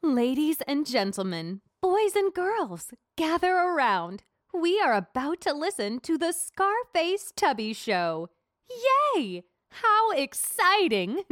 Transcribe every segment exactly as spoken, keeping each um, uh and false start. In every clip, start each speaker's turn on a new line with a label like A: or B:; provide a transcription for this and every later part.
A: Ladies and gentlemen, boys and girls, gather around. We are about to listen to the Scarface Tubby Show. Yay! How exciting!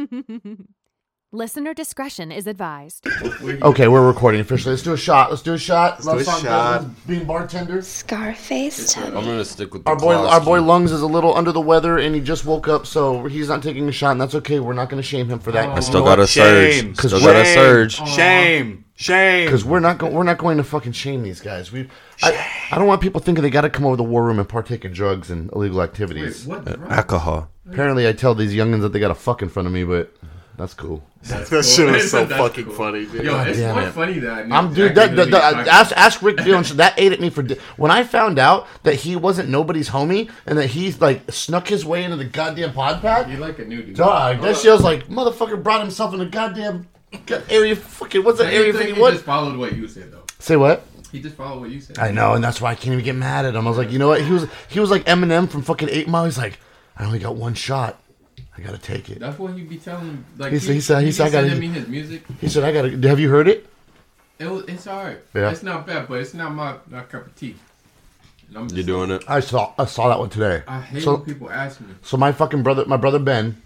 A: Listener discretion is advised.
B: Okay, we're recording officially. Let's do a shot. Let's do a shot.
C: Let's do a shot.
B: Being bartender.
D: Scarface Tubby.
C: I'm gonna stick with the
B: Our boy,
C: Klosky.
B: our boy Lungs is a little under the weather, and he just woke up, so he's not taking a shot, and that's okay. We're not going to shame him for that.
C: I still got a surge.
E: Shame.
C: Still got a surge.
E: Shame. Shame.
B: Because we're not go- we're not going to fucking shame these guys. We, I, I don't want people thinking they got to come over to the war room and partake in drugs and illegal activities.
F: Wait, what? Drug?
C: Alcohol.
B: Apparently, I tell these youngins that they got to fuck in front of me, but that's cool.
E: that shit was so
F: That's
E: fucking
F: cool.
E: funny, dude.
F: Yo, it's
B: damn
F: more
B: it.
F: funny that I know
B: I'm dude.
F: exactly
B: That,
F: who
B: that,
F: he's
B: that,
F: talking
B: ask ask Rick Dillon. That ate at me for di- when I found out that he wasn't nobody's homie and that he like snuck his way into the goddamn pod
F: about.
B: pad.
F: You like a new dude.
B: Dog,
F: Hold
B: that
F: up.
B: shit was like motherfucker brought himself in a goddamn go- area. Fucking what's that
F: He
B: area?
F: just-
B: Fucking
F: He
B: what?
F: just followed what you said though.
B: Say what?
F: He just followed what you said.
B: I know, and that's why I can't even get mad at him. I was like, you know what? He was he was like Eminem from fucking Eight Mile. He's like, I only got one shot. I gotta take it.
F: That's what he be telling him. Like
B: He said- he said- he
F: be
B: said, I gotta-
F: sending me his music.
B: He said, I gotta. Have you heard it?
F: It was, it's alright.
B: Yeah.
F: It's not bad, but it's not my, my cup of tea. And I'm just
C: You doing it?
B: I saw I saw that one today.
F: I hate
B: So-
F: when people ask me.
B: So my fucking brother, my brother Ben,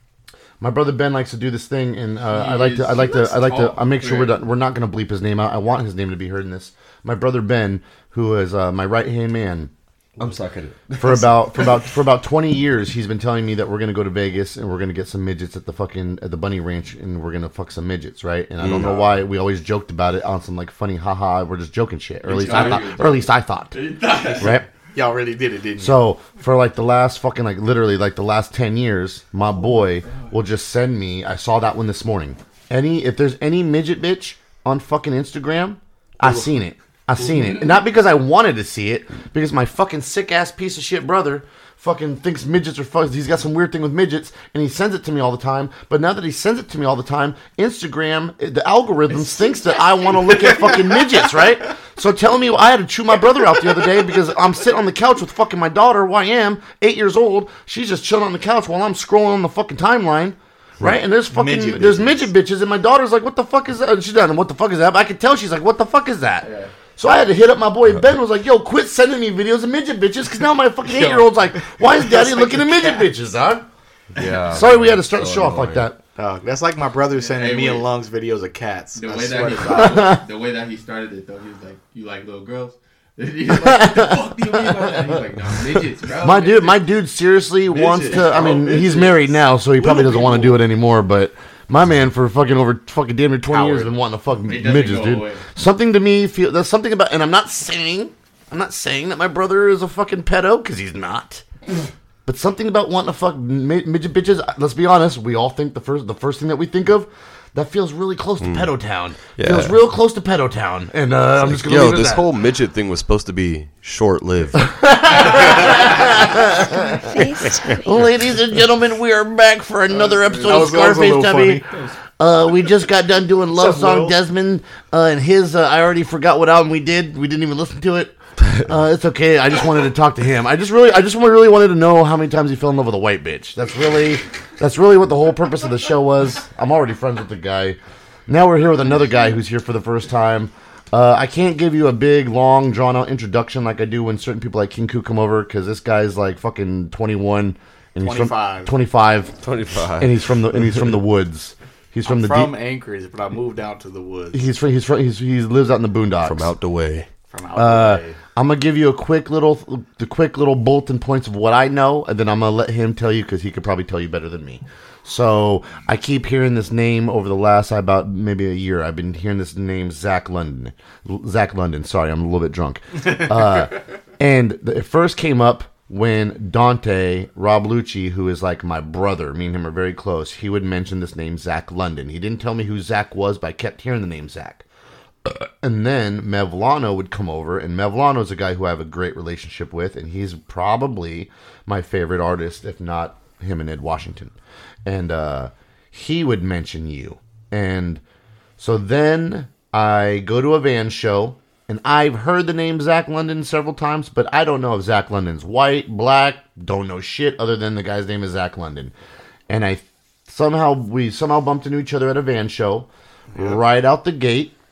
B: my brother Ben likes to do this thing, and uh, I like to, I like to, I like to, I make sure we're done, we're not going to bleep his name out. I want his name to be heard in this. My brother Ben, who is uh, my right hand man,
C: I'm sucking it.
B: for about for about for about twenty years, he's been telling me that we're going to go to Vegas and we're going to get some midgets at the fucking at the Bunny Ranch, and we're going to fuck some midgets, right? And I don't know why we always joked about it on some like funny, haha, we're just joking shit, or at least I thought, or at least I thought, right?
E: Y'all really did it, didn't you?
B: So for like the last fucking like literally like the last ten years, my boy will just send me. I saw that one this morning. Any if there's any midget bitch on fucking Instagram, I seen it. I seen it, and not because I wanted to see it, because my fucking sick ass piece of shit brother fucking thinks midgets are fucking. He's got some weird thing with midgets, and he sends it to me all the time. But now that he sends it to me all the time, Instagram, the algorithms thinks that I want to look at fucking midgets, right? So telling me I had to chew my brother out the other day because I'm sitting on the couch with fucking my daughter, Y M, eight years old. She's just chilling on the couch while I'm scrolling on the fucking timeline. Right, and there's fucking
E: Midget
B: there's
E: bitches.
B: midget bitches, and my daughter's like, "What the fuck is that?" And she's done. What the fuck is that? But I could tell she's like, "What the fuck is that?"
F: Yeah.
B: So I had to hit up my boy Ben. Was like, "Yo, quit sending me videos of midget bitches," because now my fucking eight year old's like, "Why is Daddy looking at midget bitches, dog?"
C: Yeah.
B: Sorry, we had to start the show off like that.
E: Dog, that's like my brother sending
F: Hey,
E: me and
F: wait.
E: Lungs videos of cats.
F: The
E: I
F: way
E: swear
F: that
E: to
F: he
E: God.
F: the way that he started it though, he was like, "You like little girls?" He's like, "What the fuck do you mean by that?" He's like, "No, midgets, bro."
B: My dude,
F: midgets."
B: my dude, seriously wants to. I mean,
F: Oh,
B: he's
F: midgets.
B: married now, so he probably
F: Little
B: doesn't want to
F: people.
B: do it anymore. But my man, for fucking over fucking damn near twenty years,
E: Coward.
B: has been wanting to fuck
F: doesn't
B: midgets,
F: go
B: dude.
F: away.
B: Something to me feel there's something about, and I'm not saying, I'm not saying that my brother is a fucking pedo because he's not. But something about wanting to fuck mid- midget bitches. Let's be honest, we all think the first the first thing that we think of. That feels really close to Pedo Town.
C: Yeah.
B: Feels real close to Pedo Town. And uh, I'm just gonna
C: Yo,
B: leave it at
C: this
B: that.
C: whole midget thing was supposed to be short-lived.
D: Scarface Tubby.
B: Ladies and gentlemen, we are back for another episode
E: That
B: of
E: was- that was a
B: Scarface
E: little
B: Tubby.
E: funny.
B: Uh, we just got done doing Love
E: What's up,
B: Song
E: Will?
B: Desmond, uh, and his, uh, I already forgot what album we did. We didn't even listen to it. Uh, it's okay. I just wanted to talk to him. I just really, I just really wanted to know how many times he fell in love with a white bitch. That's really, that's really what the whole purpose of the show was. I'm already friends with the guy. Now we're here with another guy who's here for the first time. Uh, I can't give you a big, long, drawn-out introduction like I do when certain people like King Koo come over, because this guy's like fucking twenty-one and he's
E: twenty-five.
B: from twenty-five,
C: twenty-five.
B: and he's from the and he's from the woods. He's from
E: I'm
B: the
E: from
B: deep,
E: Anchorage, but I moved down to the woods.
B: he's from he's from he's, he lives out in the boondocks.
C: From out the way.
E: From out
B: Uh,
E: the way.
B: I'm gonna give you a quick little the quick little bulletin points of what I know, and then I'm gonna let him tell you because he could probably tell you better than me. So I keep hearing this name over the last about maybe a year. I've been hearing this name Zach London. L- Zach London. Sorry, I'm a little bit drunk. Uh, and it first came up when Dante Rob Lucci, who is like my brother, me and him are very close. He would mention this name Zach London. He didn't tell me who Zach was, but I kept hearing the name Zach. And then Mevlano would come over, and Mevlano is a guy who I have a great relationship with, and he's probably my favorite artist, if not him and Ed Washington. And uh, he would mention you. And so then I go to a Van show, and I've heard the name Zach London several times, but I don't know if Zach London's white, black, don't know shit other than the guy's name is Zach London. And I somehow, we somehow bumped into each other at a Van show. Right out the gate,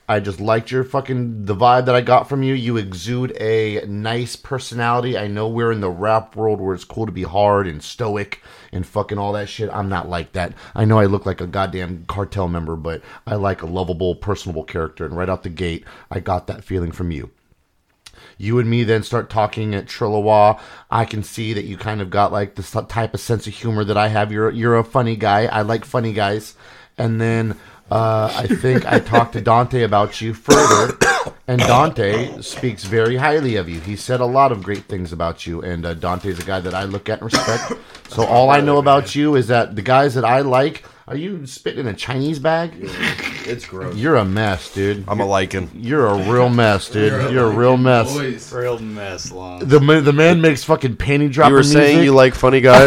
B: I just liked your fucking the vibe that I got from you. You exude a nice personality. I know we're in the rap world where it's cool to be hard and stoic and fucking all that shit. I'm not like that. I know I look like a goddamn cartel member, but I like a lovable, personable character. And right out the gate, I got that feeling from you. You and me then start talking at Trillawa. I can see that you kind of got like this type of sense of humor that I have. You're you're a funny guy. I like funny guys. And then uh, I think I talked to Dante about you further, and Dante speaks very highly of you. He said a lot of great things about you, and uh, Dante's a guy that I look at and respect. So all I know about you is that the guys that I like. Are you spitting in a Chinese bag?
C: It's gross.
B: You're a mess, dude.
C: I'm a lichen.
B: You're a real mess, dude.
F: You're a
B: You're a real mess.
F: Boys.
E: Real mess, long.
B: The ma- the man makes fucking panty dropping
C: You were
B: music.
C: saying you like funny guys?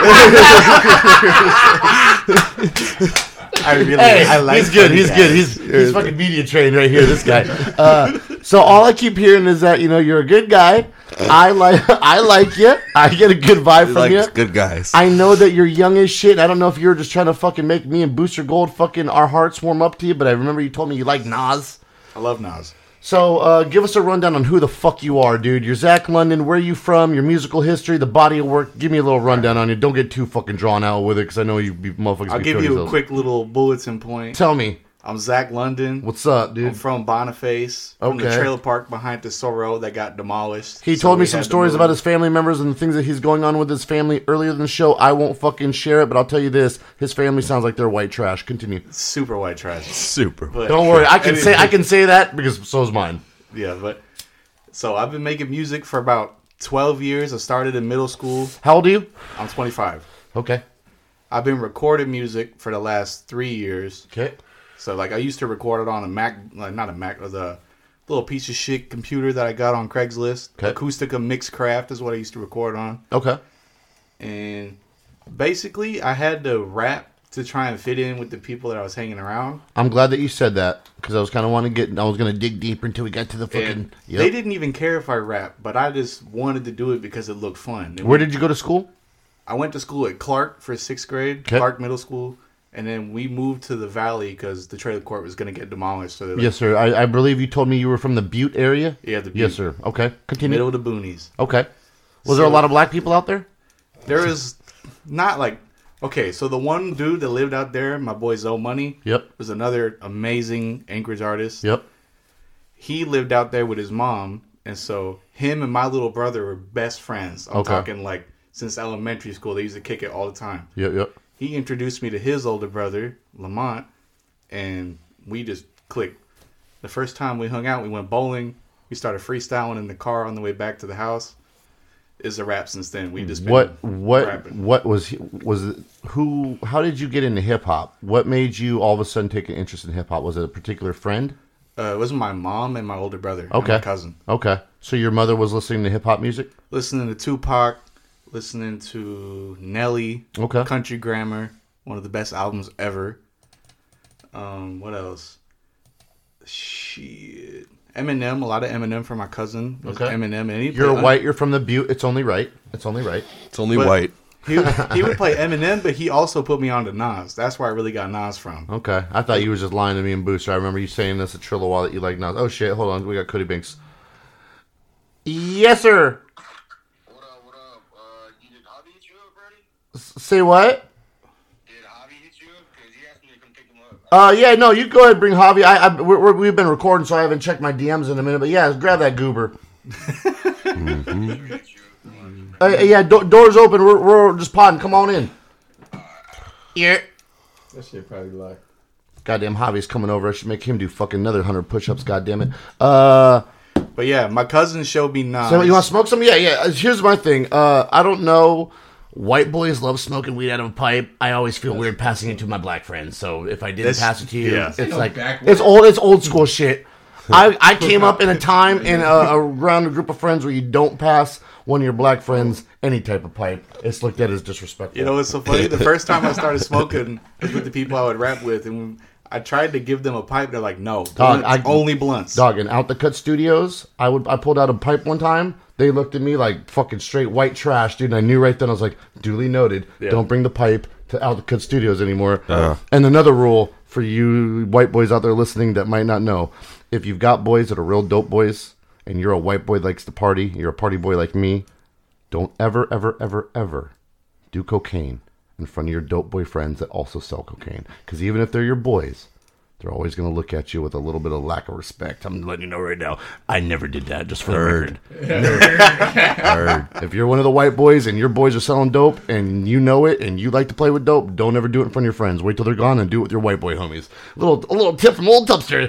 E: I really,
B: Hey,
E: I like
B: he's good.
E: funny
B: He's
E: guys.
B: good. He's he's fucking media trained right here. This guy. Uh, so all I keep hearing is that you know you're a good guy. I like I like you. I get a good vibe
C: He
B: from you.
C: likes good guys.
B: I know that you're young as shit. I don't know if you were just trying to fucking make me and Booster Gold fucking our hearts warm up to you, but I remember you told me you like Nas.
E: I love Nas.
B: So uh, give us a rundown on who the fuck you are, dude. You're Zach London. Where are you from? Your musical history, the body of work. Give me a little rundown on you. Don't get too fucking drawn out with it, because I know you, you motherfuckers.
E: I'll
B: be
E: give
B: killing
E: you a
B: yourselves.
E: quick little bulletin point.
B: Tell me,
E: I'm Zach London.
B: what's up,
E: I'm
B: dude?
E: from Boniface, from the
B: Okay.
E: trailer park behind the Sorrow that got demolished.
B: He
E: So
B: told me
E: we
B: some
E: had to
B: stories
E: move.
B: about his family members and the things that he's going on with his family earlier in the show. I won't fucking share it, but I'll tell you this: his family sounds like they're white trash. Continue.
E: super white trash.
C: Super.
E: But
B: Don't worry, I can
E: Anyway,
B: say I can say that because so's mine.
E: Yeah, but so I've been making music for about twelve years. I started in middle school.
B: How old are you?
E: I'm twenty-five.
B: Okay.
E: I've been recording music for the last three years.
B: Okay.
E: So like I used to record it on a Mac, like not a Mac, it was a little piece of shit computer that I got on Craigslist.
B: Okay.
E: Acoustica Mixcraft is what I used to record on.
B: Okay.
E: And basically I had to rap to try and fit in with the people that I was hanging around.
B: I'm glad that you said that because I was kind of want to get. I was gonna dig deeper until we got to the fucking.
E: And
B: Yep.
E: they didn't even care if I rap, but I just wanted to do it because it looked fun. And
B: Where did you go to school?
E: I went to school at Clark for sixth grade,
B: Okay.
E: Clark Middle School, and then we moved to the Valley because the trailer court was going to get demolished. So they're like,
B: Yes, sir. I, I believe you told me you were from the Butte area.
E: yeah, the
B: Yes, sir. Okay. Continue.
E: middle of the boonies.
B: Okay. Was there a
E: So-
B: lot of black people out there?
E: There is not like okay, so the one dude that lived out there, my boy Zoe Money,
B: Yep.
E: was another amazing Anchorage artist.
B: Yep.
E: He lived out there with his mom, and so him and my little brother were best friends. I'm
B: Okay.
E: talking like since elementary school. They used to kick it all the time.
B: Yep. Yep.
E: He introduced me to his older brother, Lamont, and we just clicked. The first time we hung out, we went bowling. We started freestyling in the car on the way back to the house. It's a rap since then. We just been
B: What what
E: rapping.
B: what was he- was it, who? How did you get into hip hop? What made you all of a sudden take an interest in hip hop? Was it a particular friend?
E: Uh, it was my mom and my older brother, and
B: Okay.
E: my cousin.
B: Okay. So your mother was listening to hip hop music.
E: Listening to Tupac, listening to Nelly,
B: Okay.
E: Country Grammar, one of the best albums ever. Um, what else? Shit. Eminem, a lot of Eminem for my cousin. It was
B: Okay.
E: Eminem, and he
B: You're
E: played-
B: white. You're from the Butte. It's only right. It's only right.
C: It's only
E: But-
C: white.
E: He, he would play Eminem, but he also put me on to Nas. That's where I really got Nas from.
B: Okay. I thought you was just lying to me and Booster. I remember you saying this at Trillawa that you like Nas. Oh shit! Hold on. We got Cody Banks. Yes, sir.
G: What up, what up? Uh, you did Javi hit you up, Brady?
B: S- say what?
G: Did Javi hit you up? Because he asked me to come pick him up.
B: Uh, yeah, no, you go ahead and bring Javi. I, I we're, we're, we've been recording, so I haven't checked my D Ms in a minute. But yeah, grab that goober.
G: Hit you.
B: Uh, yeah, do- doors open. We're, we're just podding. Come on in. Yeah.
F: That shit probably like.
B: Goddamn, Javi's coming over. I should make him do fucking another hundred push-ups. Goddamn it. Uh,
E: But yeah, my cousin showed me Nas.
B: so you want to smoke some? Yeah, yeah. Uh, Here's my thing. Uh, I don't know. White boys love smoking weed out of a pipe. I always feel weird passing it to my black friends. So if I didn't
E: That's-
B: pass it to you,
E: yeah.
B: it's
F: Ain't no
B: like
F: backward.
B: it's old. It's old school shit. I, I came up in a time in a, around a group of friends where you don't pass one of your black friends any type of pipe. It's looked at as disrespectful.
E: You know, it's so funny. The first time I started smoking was with the people I would rap with, and I tried to give them a pipe. They're like, "No,
B: Dog,
E: blunts,
B: I-
E: only blunts."
B: Dog, in Out the Cut Studios, I would I pulled out a pipe one time. They looked at me like fucking straight white trash, dude. And I knew right then. I was like, duly noted.
E: Yeah.
B: Don't bring the pipe to Out the Cut Studios anymore.
C: Uh-huh.
B: And another rule for you white boys out there listening that might not know, if you've got boys that are real dope boys, and you're a white boy that likes to party, you're a party boy like me, don't ever, ever, ever, ever do cocaine in front of your dope boy friends that also sell cocaine. Because even if they're your boys, they're always going to look at you with a little bit of lack of respect. I'm letting you know right now, I never did that, just for the record. Heard. If you're one of the white boys and your boys are selling dope and you know it and you like to play with dope, don't ever do it in front of your friends. Wait till they're gone and do it with your white boy homies. A little, a little tip from old Tubster.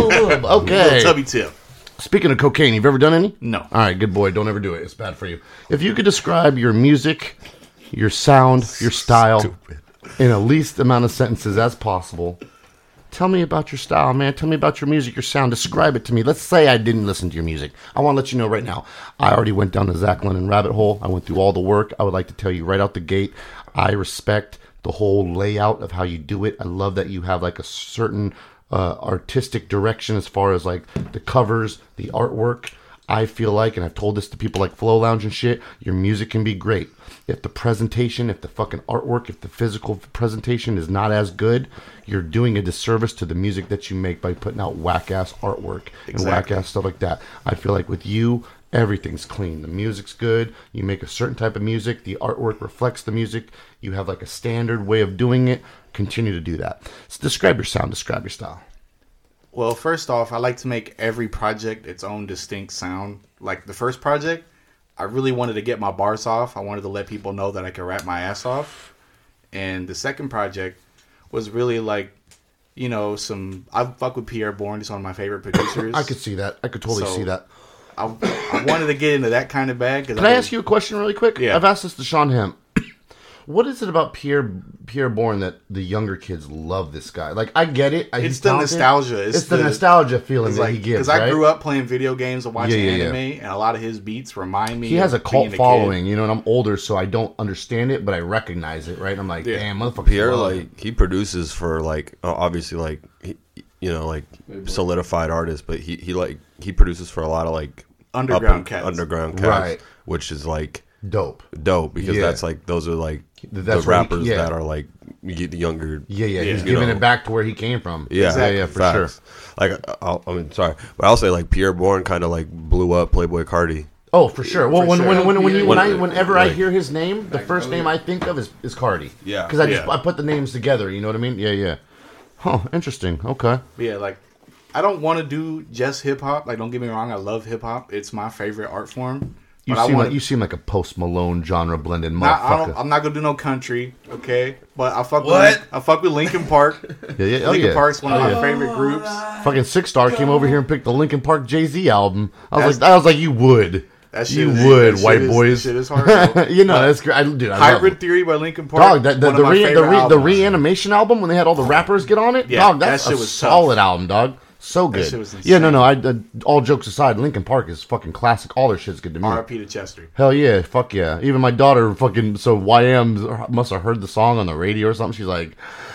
B: Okay.
E: Little tubby tip.
B: Speaking of cocaine, you've ever done any?
E: No.
B: All right, good boy. Don't ever do it. It's bad for you. If you could describe your music, your sound, your style
C: Stupid.
B: in the least amount of sentences as possible, tell me about your style, man. Tell me about your music, your sound. Describe it to me. Let's say I didn't listen to your music. I want to let you know right now. I already went down the Zach Lennon rabbit hole. I went through all the work. I would like to tell you right out the gate, I respect the whole layout of how you do it. I love that you have like a certain uh, artistic direction as far as like the covers, the artwork. I feel like, and I've told this to people like Flow Lounge and shit, your music can be great. If the presentation, if the fucking artwork, if the physical presentation is not as good, you're doing a disservice to the music that you make by putting out whack-ass artwork and
E: Exactly.
B: whack-ass stuff like that. I feel like with you, everything's clean. The music's good. You make a certain type of music. The artwork reflects the music. You have like a standard way of doing it. Continue to do that. So describe your sound. Describe your style.
E: Well, first off, I like to make every project its own distinct sound. Like the first project, I really wanted to get my bars off. I wanted to let people know that I could rap my ass off. And the second project was really like, you know, some... I fuck with Pierre Bourne. He's one of my favorite producers.
B: I could see that. I could totally
E: So,
B: see that.
E: I, I wanted to get into that kind of bag.
B: Can I ask you a question really quick?
E: Yeah.
B: I've asked this to Sean Hemp. What is it about Pierre Pierre Bourne that the younger kids love this guy? Like, I get it. I-
E: It's
B: he's
E: the
B: talented.
E: nostalgia.
B: It's,
E: It's
B: the,
E: the-
B: nostalgia feeling
E: It's
B: that
E: like,
B: he gives,
E: because I
B: right?
E: grew up playing video games and watching
B: Yeah, yeah, yeah.
E: anime, and a lot of his beats remind me
B: He has
E: of
B: a cult
E: being kid.
B: following, you know, and I'm older, so I don't understand it, but I recognize it, right? I'm like,
E: Yeah.
B: damn, motherfucker.
C: Pierre, like, he produces for, like, uh, obviously, like, he, you know, like, solidified artists, but he, he, like, he produces for a lot of, like,
E: Underground
C: up-
E: cats.
C: Underground cats.
B: Right.
C: Which is, like,
B: dope.
C: dope because
B: Yeah.
C: that's, like, those are, like,
B: That's
C: the
B: where he-
C: rappers
B: yeah.
C: that are, like, y- the younger.
B: Yeah, yeah,
E: Yeah.
B: he's
E: You
B: giving
C: know.
B: it back to where he came from.
C: Yeah,
B: yeah, yeah, for sure.
C: facts. Like, I'll, I mean, sorry, but I'll say like Pierre Bourne kind of like blew up Playboy Cardi.
B: Oh, for sure. Well,
E: For
B: when,
E: sure.
B: when when when you when I
C: When-
B: whenever I
C: like-
B: hear his name, the first
F: oh,
B: name
F: yeah.
B: I think of is is Cardi.
C: Yeah.
B: because I just
E: Yeah.
B: I put the names together. You know what I mean? Yeah, yeah. Huh. Interesting. Okay.
E: Yeah, like I don't want to do just hip hop. Like, don't get me wrong, I love hip hop. It's my favorite art form.
B: You
E: But I
B: seem
E: want
B: like you seem like a Post Malone genre blended
E: Not, I don't,
B: motherfucker.
E: I'm not gonna do no country, okay? But I fuck
C: What?
E: with I fuck with Linkin Park.
B: Yeah, yeah. Oh,
E: Linkin
B: yeah.
E: Park's one of
B: Oh,
E: my
B: yeah.
E: favorite groups.
B: Fucking Six Star came over here and picked the Linkin Park Jay Z album. I was
E: That's-
B: like, I was like, you would,
E: That shit
B: you
E: is-
B: would,
E: that shit
B: white
E: is-
B: boys.
E: that shit is hard, though.
B: you know, that's great. I, dude, I love
E: Hybrid
B: it.
E: Theory by Linkin Park.
B: Dog, that, the
E: one
B: the,
E: of my
B: re, the,
E: favorite
B: re, the
E: albums.
B: reanimation album when they had all the rappers get on it,
E: Yeah,
B: dog, that's
E: that
B: a
E: shit was
B: solid
E: tough.
B: album, dog. So good.
E: shit was
B: Yeah, no,
E: insane.
B: no. I uh, all jokes aside, Linkin Park is fucking classic. All their shit's good to me.
E: R I P to Chester.
B: Hell yeah, fuck yeah. Even my daughter fucking so Y M must have heard the song on the radio or something. She's like,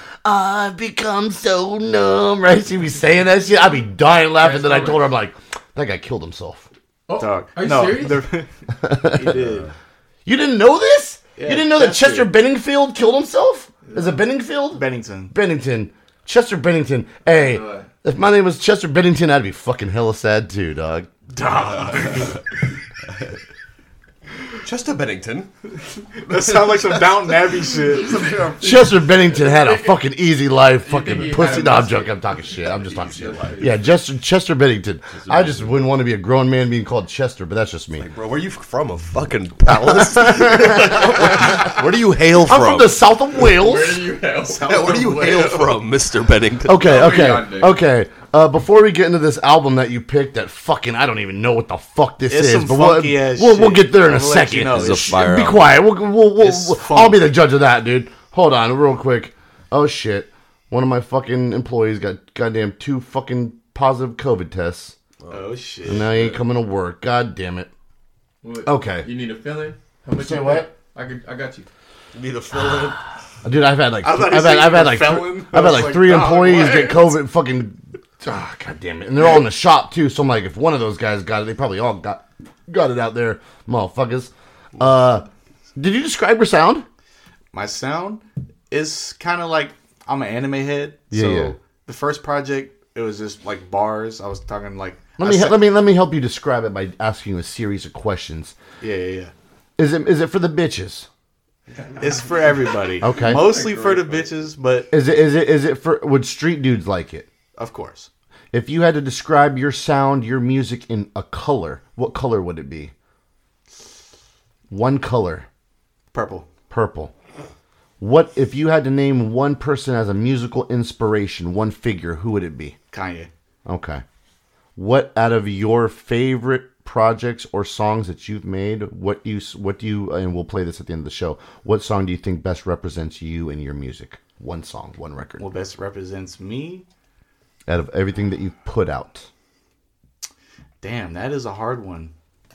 B: I've become so numb, right? She'd be saying that shit. I'd be dying laughing. Then I told her, I'm like, that guy killed himself.
F: Oh,
E: Dog.
F: are you
E: no,
F: serious?
E: the- he did.
B: You didn't know this?
E: Yeah,
B: you didn't know that
E: Chester.
B: Chester Benningfield killed himself? Is it Benningfield?
E: Bennington.
B: Bennington. Chester Bennington. Hey,
F: What?
B: if my name was Chester Bennington, I'd be fucking hella sad too, dog.
E: Dog.
C: Chester Bennington.
E: That sounds like some Downton Abbey shit.
B: Chester Bennington had a fucking easy life,
F: think
B: fucking
F: he had
B: pussy.
F: a
B: No, I'm
F: mustache?
B: joking. I'm talking shit. I'm just talking shit. Yeah, Chester, Chester Bennington. I just wouldn't want to be a grown man being called Chester, but that's just me.
C: Bro, where are you from? A fucking palace? Where do you hail from?
B: I'm from the south of Wales.
F: Where do you hail?
C: Yeah, where do you hail from, Mister Bennington?
B: Okay,
F: Over
B: okay,
F: yonder.
B: okay. Uh, before we get into this album that you picked, that fucking I don't even know what the fuck this
E: It's
B: is,
E: some
B: but we'll,
E: funky ass
B: we'll, we'll
E: shit.
B: get there in a
E: I'm gonna let
B: second.
E: you know.
C: It's a
B: Shh,
C: fire
B: Be
C: album.
B: quiet. We'll, we'll, we'll,
E: It's
B: we'll-
E: funk.
B: I'll be the judge of that, dude. Hold on, real quick. Oh shit! One of my fucking employees got goddamn two fucking positive COVID tests,
E: Oh shit.
B: and now he ain't coming to work. God damn it.
F: What?
B: Okay.
F: You need a filling? How much
B: Say
F: you
B: what?
F: pay? I could, I got you.
C: Need a fill in.
B: Dude, I've had like
E: I thought he
B: I've
E: said
B: had I've
E: you
B: had
E: were
B: like
E: felon.
B: three,
E: I
B: I've had
E: was
B: like
E: like,
B: three
E: dog,
B: employees
E: what?
B: get COVID. Fucking, ah, god damn it! And they're all in the shop too. So I'm like, if one of those guys got it, they probably all got got it out there, motherfuckers. Uh, did you describe your sound?
E: My sound is kind of like I'm an anime head.
B: Yeah,
E: so
B: yeah.
E: the first project, it was just like bars. I was talking like.
B: Let
E: I
B: me
E: said-
B: let me let me help you describe it by asking you a series of questions.
E: Yeah, yeah, yeah.
B: Is it is it for the bitches?
E: It's for everybody.
B: Okay.
E: Mostly for the bitches, but
B: Is it is it is it for would street dudes like it?
E: of course.
B: If you had to describe your sound, your music in a color, what color would it be? One color,
E: Purple.
B: purple. What if you had to name one person as a musical inspiration, one figure, who would it be?
E: Kanye.
B: Okay. What out of your favorite projects or songs that you've made, what do you what do you and we'll play this at the end of the show. What song do you think best represents you and your music? One song, one record.
E: What best represents me?
B: Out of everything that you've put out.
E: Damn, that is a hard one.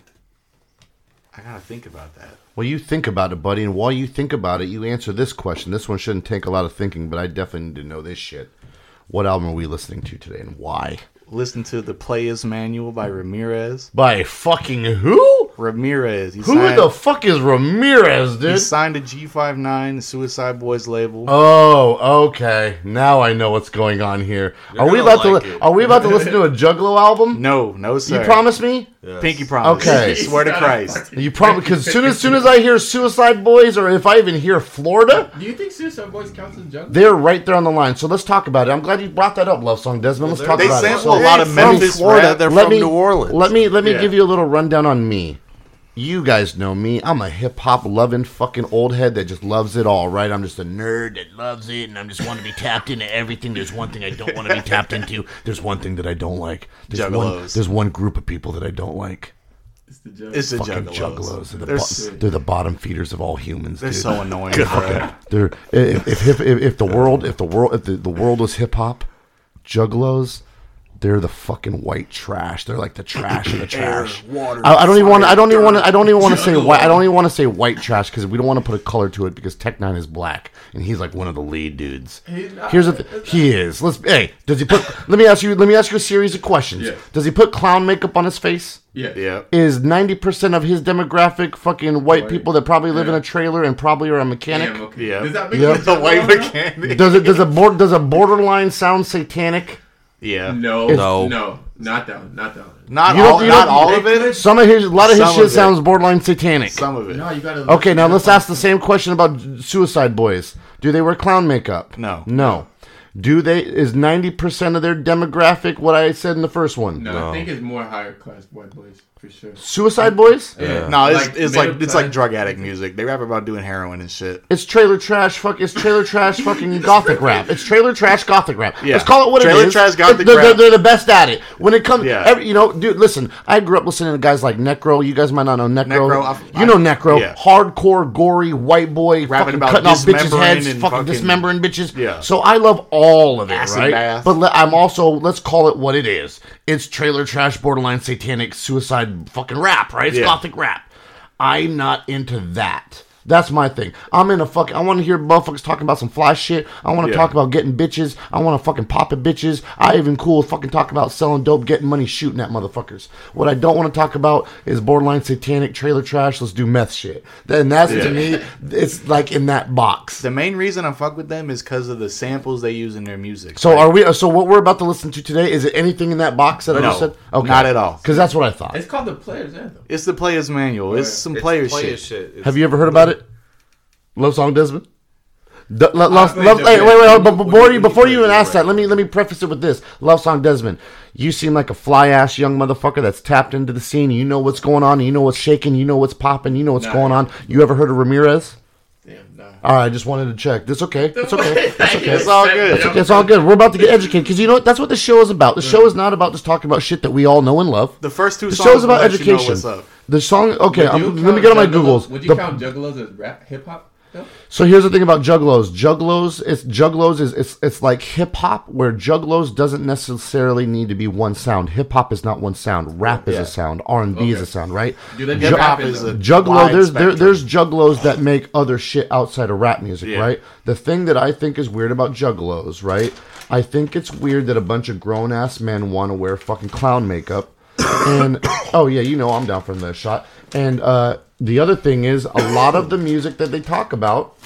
E: I gotta think about that.
B: Well, you think about it, buddy, and while you think about it, you answer this question. This one shouldn't take a lot of thinking, but I definitely need to know this shit. What album are we listening to today, and why?
E: Listen to the Player's Manual by Ramirez.
B: By fucking who?
E: Ramirez. He
B: Who
E: signed,
B: the fuck is Ramirez,
E: He
B: dude?
E: signed to G fifty-nine, the Suicide Boys label.
B: Oh, okay. Now I know what's going on here.
C: You're
B: Are we
C: gonna
B: about to?
C: like
B: li-
C: it.
B: Are we about to listen to a Juggalo album?
E: No, no, sir.
B: You promise me?
C: Yes.
E: Pinky promise.
B: Okay.
E: Swear to Christ.
B: You promise? Because soon as soon as I hear Suicide Boys, or if I even hear Florida,
F: Do you think Suicide Boys counts as jungle?
B: they're right there on the line. So let's talk about it. I'm glad you brought that up, Love Song Desmond. Let's
C: Well,
B: talk
E: They
B: about it.
E: sample
B: So-
E: a lot of
C: From
E: Memphis
C: Florida,
E: rap.
C: they're
B: let
C: from
B: me,
C: New Orleans.
B: Let me let me
E: Yeah.
B: give you a little rundown on me. You guys know me. I'm a hip hop loving fucking old head that just loves it all, right? I'm just a nerd that loves it, and I'm just want to be tapped into everything. There's one thing I don't want to be tapped into. There's one thing that I don't like. There's one,
E: Juggalos.
B: there's one group of people that I don't like.
F: It's the jungle.
E: It's the
B: Fucking
E: Juggalos.
B: juggalos. They're the,
E: They're,
B: bo-
E: s-
B: they're the bottom feeders of all humans.
E: they're
B: dude.
E: so annoying. bro.
B: They're if if, if if the world if the world if the, the world was hip hop, juggalos, they're the fucking white trash. They're like the trash of the trash.
C: water,
B: I, I don't even want. I don't even want. I don't even want to say white. I don't even want to say white trash because we don't want to put a color to it because Tech Nine is black and he's like one of the lead dudes.
F: He's not.
B: Here's the th- he is. Let's hey. Does he put? Let me ask you. Let me ask you a series of questions.
F: Yeah.
B: Does he put clown makeup on his face?
F: Yeah.
E: Yeah.
B: Is ninety percent of his demographic fucking white
F: White.
B: people that probably live in
F: Yeah.
B: a trailer and probably are a mechanic?
F: Damn, okay.
E: Yeah.
F: Does that make
B: Yeah.
F: you a
E: The white
F: jungle?
E: mechanic.
B: Does it does a board does a borderline sound satanic?
E: Yeah.
F: No.
C: No.
F: No. Not that one. Not that one.
E: Not
B: You don't-
E: all.
B: you
E: Not
B: don't-
E: all of it.
B: Some of his a lot of his
E: Some
B: shit
E: of it.
B: sounds borderline satanic.
E: Some of it.
F: No, you gotta.
B: Okay, now let's ask the same question about Suicide Boys. Do they wear clown makeup?
E: No.
B: No. Do they? Is ninety percent of their demographic what I said in the first one?
F: No,
C: No.
F: I think it's more higher class white boys for sure.
B: Suicide Boys?
F: Yeah.
E: No, it's it's like
F: middle
E: it's like
F: class-
E: drug addict music. They rap about doing heroin and shit.
B: It's trailer trash. Fuck. It's trailer trash. Fucking gothic rap. It's trailer trash gothic rap.
E: Yeah.
B: Let's call it what
E: Trailer
B: it is.
E: trash gothic
B: they're,
E: rap.
B: They're, they're the best at it. When it comes,
E: Yeah.
B: every, you know, dude. Listen, I grew up listening to guys like Necro. You guys might not know Necro.
E: Necro, I-
B: you know
E: I-
B: Necro.
E: yeah.
B: Hardcore, gory, white boy,
E: Rapping
B: fucking
E: about
B: cutting off bitches'
E: dismembering
B: heads,
E: and
B: fucking,
E: fucking-
B: dismembering bitches.
E: Yeah.
B: So I love all of it,
E: Acid
B: right?
E: bath.
B: But le- I'm also let's call it what it is. It's trailer trash, borderline satanic, suicide fucking rap, right? It's
E: Yeah.
B: gothic rap. I'm not into that. That's my thing. I'm in a fucking. I want to hear motherfuckers talking about some fly shit. I want to
E: Yeah.
B: talk about getting bitches. I want to fucking pop at bitches. I even cool with fucking talking about selling dope, getting money, shooting at motherfuckers. What I don't want to talk about is borderline satanic, trailer trash. Let's do meth shit. Then that's to
E: Yeah.
B: me. It's like in that box.
E: The main reason I fuck with them is because of the samples they use in their music.
B: So are we? So what we're about to listen to today is it anything in that box that I just
E: No,
B: said?
E: not at all.
B: Because that's what I thought.
F: It's called the Player's Anthem.
E: It's the player's manual. It's some player shit.
B: Have you ever heard about it? Love Song Desmond? D- lo- love,
F: played
B: love,
F: that
B: hey,
F: bit.
B: wait, wait, wait, but
F: When-
B: before
F: when
B: you
F: you
B: before
F: played
B: you even
F: it,
B: ask that,
F: right.
B: let me let me preface it with this. Love Song Desmond, you seem like a fly ass young motherfucker that's tapped into the scene. You know what's going on. You know what's shaking. You know what's popping. You know what's
F: Nah.
B: going on. You ever heard of Ramirez?
F: Damn, nah.
B: All right, I just wanted to check. That's okay. That's okay. That's okay.
E: It's all good.
B: That's okay. It's all good. We're about to get educated because you know what? That's what the show is about. The show is not about just talking about shit that we all know and love.
E: The first two
B: The
E: songs
B: show's about
E: will let you know
B: education.
E: what's up.
B: The song. Okay,
F: Would
B: I'm,
F: you
B: let me
F: count
B: get on my
F: Juggalos-
B: Googles.
F: Would you
B: The-
F: count Juggalos as rap, hip hop? No?
B: So here's the thing about Juggalos. Juggalos, it's Juggalos is it's it's like hip hop, where Juggalos doesn't necessarily need to be one sound. Hip hop is not one sound. Rap is
F: Yeah.
B: a sound. R and B is
F: Okay.
B: a sound, right?
F: Do they
E: Hip
F: do
E: hop
F: rap
E: is
F: in
E: a
F: them?
B: Juggalo,
E: wide
B: there's there,
E: spectrum.
B: there's Juggalos that make other shit outside of rap music,
E: Yeah.
B: right? The thing that I think is weird about Juggalos, right? I think it's weird that a bunch of grown ass men want to wear fucking clown makeup. And oh yeah, you know I'm down for the shot. And uh, the other thing is a lot of the music that they talk about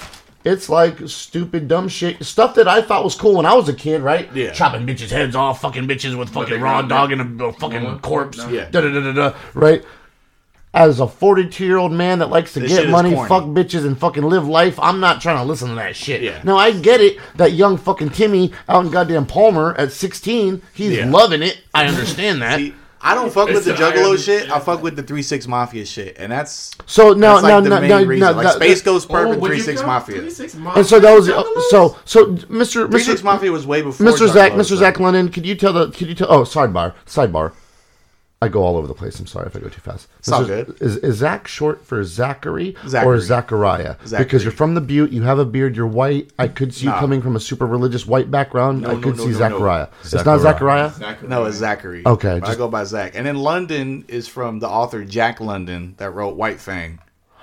B: It's like stupid, dumb shit. Stuff that I thought was cool when I was a kid, right?
E: Yeah.
B: Chopping bitches' heads off, fucking bitches with fucking
F: they
B: raw
F: got
B: dog
F: that-
B: and a, a fucking
F: Uh-huh.
B: corpse.
F: No.
E: Yeah.
B: Da, da, da, da, da, right? As a forty-two-year-old man that likes to
E: This
B: get
E: shit is
B: money,
E: corny.
B: fuck bitches, and fucking live life, I'm not trying to listen to that shit.
E: Yeah.
B: Now, I get it that young fucking Timmy out in goddamn Palmer at sixteen, he's
E: Yeah.
B: loving it. I understand that.
E: See, I don't fuck with
F: It's
E: the
F: an
E: Juggalo
F: iron
E: shit.
F: shit.
E: I fuck with the three six Mafia shit, and that's
B: So now,
E: that's like
B: now,
E: the
B: now,
E: main
B: now,
E: reason.
B: now,
E: like
B: now-
E: Space Ghost Perp
F: Oh,
E: and
F: would
E: three
F: you
E: six
F: count
E: Mafia.
F: three six Mafia?
B: and so that was
F: Juggalos?
B: so so Mister
E: Three
B: Mister
E: six Mafia was way before
B: Mister Zach
E: Juggalos,
B: Mister
E: though.
B: Zach London. Could you tell the? Could you tell? Oh, sidebar, sidebar. I go all over the place. I'm sorry if I go too fast.
E: It's all
B: Mister
E: good.
B: Is, is Zach short for Zachary, or
E: Zachary.
B: Zachariah?
E: Zachary.
B: Because you're from the Butte, you have a beard, you're white. I could see you
E: Nah.
B: coming from a super religious white background.
E: No,
B: I
E: no,
B: could
E: no,
B: see
E: no, no.
B: Zachariah. It's not
C: Zachariah.
B: Zachariah.
F: Zachary.
E: No, it's Zachary.
B: Okay,
E: But I
B: just-
E: go by Zach. And then London is from the author Jack London that wrote White Fang.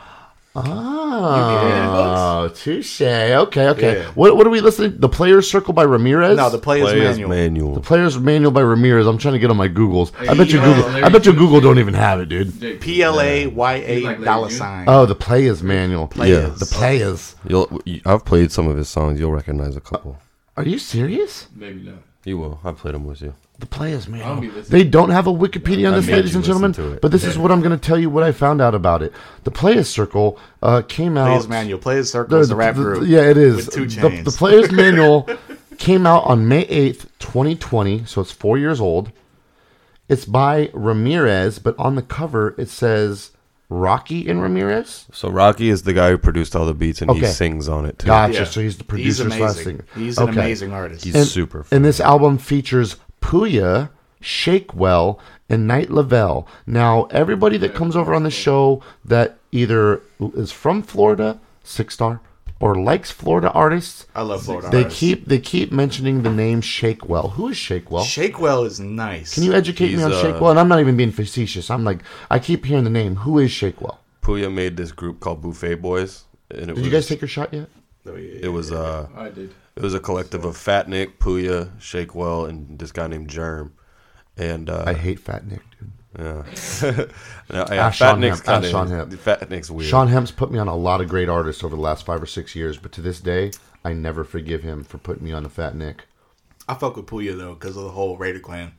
B: Oh, touche. Okay, okay.
E: Yeah.
B: What what are we listening? The Player's Circle by Ramirez.
E: No, the Player's,
C: Player's
E: Manual.
C: manual.
B: The Player's Manual by Ramirez. I'm trying to get on my Googles. I bet you
F: Hey,
B: Google.
F: uh, Larry
B: I bet you
F: June.
B: Google don't even have it, dude.
F: Jake.
E: P L A Y
F: He's
E: A
F: like Larry
E: dollar
F: June.
E: sign.
B: Oh, the Player's Manual.
E: Players.
B: The Players.
C: You'll, you, I've played some of his songs. You'll recognize a couple.
B: Are you serious?
F: Maybe not.
C: You will. I played them with you.
B: The Players
F: I'll
B: Manual.
F: be listening.
B: They don't have a Wikipedia on
C: I
B: this,
C: made
B: ladies
C: you
B: and gentlemen.
C: listen to it.
B: But this is what I'm going to tell you. What I found out about it. The Players Circle uh, came out.
E: Players Manual. Players Circle is a rap group.
B: Yeah, it is.
E: With two
B: The,
E: chains.
B: the Players Manual came out on May eighth, twenty twenty, so it's four years old. It's by Ramirez, but on the cover it says Rocky and Ramirez.
C: So Rocky is the guy who produced all the beats, and he
B: Okay.
C: sings on it too.
B: Gotcha.
E: Yeah.
B: So he's the
E: He's
B: producer's last
E: amazing.
B: singer.
E: He's an
B: Okay.
E: amazing artist.
C: He's
B: And-
C: super.
B: And this album features Puya, Shakewell, and Knight Lavelle. Now, everybody that comes over on the show that either is from Florida, Six Star, or likes Florida artists,
E: I love Florida
B: they
E: artists.
B: keep they keep mentioning the name Shakewell. Who is Shakewell?
E: Shakewell is nice.
B: Can you educate me
C: He's,
B: on
C: uh,
B: Shakewell? And I'm not even being facetious. I'm like, I keep hearing the name. Who is Shakewell?
C: Puya made this group called Buffet Boys, and it
B: Did
C: was
B: you guys take your shot yet?
E: Oh, yeah.
C: it was uh
F: I did.
C: it was a collective of Fat Nick, Puya, Shakewell, and this guy named Germ. And uh,
B: I hate Fat Nick, dude.
C: yeah, Now, yeah,
B: Ask
C: Fat
B: Sean
C: Nick's
B: Hemp,
C: kind
B: ask Sean Hemp.
C: of Fat Nick's weird.
B: Sean Hemp's put me on a lot of great artists over the last five or six years, but to this day, I never forgive him for putting me on a Fat Nick.
E: I fuck with Puya though because of the whole Raider Clan.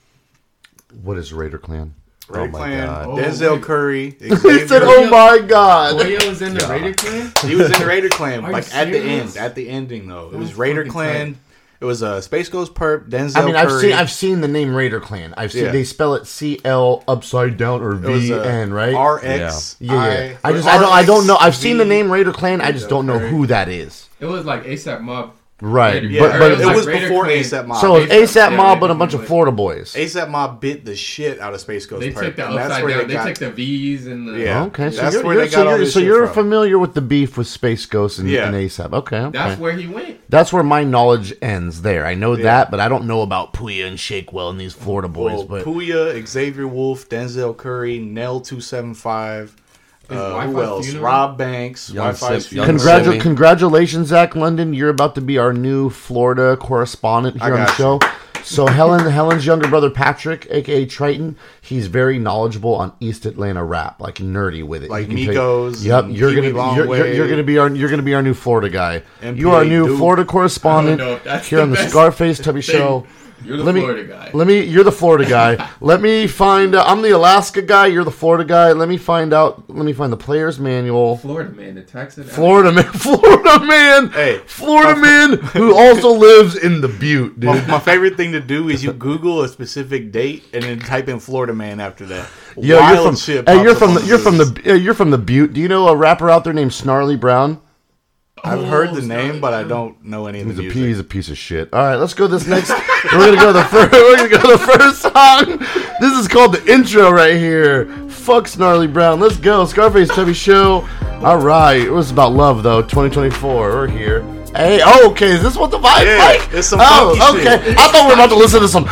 B: What is Raider Clan?
E: Raider
C: my
E: Clan,
C: God.
F: Oh,
E: Denzel
F: wait.
E: Curry,
B: He said,
E: Xavier.
B: "Oh my God!"
F: Boyo was in the Raider Clan?
E: He was in the Raider Clan,
F: Are you
E: like at the
F: serious?
E: end, at the ending though. It
F: That's
E: was Raider
F: fucking
E: Clan.
F: tight.
E: It was uh, Space Ghost Perp, Denzel
B: I mean, I've
E: Curry.
B: seen I've seen the name Raider Clan. I've seen
E: Yeah.
B: they spell it C L upside down or
E: It was
B: V
E: uh,
B: N, right?
E: R X.
B: yeah, yeah. I just I don't I don't know. I've seen the
E: V.
B: name Raider Clan. I just don't know who that is.
F: It was like ASAP Mob.
B: Right,
F: Raider-
E: Yeah,
B: but but
E: it
F: like
E: was
F: Raider
E: before
F: Clan.
E: ASAP Mob.
B: so it's ASAP
F: yeah,
B: Mob,
F: they
B: but a
F: did
B: bunch of
F: like-
B: Florida boys.
E: ASAP Mob bit the shit out of Space Ghost
F: They
E: Perp.
F: took the
E: and that's
F: upside
E: where
F: down. They,
E: got-
F: took the V's and the.
E: Yeah.
B: Okay, so
E: That's
B: you're,
E: where
B: you're,
E: they
B: so
E: got all
B: you're,
E: this
B: so
E: shit
B: you're
E: from.
B: familiar with the beef with Space Ghost and,
E: Yeah.
B: and ASAP. Okay, okay.
F: That's where he went.
B: That's where my knowledge ends there. I know that, but I don't know about Puya and Shakewell and these Florida boys.
E: Well,
B: but
E: Puya, Xavier Wolf, Denzel Curry, Nell two seven five.
F: Is
E: Uh, who
F: Wi-Fi
E: else?
F: Funeral?
E: Rob Banks.
C: Young
E: Wi-Fi's
C: Sim- Young
E: Funeral.
C: Congratu-
B: Congratu-
C: Simi.
B: congratulations, Zach London. You're about to be our new Florida correspondent
E: I
B: here on the
E: got
B: show. So Helen, Helen's younger brother Patrick, aka Triton, he's very knowledgeable on East Atlanta rap, like nerdy with it.
E: Like
B: He can tell
E: Migos
B: you- Yep,
E: and
B: you're
E: Pee
B: gonna
E: Wee
B: be, you're, you're,
E: Longway.
B: you're gonna be our you're gonna be our new Florida guy.
E: M P A
B: You are our new
E: Duke.
B: Florida correspondent
F: I don't know if that's
B: here
F: the
B: on the
F: best
B: Scarface Tubby
F: thing.
B: Show.
F: You're the
B: Let me,
F: Florida guy.
B: let me. You're the Florida guy. Let me find. Uh, I'm the Alaska guy. You're the Florida guy. Let me find out. Let me find the player's manual.
F: Florida man, the Texan.
B: Florida man, Florida man,
E: Hey.
B: Florida man who also lives in the Butte, dude.
E: My, my favorite thing to do is you Google a specific date and then type in Florida man after that.
B: Yo,
E: Wild
B: you're from.
E: shit
B: Hey,
E: pops
B: you're
E: up
B: from.
E: on
B: The, you're from
E: news.
B: the. uh, You're from the Butte. Do you know a rapper out there named Snarly Brown?
E: I've heard the
F: Oh,
E: name, but I don't know any of the
B: He's a,
E: music.
B: p- he's a piece of shit. All right, let's go this next. we're gonna go to the first. We're gonna go to the first song. This is called the intro right here. Fuck Snarly Brown. Let's go. Scarface Tubby Show. All right, it was about love though. twenty twenty-four. We're here. Hey, oh, okay. Is this what the vibe
E: Yeah,
B: like?
E: it's some
B: oh,
E: funky
B: okay.
E: shit.
B: I thought we were about to listen to some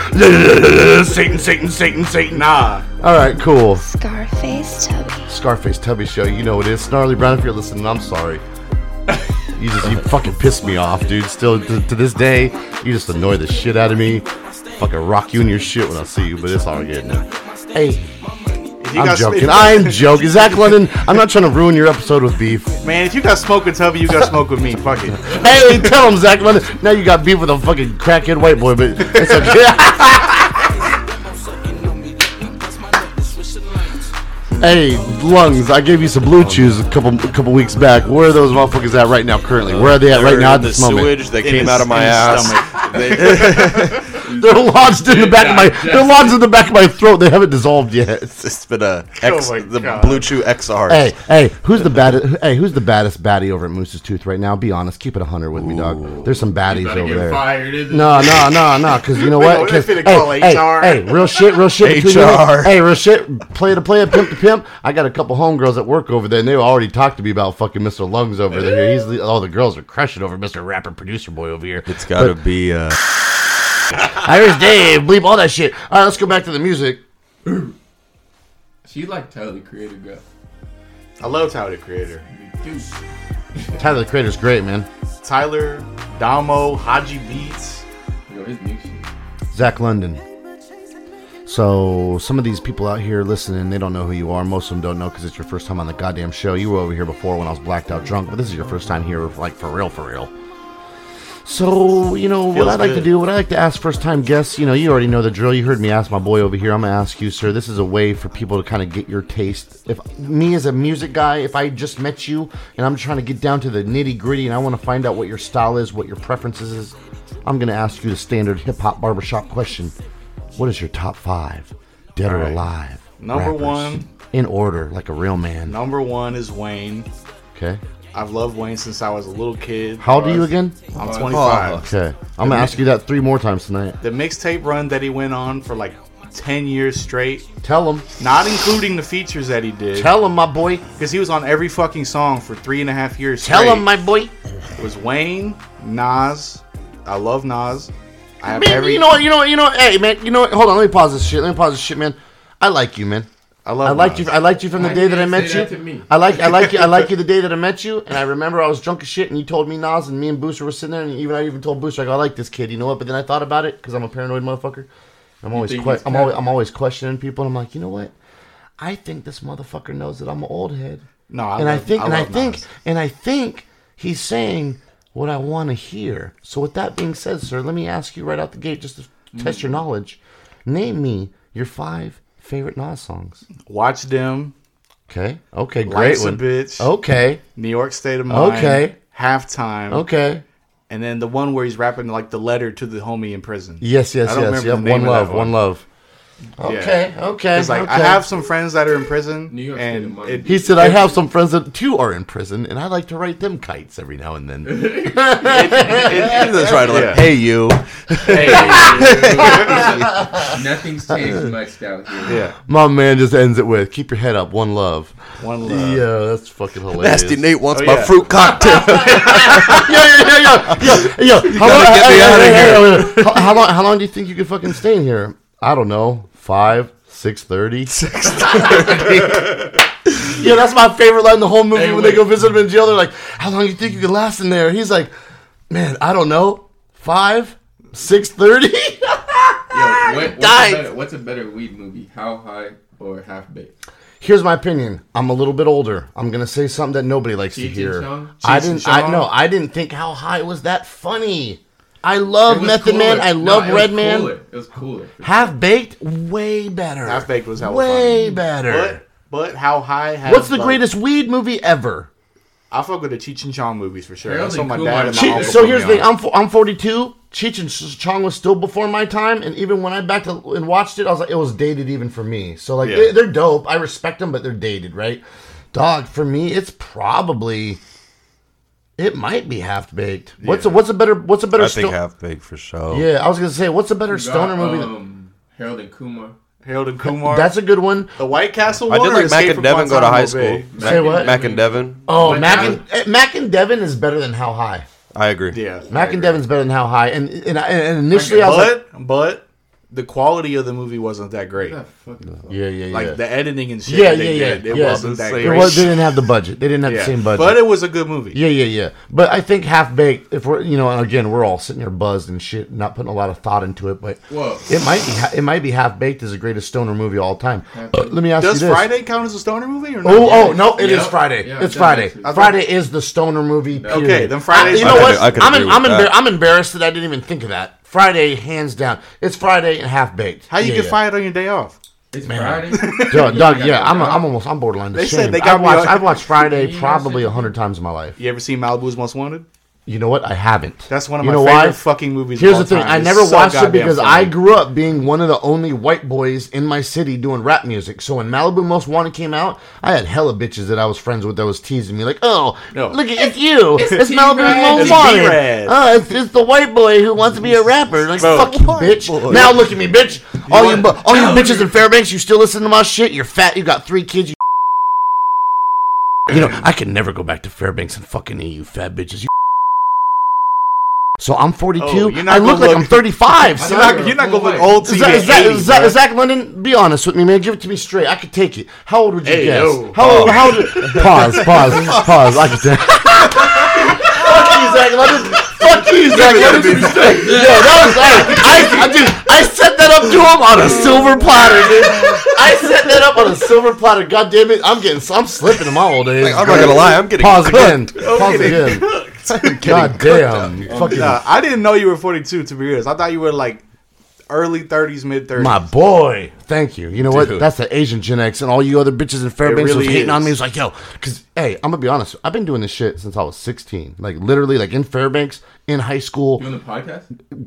B: Satan, Satan, Satan, Satan.
E: Nah.
B: All right, cool.
D: Scarface Tubby.
B: Scarface Tubby Show. You know what it is. Snarly Brown, if you're listening, I'm sorry. You just you fucking pissed me off, dude. Still to, to this day, you just annoy the shit out of me. Fucking rock you in your shit when I see you, but it's all good now. Hey,
E: If you
B: I'm
E: got
B: joking.
E: sm-
B: I'm joking. Zach London, I'm not trying to ruin your episode with beef.
E: Man, if you got smoke with Tubby, you got smoke with me. Fuck it.
B: Hey, tell him, Zach London. Now you got beef with a fucking crackhead white boy, but it's okay. Hey, Lungs, I gave you some blue chews a couple a couple weeks back. Where are those motherfuckers at right now currently? Where are they at right now at
C: the
B: this moment?
C: sewage that
E: In
C: came
E: his-
C: out of my
E: in his
C: ass.
E: stomach.
B: They're lodged in the back of my they're lodged in the back of my throat. They haven't dissolved yet.
C: It's, it's been a X,
E: Oh my
C: the
E: God.
C: Blue Chew X R.
B: Hey, hey, who's the baddest hey, who's the baddest baddie over at Moose's Tooth right now? Be honest, keep it a hundred with me, dog. There's some baddies
F: About to
B: over
F: get
B: there.
F: fired, isn't it?
B: No, no, no, no. Because you know
E: We
B: what?
E: know they
B: 'Cause-
E: finna
B: hey,
E: call
B: hey,
E: H R.
B: hey, real shit, real shit. between
C: H
B: you and
C: R.
B: me. Hey, real shit. Player to player, pimp to pimp. I got a couple homegirls that work over there, and they already talked to me about fucking Mister Lungs over there. He's the, oh, the girls are crushing over Mister Rapper Producer Boy over here.
C: It's got to be. Uh,
B: Irish Dave, bleep all that shit. All right, let's go back to the music.
F: She like Tyler, the Creator girl.
E: I love Tyler, the Creator.
F: Dude,
B: Tyler the Creator's great, man.
E: Tyler, Damo, Haji Beats.
F: yo, his new shit.
B: Zach London. So, some of these people out here listening, they don't know who you are. Most of them don't know because it's your first time on the goddamn show. You were over here before when I was blacked out drunk, but this is your first time here, like, for real, for real. So, you know, what
E: Feels
B: I like to
E: good.
B: do, what I like to ask first time guests, you know, you already know the drill. You heard me ask my boy over here. I'm going to ask you, sir. This is a way for people to kind of get your taste. If me as a music guy, if I just met you and I'm trying to get down to the nitty gritty and I want to find out what your style is, what your preferences is, I'm going to ask you the standard hip hop barbershop question. What is your top five, dead or
E: All right.
B: alive?
E: Number
B: rappers?
E: one.
B: In order, like a real man.
E: Number one is Wayne.
B: Okay.
E: I've loved Wayne since I was a little kid.
B: How old are you again?
E: I'm twenty-five.
B: Okay. I'm going to ask you that three more times tonight.
E: The mixtape run that he went on for like ten years straight,
B: Tell him.
E: not including the features that he did,
B: Tell him, my boy.
E: because he was on every fucking song for three and a half years
B: Tell
E: straight.
B: him, my boy.
E: It was Wayne, Nas. I love Nas. I have
B: Man,
E: every.
B: you know what? You know what? You know what? Hey, man. You know what? Hold on. Let me pause this shit. Let me pause this shit, man. I like you, man.
E: I love.
B: I liked
E: Nas.
B: you. I liked you from the
F: Why
B: day
F: you
B: that I
F: didn't
B: met
F: say
B: you.
F: that to me?
B: I like. I like you. I like you the day that I met you. And I remember I was drunk as shit, and you told me Nas, and me and Booster were sitting there, and even I even told Booster, I go, I like this kid. You know what? But then I thought about it because I'm a paranoid motherfucker. I'm always.
F: think
B: Que-
F: he's
B: I'm always.
F: capping?
B: I'm always questioning people, and I'm like, you know what? I think this motherfucker knows that I'm an old head.
E: No, I
B: and I
E: love-
B: think,
E: I
B: and I
E: love
B: think,
E: Nas.
B: and I think he's saying what I want to hear. So with that being said, sir, let me ask you right out the gate, just to test your knowledge. Name me your five favorite Nas songs.
E: Watch Them.
B: Okay. Okay. Great
E: Life's a
B: one.
E: Bitch.
B: Okay.
E: New York State of Mind.
B: Okay.
E: Halftime.
B: Okay.
E: And then the one where he's rapping like the letter to the homie in prison.
B: Yes. Yes.
E: I don't
B: Yes.
E: remember
B: Yep.
E: the name
B: One
E: of that
B: love.
E: one.
B: One love. Okay. Okay.
E: It's like
B: okay.
E: I have some friends that are in prison,
F: New York State of
E: and
F: Mind.
E: it,
B: He said, "I have some friends that too are in prison, and I like to write them kites every now and then."
C: That's right. Like,
E: Yeah.
C: hey, you.
F: Hey, nothing's changed much out here.
E: yeah,
B: My man just ends it with, "Keep your head up, one love."
E: one love.
B: Yeah, that's fucking hilarious.
C: Nasty Nate wants
E: Oh,
C: my
E: yeah.
C: fruit cocktail.
B: Yo, yo, yo, yo, yo, yo. How long,
C: gotta get me
B: hey,
C: outta
B: hey, hey,
C: here.
B: hey, hey, How, how long? How long do you think you could fucking stay in here? I don't know. Five, six thirty. Yeah, that's my favorite line in the whole movie.
F: Hey,
B: when
F: wait.
B: they go visit him in jail, they're like, "How long do you think you could last in there?" He's like, "Man, I don't know. Five, six thirty."
F: Yo, what, what's, a
B: Died.
F: better, what's a better weed movie? How High or Half Baked?
B: Here's my opinion. I'm a little bit older. I'm gonna say something that nobody likes
F: Cheech
B: to
F: and
B: hear.
F: Chong?
B: I
E: Cheech and
B: didn't. I
E: Chong?
B: no. I didn't think How High was that funny. I love
F: It was
B: Method Man.
F: cooler.
B: I
F: No,
B: love
F: it was
B: Red Man.
F: cooler. It was cooler.
B: Half Baked, way better.
E: Half Baked was hella
B: way
E: funny.
B: better.
E: But but how high? Has,
B: What's the
E: like-
B: greatest weed movie ever?
E: I fuck with the Cheech and Chong movies for sure.
F: Harold
E: That's what
F: and
E: my
F: Kumar
E: dad and my
F: Cheech-
E: uncle
B: So
E: put
B: here's the
E: me
B: thing.
E: on.
B: I'm fo- I'm forty-two. Cheech and Chong was still before my time, and even when I back to and watched it, I was like, it was dated even for me. So like,
E: Yeah.
B: they, they're dope. I respect them, but they're dated, right? Dog, for me, it's probably. It might be Half Baked. What's a
E: Yeah.
B: what's a better what's a better
C: I think
B: sto-
C: half baked for sure.
B: Yeah, I was gonna say what's a better
F: You got,
B: stoner movie? that-
F: Um, Harold and Kumar.
E: Harold and Kumar.
B: That's a good one.
E: the White Castle
C: I
E: one.
C: did
E: or
C: like Mac
E: Escape
C: and
E: from
C: Devin go to
E: Guantanamo
C: high
E: Bay?
C: school.
B: Say what?
C: Mac and Devin.
B: Oh,
F: What
B: Mac
F: time?
B: and, eh, Mac and Devin is better than How High.
C: I agree.
E: Yeah.
B: Mac and Devin's better than How High, and and, I- and initially I was like,
E: But but the quality of the movie wasn't that great.
F: That fucking
B: Yeah, yeah, yeah.
E: Like the editing and shit.
B: Yeah,
E: they
B: yeah, yeah.
E: did, it
B: yeah.
E: wasn't that
B: It
E: great.
B: was, they didn't have the budget. They didn't have
E: Yeah.
B: the same budget.
E: But it was a good movie.
B: Yeah, yeah, yeah. But I think Half Baked, if we're, you know, and again, we're all sitting here buzzed and shit, not putting a lot of thought into it, but
F: Whoa.
B: it might be, ha- it might be Half Baked is the greatest stoner movie of all time. Let me ask
E: Does
B: you this.
E: Friday count as a stoner movie or not?
B: Oh, oh, no, it is
F: Yep.
B: Friday.
F: Yeah,
B: it's Friday.
F: definitely.
B: Friday is the stoner movie. Period.
E: Okay, then Friday's
B: I- You know
C: I
B: what?
C: could- I could
B: I'm,
C: agree
B: em- I'm,
C: with
B: embar-
C: that.
B: I'm embarrassed that I didn't even think of that. Friday, hands down. It's Friday and Half Baked.
E: How you
B: yeah,
E: get
B: yeah.
E: fired on your day off?
F: It's
B: Man.
F: Friday.
B: Doug, Doug, yeah, I'm, a, I'm almost, I'm borderline
E: They
B: ashamed.
E: said they got
B: I've
E: me
B: watched,
E: on-
B: I've watched Friday
F: Yeah,
B: probably
F: yeah.
B: a hundred times in my life.
E: You ever seen Malibu's Most Wanted?
B: You know what? I haven't.
E: That's one of
B: you
E: my
B: know
E: favorite
B: why?
E: fucking movies.
B: Here's
E: of all
B: the thing.
E: time.
B: I
E: It's
B: never
E: so
B: watched it
E: goddamn
B: because
E: funny.
B: I grew up being one of the only white boys in my city doing rap music. So when Malibu Most Wanted came out, I had hella bitches that I was friends with that was teasing me like, "Oh,
E: No.
B: look, at it's you. It's, Malibu
F: T-Rad.
B: Most
E: It's
B: Wanted.
E: T-Rad.
B: Oh, it's, it's the white boy who wants to be a rapper." Like,
E: Bro,
B: fuck you,
E: white
B: bitch.
E: boy.
B: Now look at me, bitch. All you,
F: want-
B: bu- all you
F: Now
B: bitches
F: look-
B: in Fairbanks, you still listen to my shit. You're fat. You got three kids. You, you know, I can never go back to Fairbanks and fucking eat you fat bitches. You So I'm forty-two.
E: Oh, you're not
B: I look
E: gonna
B: like
E: look-
B: I'm thirty-five.
E: You're
B: son.
E: not, you're not gonna look old to
B: Zach,
E: you.
B: Zach, Zach, Zach London, be honest with me, man. Give it to me straight. I could take it. How old would you
E: Hey,
B: guess?
E: yo.
B: How old? How old? Pause. Pause. Pause. I could take. Fuck you, Zach London. Fuck you, Zach London. Yo, that was. Hey, I, I, dude, I set that up to him on a silver platter, dude. I set that up on a silver platter. God damn it, I'm getting. I'm slipping in my old age.
C: Like, I'm not gonna lie, I'm getting
B: Pause
C: cooked.
B: again. Pause again. God damn. Fucking.
E: Nah, I didn't know you were forty-two. To be honest, I thought you were like early thirties, mid thirties.
B: My boy, thank you. You know what?
C: Dude.
B: That's the Asian Gen X, and all you other bitches in Fairbanks
E: really
B: was hating
E: is.
B: on me. Was like, yo, because hey, I'm gonna be honest. I've been doing this shit since I was sixteen. Like literally, like in Fairbanks, in high school.
F: Doing the podcast?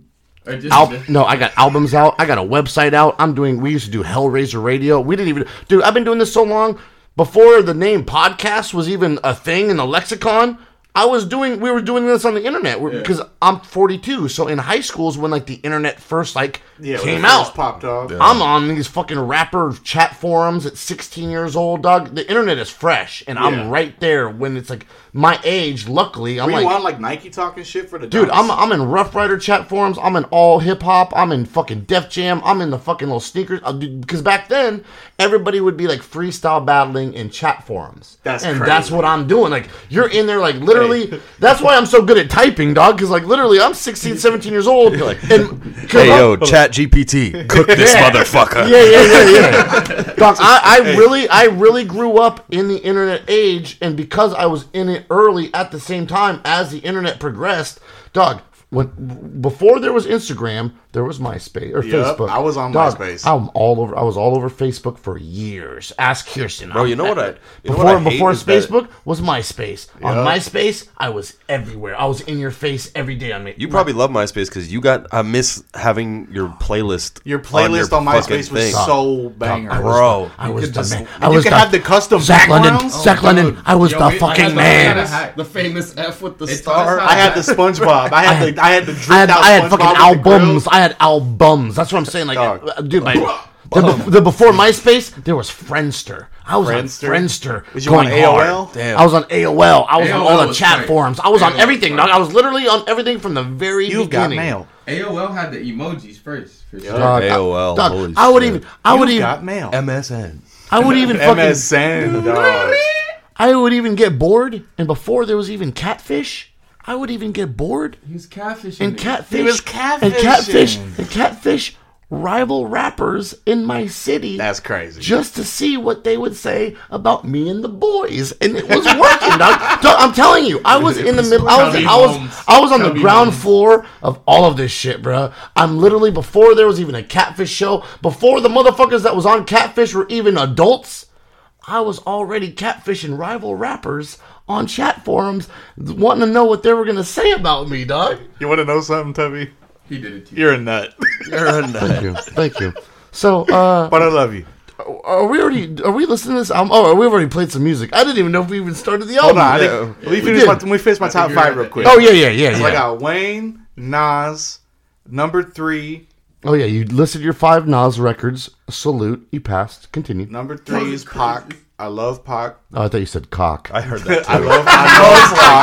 F: Or just,
B: Al-
F: just-
B: no, I got albums out. I got a website out. I'm doing. We used to do Hellraiser Radio. We didn't even, dude. I've been doing this so long before the name podcast was even a thing in the lexicon. I was doing. We were doing this on the internet because I'm forty-two. So in high school is when like the internet first like
E: yeah, when
B: came
E: it first
B: out.
E: popped off.
B: I'm on these fucking rapper chat forums at sixteen years old, dog. The internet is fresh, and
E: Yeah.
B: I'm right there when it's like my age. Luckily, I'm
E: Were
B: like,
E: you on like Nike talking shit for the
B: dude,
E: dunks?
B: I'm I'm in Rough Rider chat forums. I'm in all hip hop. I'm in fucking Def Jam. I'm in the fucking little sneakers. Uh, dude, because back then, everybody would be like freestyle battling in chat forums.
E: That's
B: and
E: crazy.
B: that's what I'm doing. Like you're in there, like literally. That's why I'm so good at typing, dog. Because like literally, I'm sixteen, seventeen years old. And
C: Hey yo, Chat G P T, cook this
B: Yeah.
C: motherfucker.
B: Yeah, yeah, yeah, yeah. Dog, I, I really, I really grew up in the internet age, and because I was in it early at the same time as the internet progressed, dog. When before there was Instagram, there was MySpace or
E: Yup,
B: Facebook.
E: I was on
B: Dog,
E: MySpace.
B: I'm all over. I was all over Facebook for years. Ask Kirsten.
C: Bro,
B: I'm-
C: you know what I- you know
B: before
C: what I hate
B: before
C: is that-
B: Facebook was MySpace. On
E: Yup.
B: MySpace, I was everywhere. I was in your face every day on me.
C: You probably love MySpace because you got. I miss having your playlist.
E: Your playlist on,
C: fucking
E: MySpace was
C: thing.
E: so banger.
B: I was
C: Bro,
B: the, I was
F: could
B: the
F: just-
B: man.
E: and
B: I
E: you
B: was
E: could
B: the,
E: have the custom
B: Zach London.
E: backgrounds.
B: Zach London. I was
F: Yo,
B: the
F: we- I
B: fucking
F: had the-
B: man.
F: I had
H: The famous F with the
F: It's
H: star.
F: all-
E: I had the SpongeBob. I had the I had the dripped
B: I had,
E: out
B: I had
E: SpongeBob
B: fucking
E: with the
B: albums.
E: grills.
B: I had albums. That's what I'm saying. Like,
E: Dog.
B: uh, dude, like the, bef- the before MySpace, there was Friendster. I was
E: Friendster?
B: on Friendster.
E: Was you
B: going
E: on A O L?
B: hard.
C: Damn.
B: I was on A O L. I was on
F: A O L
B: all the
F: was
B: chat
F: tight.
B: forums. I was
F: A O
B: on
F: L
B: everything,
F: was
B: dog.
F: tight.
B: I was literally on everything from the very
E: You've got
B: beginning.
E: mail.
F: A O L had the emojis first. For sure.
B: Dog,
C: A O L,
B: dog,
C: holy
B: I would
C: shit.
B: even. I would
E: You've
B: even.
E: got mail.
C: M S N.
B: I would even fucking.
E: M S N, dog.
B: I would even get bored, and before there was even catfish, I would even get bored.
F: He was catfishing.
B: And
F: niggas.
B: catfish
E: He was
B: and catfish
E: catfishing.
B: and catfish rival rappers in my city.
E: That's crazy.
B: Just to see what they would say about me and the boys, and it was working. dog. Dog, I'm telling you, I was in the middle. I was,
F: Chubby
B: I was,
F: Holmes.
B: I was on the
F: Chubby
B: ground
F: Holmes.
B: floor of all of this shit, bro. I'm literally before there was even a catfish show, before the motherfuckers that was on catfish were even adults. I was already catfishing rival rappers on chat forums, wanting to know what they were gonna say about me, dog.
E: You want to know something, Tubby?
F: He did it to you.
E: You're a nut.
C: You're a nut.
B: Thank you, thank you. So, uh,
E: But I love you.
B: are we already? Are we listening to this album? Oh, we've already played some music. I didn't even know if we even started the
E: Hold
B: album.
E: on. I
C: Yeah.
E: think, let me
B: We
E: finish
B: did.
E: my, let me finish my top
F: figured
E: five
F: out
E: real
F: that-
E: quick.
B: Oh yeah, yeah, yeah,
E: So I
B: yeah.
E: got Wayne, Nas, number three.
B: Oh yeah, you listed your five Nas records. Salute, you passed. Continue.
E: Number three is Pac. I love Pac.
B: Oh, I thought you said cock.
C: I heard that
E: I
C: too.
E: love I love Pac.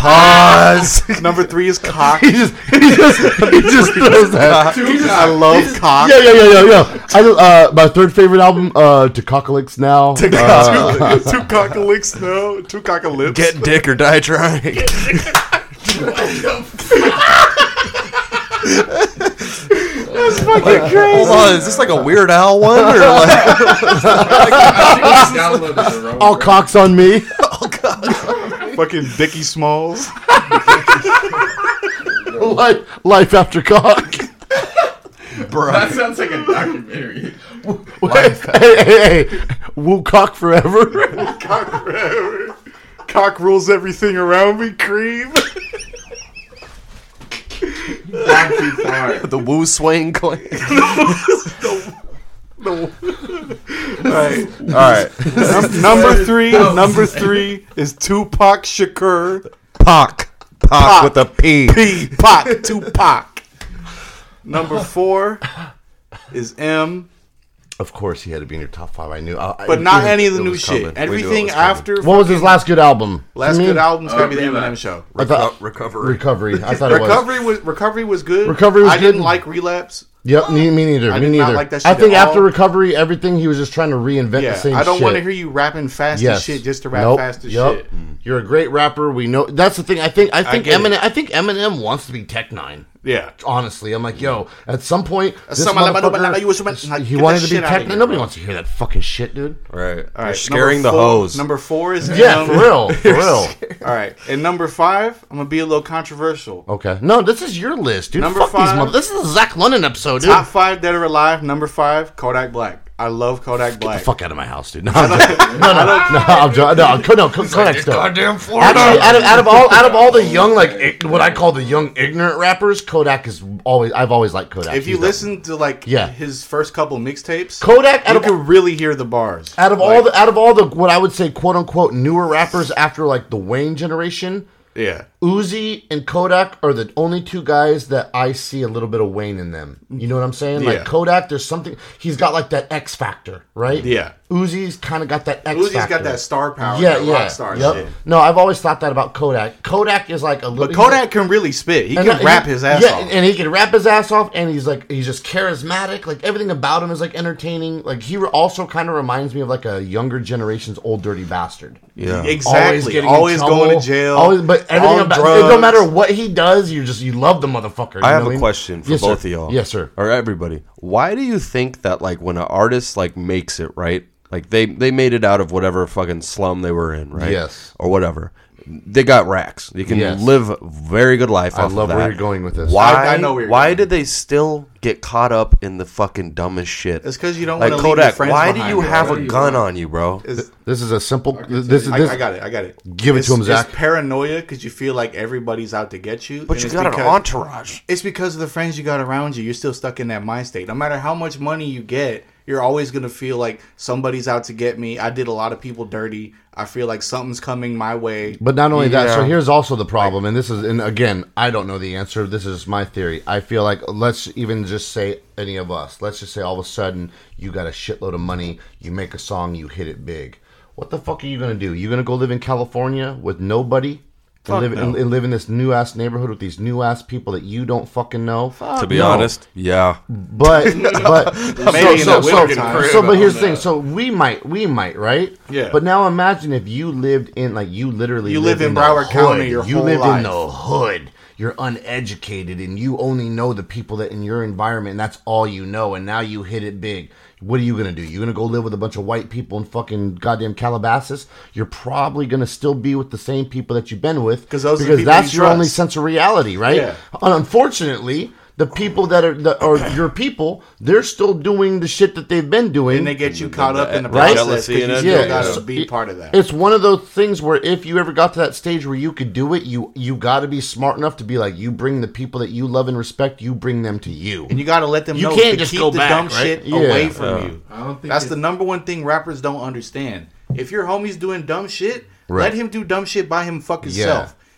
C: Pause.
E: Number three is cock.
B: He just, he just, he just throws that.
E: I love cock.
B: Yeah, yeah, yeah, yeah, yeah. I, uh, my third favorite album, uh, To Cockalix Now.
E: Two,
B: Uh,
E: two cockalicks, no. Two cockalips.
C: Get dick or die trying.
E: That's fucking crazy.
C: Hold on, is this like a Weird Al one or like?
B: all cocks on me.
E: Fucking Dickie Smalls.
B: life, life after cock.
F: That sounds like a documentary.
B: hey, hey, hey, hey. Woo cock forever.
E: Cock forever. Cock rules everything around me. Cream.
F: Back too far.
C: The Wu Swing clan.
E: All right.
C: All right.
E: Num- number three. Number three is Tupac Shakur.
C: Pac. Pac
E: Pac.
C: with a P.
E: P. Pac. Tupac. Number four is M.
B: Of course, he had to be in your top five. I knew, I,
E: But
B: I,
E: not
B: it,
E: any of the
C: it
E: new
C: was
E: shit.
C: coming. We knew it
E: Everything
C: was coming.
E: after.
B: What was his last good album?
E: Last
B: To me?
E: good album's gotta
F: Uh,
E: be the
F: Relapse.
E: Eminem Show.
B: I thought,
C: Recovery.
B: Recovery. I thought it was.
E: Recovery was Recovery was good.
B: Recovery was
E: I didn't
B: good.
E: like Relapse.
B: Yep, me, me neither.
E: I
B: me
E: did not
B: neither.
E: like that
B: I
E: shit
B: think
E: at
B: after
E: all.
B: Recovery, everything he was just trying to reinvent
E: Yeah,
B: the same
E: I don't
B: shit.
E: want to hear you rapping fast
B: Yes.
E: as shit just to rap
B: Nope.
E: fast as
B: Yep.
E: shit.
B: You're a great rapper. We know that's the thing. I think. I think
E: get
B: Eminem.
E: it.
B: I think Eminem wants to be Tech Nine.
E: Yeah.
B: Honestly, I'm like, yo. At some point, this
E: Some- like,
B: motherfucker,
E: you was- like,
B: he
E: get
B: wanted
E: that
B: to be
E: shit outta
B: Tech
E: here,
B: Nine. Nobody
E: bro.
B: wants to hear that fucking shit, dude.
C: Right.
E: All
C: You're
E: right.
C: scaring
E: number
C: the
E: four-
C: hoes.
E: Number four is
B: Yeah,
E: M.
B: for real, for real.
E: All right. And number five, I'm gonna be a little controversial.
B: Okay, no, this is your list, dude.
E: Number
B: Fuck these
E: five.
B: mother- This is a Zach London episode, dude.
E: Top five dead or alive. Number five, Kodak Black. I love Kodak
B: Get
E: Black.
B: the fuck out of my house, dude. No, I'm joking. no, no, no, I'm joking. No, no, no, Kodak's dope.
C: Goddamn
B: Actually,
C: Florida.
B: out of, out of all out of all the young, like ig- what I call the young ignorant rappers, Kodak is always. I've always liked Kodak.
E: If you
B: He's dope.
E: listen to like
B: Yeah.
E: his first couple mixtapes,
B: Kodak, out
E: you
B: of
E: can really hear the bars.
B: out of
E: Like,
B: all the out of all the what I would say quote unquote newer rappers after like the Wayne generation,
E: yeah.
B: Uzi and Kodak are the only two guys that I see a little bit of Wayne in them. You know what I'm saying? Like
E: Yeah.
B: Kodak, there's something he's got like that X factor, right?
E: Yeah.
B: Uzi's kind of got that X
E: Uzi's
B: factor.
E: got that star power,
B: Yeah,
E: that
B: yeah.
E: rock star
B: Yep.
E: shit.
B: No, I've always thought that about Kodak. Kodak is like a little.
E: But Kodak can really spit. He
B: and
E: can
B: that-
E: rap
B: he-
E: his ass
B: yeah,
E: off.
B: and he can rap his ass off, and he's like he's just charismatic. Like everything about him is like entertaining. Like he re- also kind of reminds me of like a younger generation's Old Dirty Bastard.
C: Yeah.
E: Exactly.
B: getting
E: Always,
B: in
E: going
B: trouble,
E: to jail.
B: Always, but everything
E: on
B: about
E: drugs.
B: it don't matter what he does. You just you love the motherfucker. you
C: I
B: know
C: have
B: what
C: a
B: mean?
C: question for
B: Yes,
C: both
B: sir.
C: of y'all.
B: Yes, sir.
C: Or everybody. Why do you think that like when an artist like makes it, right? Like they they made it out of whatever fucking slum they were in, right?
B: Yes.
C: Or whatever. They got racks. You can
B: Yes.
C: live a very good life
B: I
C: off
B: love
C: of that.
B: where you're going with this.
C: Why?
E: I- I know where you're
C: why
E: going.
C: did they still get caught up in the fucking dumbest shit?
E: It's 'cause you don't
C: like
E: wanna leave your
C: Kodak.
E: friends
C: Why do
E: behind,
C: you
E: bro.
C: have
F: What
C: a
F: do you
C: gun
F: want?
C: on you, bro?
E: It's-
B: This is a simple.
F: can
B: This is
E: I,
B: this.
E: I got it. I got it.
B: Give it
E: it's,
B: to him,
E: it's
B: Zach.
E: paranoia because you feel like everybody's out to get you.
C: But
E: and
C: you
E: it's
C: got an
E: because-
C: entourage.
E: It's because of the friends you got around you. You're still stuck in that mind state. No matter how much money you get, you're always going to feel like somebody's out to get me. I did a lot of people dirty. I feel like something's coming my way.
B: But not only that, so
C: Yeah.
B: here's also the problem, and this is, and again, I don't know the answer. This is my theory. I feel like let's even just say any of us. Let's just say all of a sudden you got a shitload of money, you make a song, you hit it big. What the fuck are you gonna do? You gonna go live in California with nobody? And
E: Fuck
B: live,
E: no.
B: and, and live in this new ass neighborhood with these new ass people that you don't fucking know.
C: To be
B: no.
C: honest, yeah.
B: But but so,
E: Maybe in
B: so,
E: the
B: so,
E: winter time.
B: so but here's the thing. So we might we might right.
E: Yeah.
B: But now imagine if you lived in like you literally
E: You live in
B: the
E: Broward County
B: hood.
E: your
B: you
E: whole
B: live in
E: life.
B: the hood. You're uneducated and you only know the people that in your environment. And that's all you know. And now you hit it big. What are you gonna do? You gonna go live with a bunch of white people in fucking goddamn Calabasas? You're probably gonna still be with the same people that you've been with
E: 'Cause those are the
B: because
E: people
B: that's
E: you
B: your only
E: trust.
B: sense of reality, right?
E: Yeah.
B: And unfortunately, the people that are that are your people, they're still doing the shit that they've been doing.
E: And they get you caught up in the
B: Right?
E: process
C: Jealousy
E: because
C: and
E: you
C: it.
E: still
B: Yeah.
E: got
B: So
E: to be
B: it-
E: part of that.
B: It's one of those things where if you ever got to that stage where you could do it, you you got to be smart enough to be like, you bring the people that you love and respect, you bring them to you.
E: And you got to let them
B: You
E: know
B: can't
E: to
B: just
E: keep
B: go
E: the
B: back,
E: dumb
B: right?
E: shit
B: Yeah.
E: away from
C: Yeah.
E: you.
F: I don't think
E: That's
F: it's-
E: the number one thing rappers don't understand. If your homie's doing dumb shit,
B: Right.
E: let him do dumb shit by him fuck himself.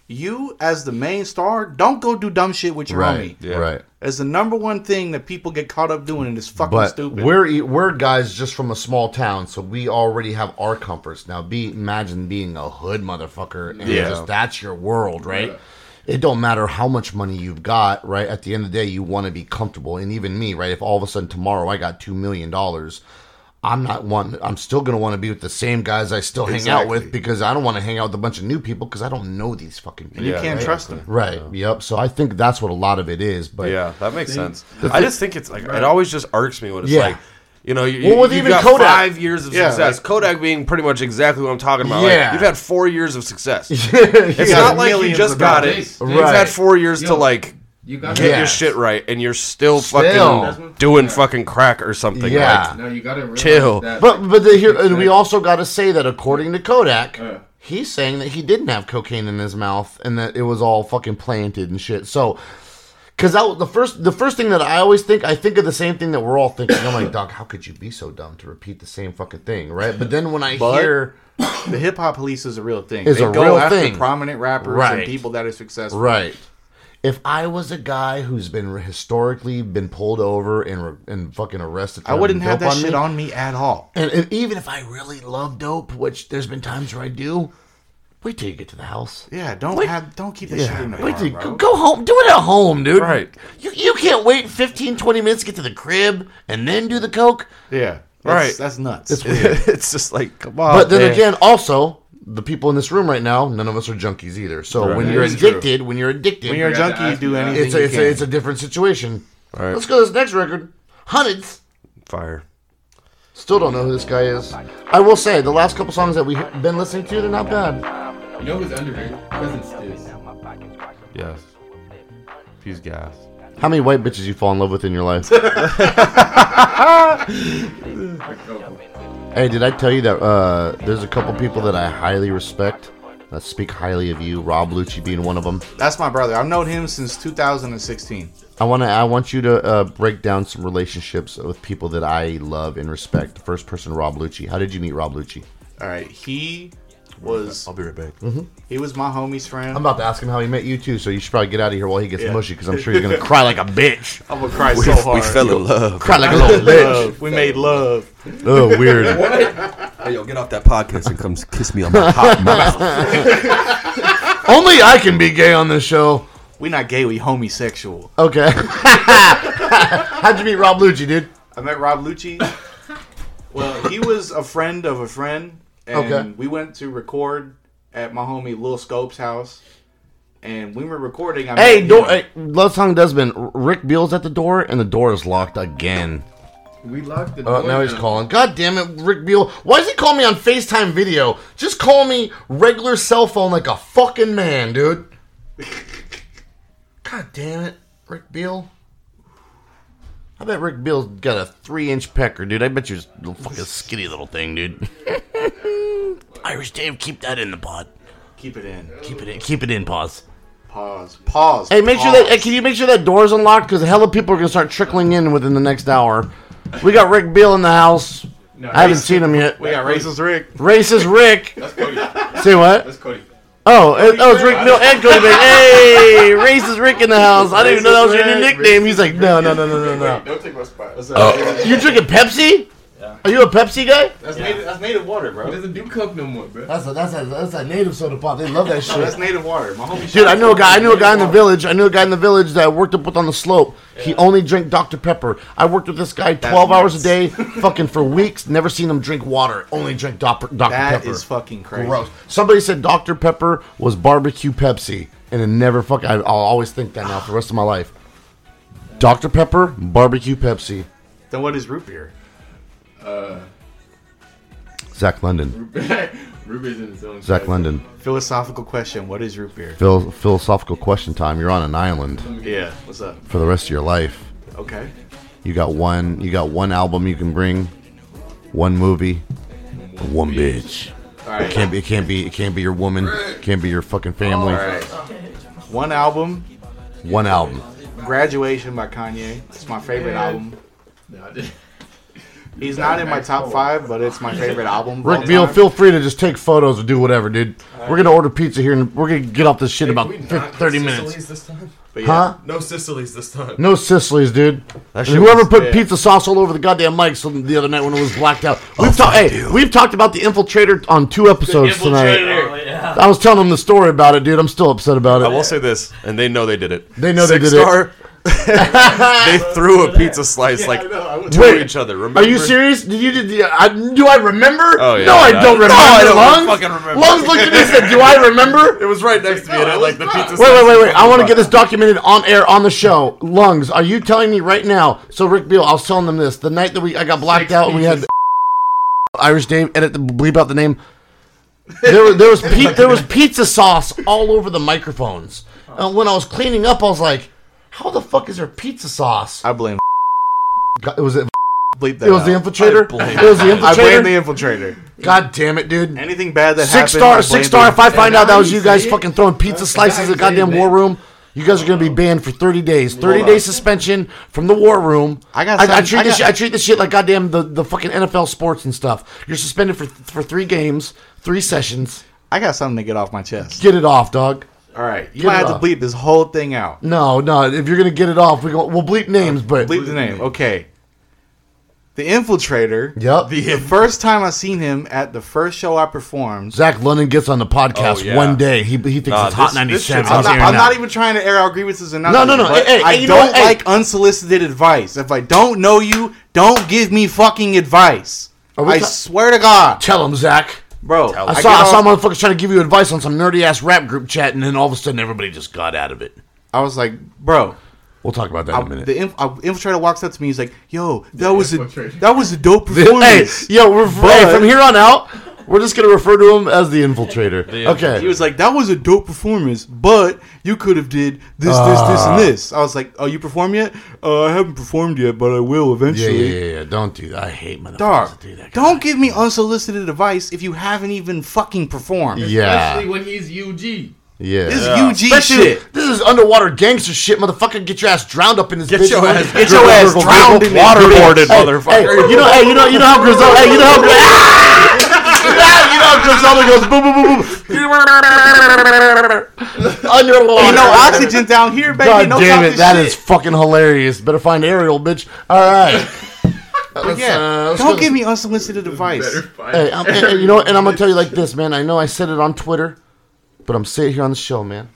E: you as the main star, don't go do dumb shit with your
B: Right,
E: homie.
C: Yeah.
B: right.
E: It's the number one thing that people get caught up doing, and it's fucking
B: But
E: stupid.
B: we're we're guys just from a small town, so we already have our comforts. Now, be imagine being a hood motherfucker, and
C: Yeah.
B: just that's your world, right? It don't matter how much money you've got, right? At the end of the day, you want to be comfortable, and even me, right? If all of a sudden tomorrow I got two million dollars, I'm not one. I'm still gonna want to be with the same guys I still hang out
E: Exactly.
B: with because I don't want to hang out with a bunch of new people because I don't know these fucking people.
E: you
C: Yeah,
E: can't
C: right.
E: trust them.
B: Right. Yep. So I think that's what a lot of it is. But
C: Yeah, that makes sense.
B: the
C: I
B: thi-
C: just think it's like it always just irks me when it's
B: Yeah.
C: like, you know, you,
B: Well, with
C: you've
B: even
C: got
B: Kodak.
C: five years of
E: Yeah,
C: success.
E: like-
C: Kodak being pretty much exactly what I'm talking about.
B: Yeah.
C: Like, you've had four years of success. It's
B: Yeah.
C: not like you
E: Millions
C: just
E: of
C: got it.
F: dollars.
C: You've
B: Right.
C: had four years to
F: Yo.
C: like
F: You got
C: get
B: Yeah.
C: your shit right, and you're still,
B: Still.
C: fucking doing fucking crack or something.
B: Yeah.
C: Like,
F: No, you gotta realize
C: Chill.
F: that.
B: But but the, here and we also got to say that according to Kodak,
F: Uh.
B: he's saying that he didn't have cocaine in his mouth and that it was all fucking planted and shit. So, because the first the first thing that I always think, I think of the same thing that we're all thinking. I'm like, Doc, how could you be so dumb to repeat the same fucking thing, right? But then when I
E: But-
B: hear
E: The hip hop police is a real thing.
B: Is
E: they
B: a
E: go
B: real
E: after
B: thing.
E: prominent rappers
B: Right.
E: and people that are successful.
B: right. If I was a guy who's been historically been pulled over and and fucking arrested, for
E: I wouldn't
B: having
E: have
B: dope
E: that shit
B: me,
E: on me at all.
B: And, and even if I really love dope, which there's been times where I do, wait till you get to the house.
E: Yeah, don't
B: Wait.
E: have don't keep that shit in the
B: Wait
E: car,
B: till you,
E: bro.
B: go, go home. Do it at home, dude.
C: Right.
B: You, you can't wait fifteen, twenty minutes to get to the crib and then do the coke.
E: Yeah, that's,
C: Right.
E: That's nuts.
B: It's weird.
C: it's just like, come on.
B: But then
C: man.
B: again, also, the people in this room right now, none of us are junkies either. So
C: Right.
B: when
E: That
B: you're
E: is true.
B: addicted, when you're addicted,
E: when you're a
F: You have to
E: junkie, you
F: ask
E: do
F: me that.
E: anything
B: it's a,
E: you
B: it's,
E: can.
B: a, it's a different situation.
C: All right.
B: Let's go to this next record. Hundreds.
C: Fire.
B: Still don't know who this guy is. I will say, the last couple songs that we've been listening to, they're not bad.
F: You know who's underrated? Cousin Stiz.
C: Yes. He's gas.
B: How many white bitches you fall in love with in your life? Hey, did I tell you that uh, there's a couple people that I highly respect that speak highly of you? Rob Lucci being one of them.
E: That's my brother. I've known him since two thousand sixteen.
B: I want to. I want you to uh, break down some relationships with people that I love and respect. The first person, Rob Lucci. How did you meet Rob Lucci?
E: All right, he was
C: I'll be right back.
E: he was my homie's friend.
B: I'm about to ask him how he met you too. So you should probably get out of here while he gets
E: Yeah.
B: mushy because I'm sure he's gonna cry like a bitch.
E: I'm gonna cry
C: We,
E: so hard.
C: we fell in love.
B: Cry like a little bitch.
E: Love. We made love.
B: Oh, weird.
C: Hey, yo, get off that podcast and come kiss me on my hot mouth.
B: Only I can be gay on this show.
E: We not gay. We homosexual.
B: Okay. How'd you meet Rob Lucci, dude?
E: I met Rob Lucci. Well, he was a friend of a friend, and
B: Okay.
E: we went to record at my homie Lil Scope's house. And when we were recording, I
B: Hey,
E: met
B: door.
E: him.
B: Hey, Love Song Desmond. Rick Beal's at the door, and the door is locked again.
F: We locked the door.
B: Oh, now he's
F: down.
B: calling. God damn it, Rick Beal. Why does he call me on FaceTime video? Just call me regular cell phone like a fucking man, dude. God damn it, Rick Beal. I bet Rick Beal's got a three-inch pecker, dude. I bet you're a little fucking skinny little thing, dude. Irish Dave, keep that in the pod.
E: Keep it in.
B: Keep it in. Keep it in. Pause.
E: Pause. Pause.
B: Hey, make sure
E: Pause.
B: that. Hey, can you make sure that door's unlocked? Because hella people are gonna start trickling in within the next hour. We got Rick Beal in the house.
F: No,
B: I haven't seen him yet.
E: We got racist Rick.
B: Racist Rick.
F: That's Cody.
B: Say what?
F: That's Cody.
B: Oh, it, oh, it's Rick Beal and Cody Banks. Hey, racist Rick in the house. I didn't even know that was your new
E: Racist Rick,
B: nickname. He's like, no, no, no, no, no, no.
F: Don't take my spot.
E: What's up?
B: You drinking Pepsi? Are you a Pepsi guy?
E: That's native. That's native water,
F: He
E: bro.
F: doesn't do coke no more, bro.
B: That's a that's a that's a native soda pop. They love that
E: No, that's
B: shit.
E: native water. My homie.
B: Dude, I know a guy. I knew a guy in the village. I knew a guy in the village that I worked up with on the slope. He only drank Doctor Pepper. I worked with this guy twelve hours a
E: nuts.
B: day, fucking for weeks. Never seen him drink water. Only drink Doctor Doctor
E: That
B: Pepper.
E: is fucking crazy.
B: Gross. Somebody said Doctor Pepper was barbecue Pepsi, and it never fucking. I'll always think that now for the rest of my life. Doctor Pepper, barbecue Pepsi.
E: Then what is root beer?
F: Uh,
B: Zach London.
F: Ruby's in his own.
B: Zach
F: class.
B: London.
E: Philosophical question. What is root beer?
B: Phil, philosophical question time. You're on an island
E: Yeah. What's up?
B: for the rest of your life.
E: Okay.
B: You got one. You got one album you can bring, one movie, one bitch.
E: All
B: It
E: right.
B: can't be. It can't be. It can't be your woman. Can't be your fucking family.
E: All right. One album.
B: One album.
E: Graduation by Kanye. It's my favorite album.
F: No, I didn't.
E: He's not in my top five, but it's my favorite album. of all
B: Rick Beal,
E: time.
B: feel free to just take photos or do whatever, dude. We're gonna order pizza here, and we're gonna get off this shit in about
C: Can we
B: fifty,
C: not get
B: thirty
C: Sicily's
B: minutes.
C: This time?
E: But yeah,
B: Huh?
C: No Sicily's this time.
B: No Sicily's, dude. And
C: shit
B: whoever
C: was-
B: put
E: yeah.
B: pizza sauce all over the goddamn mics the other night when it was blacked out. We've talked. Hey, we've talked about the infiltrator on two episodes tonight. I was telling them the story about it, dude. I'm still upset about it.
C: I will say this, and they know they did it.
B: They know they
C: Six
B: did it.
C: Star, they threw a pizza slice like to
B: Wait,
C: each other. Remember?
B: Are you serious? Did you did? You, I, do I remember?
C: Oh, yeah,
B: no, I
C: yeah.
B: don't
C: No,
B: remember.
C: I don't
B: Lungs?
C: fucking remember.
B: Lungs looked at me and said, "Do I remember?"
C: It was right next to me, and I like the pizza.
B: Wait, wait, wait, wait! I want to get this documented on air on the show. Lungs, are you telling me right now? So Rick Beal, I was telling them this the night that we I got blacked out and we had Irish Dave edit the bleep out the name. There was there was pe- there was pizza sauce all over the microphones. And when I was cleaning up, I was like, "How the fuck is there pizza sauce?"
E: I blame.
B: God, was it?
E: Bleep that
B: It was
E: out.
B: the infiltrator.
C: blame-
B: It was the
E: I blame the
B: infiltrator.
E: infiltrator.
B: God damn it, dude!
E: Anything bad that
B: Six
E: happened, I
B: star,
E: blame
B: six
E: the
B: star. If I
E: infiltrator.
B: find out that was you
F: you
B: guys
F: say it.
B: fucking throwing pizza
F: That's
B: slices
F: how
B: at
F: you
B: goddamn
F: say it,
B: war
F: man.
B: room, you guys are gonna be banned for thirty days. Thirty day suspension from the war room.
E: I got
B: I, I
E: some-
B: treat
E: I
B: this.
E: got-
B: Shit, I treat this shit like goddamn the, the fucking N F L sports and stuff. You're suspended for for three games, three sessions.
E: I got something to get off my chest.
B: Get it off, dog.
E: All right, you
B: Get
E: might
B: it
E: have
B: off.
E: to bleep this whole thing out.
B: No, no. If you're gonna get it off, we go. We'll bleep names, but
E: Bleep the name. Okay. The infiltrator.
B: Yep.
E: The, the first time I seen him at the first show I performed.
B: Zach London gets on the podcast
C: Oh, yeah.
B: one day. He he thinks
C: Nah,
B: it's Hot
C: this-
B: ninety
C: this
B: seven.
C: shit's
E: I'm,
C: I'm
E: not,
B: hearing
E: I'm
B: that.
E: not even trying to air our grievances and nothing.
B: no, no.
E: but
B: Hey, hey,
E: I
B: you know
E: don't
B: what? Hey.
E: like unsolicited advice. If I don't know you, don't give me fucking advice.
B: Are we
E: I
B: ta-
E: swear to God,
B: Tell him, Zach.
E: bro.
C: Tell
B: I
C: him.
B: saw I
E: get
B: saw
E: off-
B: motherfuckers trying to give you advice on some nerdy ass rap group chat, and then all of a sudden everybody just got out of it.
E: I was like, bro.
B: We'll talk about that in
E: I,
B: a minute.
E: the inf- uh, infiltrator walks up to me. He's like, "Yo, that was a
F: infiltrator.
E: that was a dope
B: hey,
E: performance."
B: yo, we're,
E: But-
B: hey, from here on out, we're just gonna refer to him as the infiltrator. Okay.
E: He was like, "That was a dope performance, but you could have did this, this, this,
B: Ah.
E: and this." I was like, "Oh, you performed yet?" Uh, I haven't performed yet, but I will
B: yeah,
E: eventually.
B: yeah, yeah, yeah. Don't do that. I hate motherfuckers
E: Dog,
B: that do that.
E: don't give me unsolicited advice if you haven't even fucking performed.
B: Yeah.
F: Especially when he's U G.
B: Yeah.
E: This is U G
B: Especially-
E: shit.
B: This is underwater gangster shit, motherfucker. Get your ass drowned up in this
C: Get
B: bitch.
C: your ass-
E: get your ass drowned in this
C: Waterboarded,
B: Hey,
C: motherfucker.
B: hey, you know, hey, you know, you know how Griselda, hey, you know how Ah! you know how Griselda goes boom, boom, boom, boom. Underwater.
E: Ain't no oxygen down here, baby.
B: God
E: no
B: damn
E: talking
B: it, that
E: shit.
B: is fucking hilarious. Better find Ariel, bitch. All right. Let's,
E: Yeah,
B: uh, let's
E: don't
B: go-
E: give me unsolicited advice.
F: Better find
B: Hey, I'm, and- and you know what? And I'm gonna tell you like this, man. I know I said it on Twitter, but I'm saying it here on the show, man.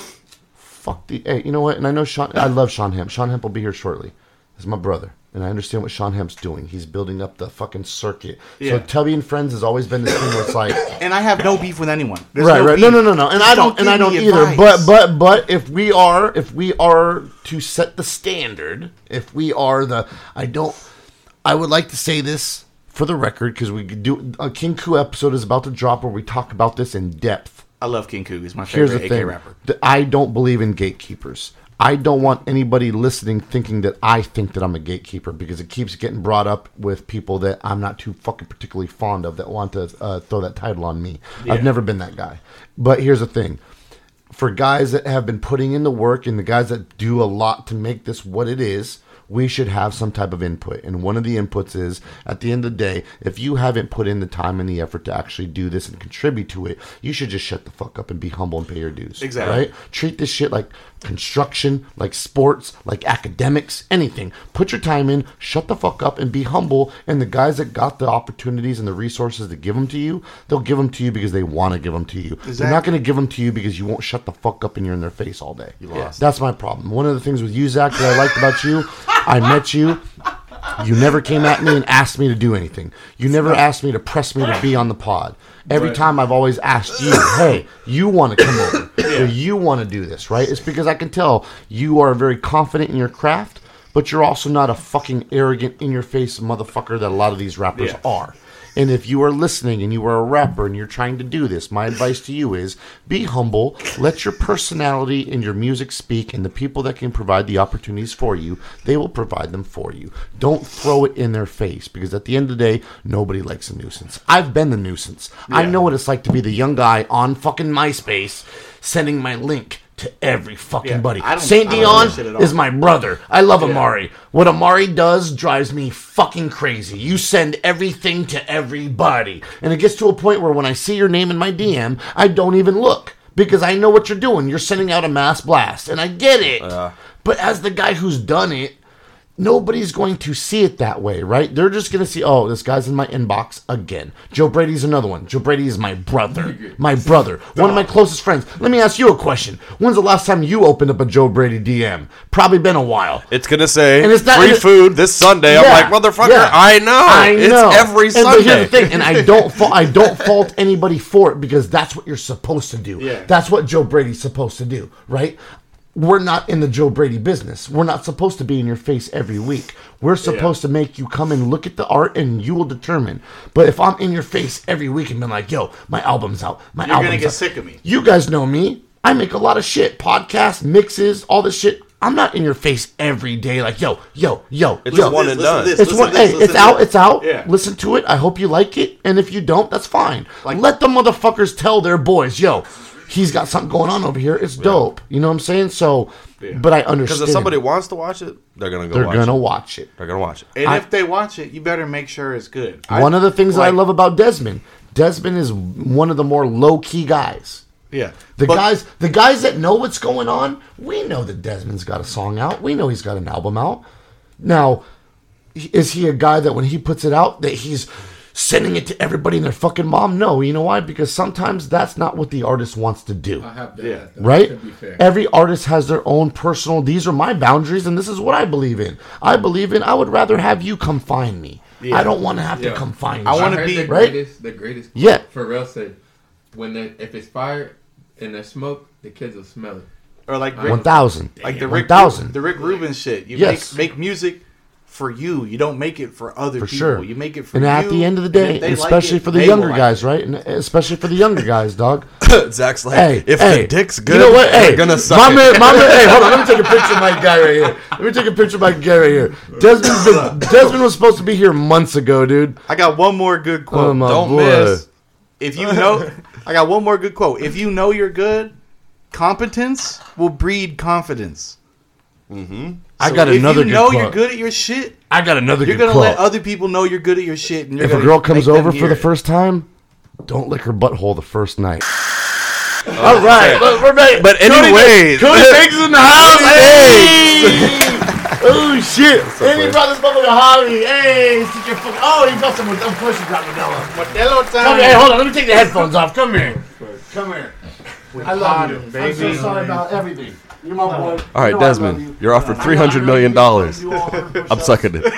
B: Fuck the. Hey, you know what? And I know Sean. I love Sean Hemp. Sean Hemp will be here shortly. He's my brother, and I understand what Sean Hemp's doing. He's building up the fucking circuit.
E: Yeah.
B: So Tubby and Friends has always been this thing where it's like.
E: And I have no beef with anyone. There's
B: Right, right.
E: beef.
B: No, no, no, no. And
E: Just
B: I don't, and I
E: give
B: don't
E: me
B: either.
E: advice.
B: But, but, but, if we are, if we are to set the standard, if we are the, I don't, I would like to say this for the record because we could do a King Ku episode is about to drop where we talk about this in depth.
E: I love King Ku. He's my
B: Here's
E: favorite
B: the
E: A K
B: thing:
E: rapper.
B: Th- I don't believe in gatekeepers. I don't want anybody listening thinking that I think that I'm a gatekeeper because it keeps getting brought up with people that I'm not too fucking particularly fond of that want to uh, throw that title on me. I've never been that guy. But here's the thing. For guys that have been putting in the work and the guys that do a lot to make this what it is, we should have some type of input. And one of the inputs is, at the end of the day, if you haven't put in the time and the effort to actually do this and contribute to it, you should just shut the fuck up and be humble and pay your dues.
E: Exactly.
B: Right? Treat this shit like construction, like sports, like academics, anything. Put your time in, shut the fuck up, and be humble. And the guys that got the opportunities and the resources to give them to you, they'll give them to you because they want to give them to you. They're not going to give them to you because you won't shut the fuck up and you're in their face all day. You lost. That's my problem. One of the things with you, Zach, that I liked about you, I met you. You never came at me and asked me to do anything. You never asked me to press me to be on the pod. Every time I've always asked you, hey, you want to come over. Or you want to do this, right? It's because I can tell you are very confident in your craft, but you're also not a fucking arrogant, in-your-face motherfucker that a lot of these rappers
E: Yeah.
B: are. And if you are listening and you are a rapper and you're trying to do this, my advice to you is be humble, let your personality and your music speak, and the people that can provide the opportunities for you, they will provide them for you. Don't throw it in their face, because at the end of the day, nobody likes a nuisance. I've been the nuisance. I know what it's like to be the young guy on fucking MySpace sending my link to every fucking
E: Yeah,
B: buddy.
E: I don't-
B: Saint
E: I don't
B: Dion
E: do that shit at all.
B: is my brother. I love
E: Yeah.
B: Amari. What Amari does drives me fucking crazy. You send everything to everybody. And it gets to a point where when I see your name in my D M, I don't even look. Because I know what you're doing. You're sending out a mass blast. And I get it.
C: Uh.
B: But as the guy who's done it, nobody's going to see it that way, right? They're just going to see, oh, this guy's in my inbox again. Joe Brady's another one. Joe Brady is my brother. My brother. One of my closest friends. Let me ask you a question. When's the last time you opened up a Joe Brady D M? Probably been a while.
C: It's gonna say
B: And it's not-
C: free
B: and it-
C: food this Sunday. I'm
B: Yeah,
C: like, motherfucker,
B: yeah.
C: I know.
B: I know.
C: It's every
B: and,
C: Sunday.
B: But here's the thing, and I don't, fa- I don't fault anybody for it because that's what you're supposed to do.
E: Yeah.
B: That's what Joe Brady's supposed to do, right? We're not in the Joe Brady business. We're not supposed to be in your face every week. We're supposed to make you come and look at the art, and you will determine. But if I'm in your face every week and been like, "Yo, my album's out," my
E: You're
B: album's
E: gonna get
B: out.
E: sick of me.
B: You guys know me. I make a lot of shit, podcasts, mixes, all this shit. I'm not in your face every day, like, "Yo, yo, yo."
C: It's
B: yo.
C: just one and
E: Listen to
C: done.
E: this.
B: It's
E: Listen
B: one.
E: to this,
B: Hey,
E: listen
B: it's
E: to
B: out.
E: this.
B: It's out.
E: Yeah.
B: Listen to it. I hope you like it, and if you don't, that's fine.
E: Like-
B: Let the motherfuckers tell their boys, "Yo, he's got something going on over here. It's dope." You know what I'm saying? So, but I
C: Because
B: understand.
C: if somebody wants to watch it, they're gonna go.
B: they're
C: watch
B: gonna
C: it.
B: watch it.
C: They're gonna watch it.
E: And
B: I-
E: if they watch it, you better make sure it's good.
B: One of the things that I
E: like-
B: love about Desmond, Desmond is one of the more low key guys.
E: Yeah.
B: The
E: But-
B: guys, the guys that know what's going on, we know that Desmond's got a song out. We know he's got an album out. Now, is he a guy that when he puts it out that he's sending it to everybody and their fucking mom? No, you know why? Because sometimes that's not what the artist wants to do.
F: I have that.
E: Yeah.
F: that-
B: Right?
F: To be fair.
B: Every artist has their own personal, these are my boundaries and this is what I believe in. I believe in, I would rather have you come find me.
E: Yeah.
B: I don't want to have
F: Yeah.
B: to come find
E: I
B: you.
E: wanna
F: heard
E: be-
F: the
B: right?
F: greatest, the greatest.
B: Yeah.
F: Pharrell said, when the, if it's fire and there's smoke, the kids will smell it.
E: or like Rick,
B: one thousand.
E: like the Rick
B: one thousand.
E: the Rick Rubin shit. You
B: Yes.
E: make make music for you. You don't make it for other
B: For
E: people.
B: sure.
E: You make it for
B: And
E: you.
B: at the end of the
E: and
B: day,
E: if they like
B: especially
E: it,
B: for the
E: they
B: younger
E: will like
B: guys,
E: it.
B: right? And especially for the younger guys, dog.
C: Zach's like,
B: Hey,
C: if
B: hey,
C: the dick's good,
B: you know what?
C: they're
B: Hey,
C: gonna suck
B: my
C: it.
B: man, my man, hey, hold on. Let me take a picture of my guy right here. Let me take a picture of my guy right here. Desmond's been, Desmond was supposed to be here months ago, dude.
E: I got one more good quote.
B: Oh my
C: Don't
B: boy.
C: miss.
E: If you know, I got one more good quote. If you know you're good, competence will breed confidence.
B: I got
E: if
B: another
E: you
B: good
E: know
B: quote.
E: you're good at your shit,
B: I got another
E: you're
B: good
E: gonna
B: quote.
E: let other people know you're good at your shit. And you're
B: If a
E: gonna
B: girl comes
E: make them
B: over
E: hear
B: for the
E: it.
B: first time, don't lick her butthole the first night. All right, look, we're back.
C: But
B: Cody-
C: anyways.
B: Cody Banks is in the house. Hey! Oh shit! And he brought this motherfucker Javi. Hey, stick your fuck. Oh, he brought some. Of course, he brought Modelo.
E: Modelo
B: Come
E: time.
B: here. Hey, hold on. Let me take the headphones off. Come here. Come here. I love
E: Hot,
B: you,
E: baby.
B: I'm so sorry about everything. You're my boy.
C: All right,
B: You know I
C: Desmond,
B: love you.
C: you're offered
B: I know-
C: three hundred
B: I know
C: million
B: you-
C: dollars.
B: you all heard push
C: I'm
B: up.
C: sucking it.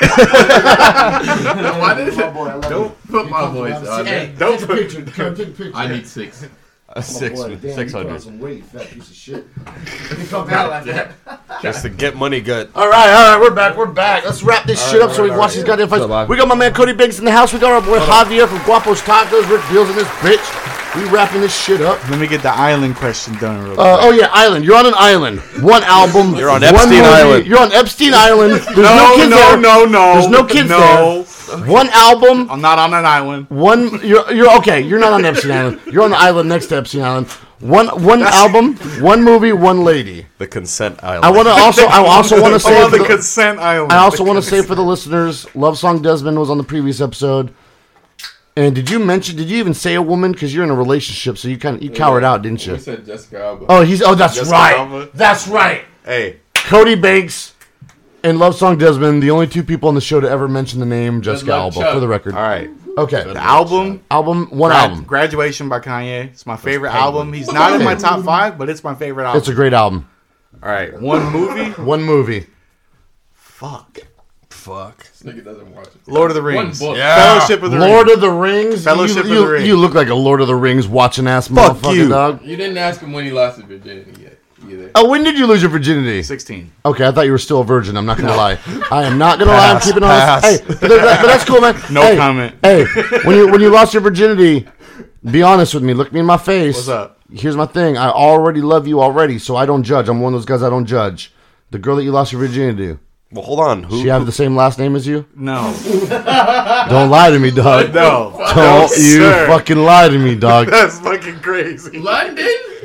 F: Why did
B: My boy, I love you.
F: Don't put my voice on
B: Hey,
F: it.
E: Don't
B: take a
E: put-
B: picture. Come, take a picture.
F: I need six.
C: A six,
B: Boy, damn,
C: six
B: you put on
C: hundred.
B: some weight, fat piece of shit. You come out like that.
C: Just to get money good.
B: All right, all right, we're back, we're back. Let's wrap this shit up so we can watch these goddamn fights.
C: What's up, Bobby?
B: We got my man Cody Banks in the house. We got our boy Javier from Guapos Tacos. Rick Beals in this bitch. We wrapping this shit up.
E: Let me get the island question done real quick.
B: Uh, oh yeah, island. You're on an island. One album.
C: You're on
B: one
C: Epstein
B: movie.
C: Island.
B: You're on Epstein Island. There's no,
E: no,
B: kids
E: no,
B: there.
E: no, no.
B: There's no kids
E: no.
B: there. One album.
E: I'm not on an island.
B: One. You're you're okay. You're not on Epstein Island. You're on the island next to Epstein Island. One one album. One movie. One lady.
C: The consent island.
B: I want to also. I also want to say.
E: I'm on
B: for
E: the
B: the-
E: consent island.
B: I also want to say for the listeners, Love Song Desmond was on the previous episode. And did you mention? Did you even say a woman? Because you're in a relationship, so you kind of you cowered out, didn't you?
F: We said Jessica Alba.
B: Oh, he's. Oh, that's
E: Jessica
B: right.
E: Alba.
B: That's right.
E: Hey,
B: Cody Banks and Love Song Desmond, the only two people on the show to ever mention the name Jessica
F: Love
B: Alba,
F: Chuck.
B: for the record.
E: all right.
B: Okay.
E: The album,
B: Album. One
E: Grad-
B: album.
E: Graduation by Kanye. It's my favorite album. He's not in my top five, but it's my favorite album.
B: It's a great album.
E: all right. One movie.
B: One movie.
E: Fuck.
C: Fuck.
F: This nigga doesn't watch it.
E: Lord of the
F: One
E: Rings.
F: book.
C: Yeah.
E: Fellowship of the
B: Lord
E: Ring.
B: of the Rings.
E: Fellowship
B: you,
E: of
B: you,
E: the Ring.
B: You look like a Lord of the Rings watching ass
C: Fuck
B: motherfucker,
C: you.
B: dog.
F: You didn't ask him when he lost his virginity yet, either.
B: Oh, when did you lose your virginity?
E: sixteen.
B: Okay, I thought you were still a virgin. I'm not gonna lie. I am not gonna lie. I'm
C: Pass,
B: keeping on.
C: pass.
B: Hey, but, that, but that's cool, man.
E: No
B: Hey,
E: comment.
B: Hey, when you when you lost your virginity, be honest with me. Look me in my face.
E: What's up?
B: Here's my thing. I already love you already, so I don't judge. I'm one of those guys I don't judge. The girl that you lost your virginity to,
C: Well, hold on. Who?
B: she have the same last name as you?
E: No.
B: Don't lie to me, dog.
E: No.
B: Don't
E: No,
B: you
E: sir.
B: fucking lie to me, dog.
E: That's fucking crazy.
F: London?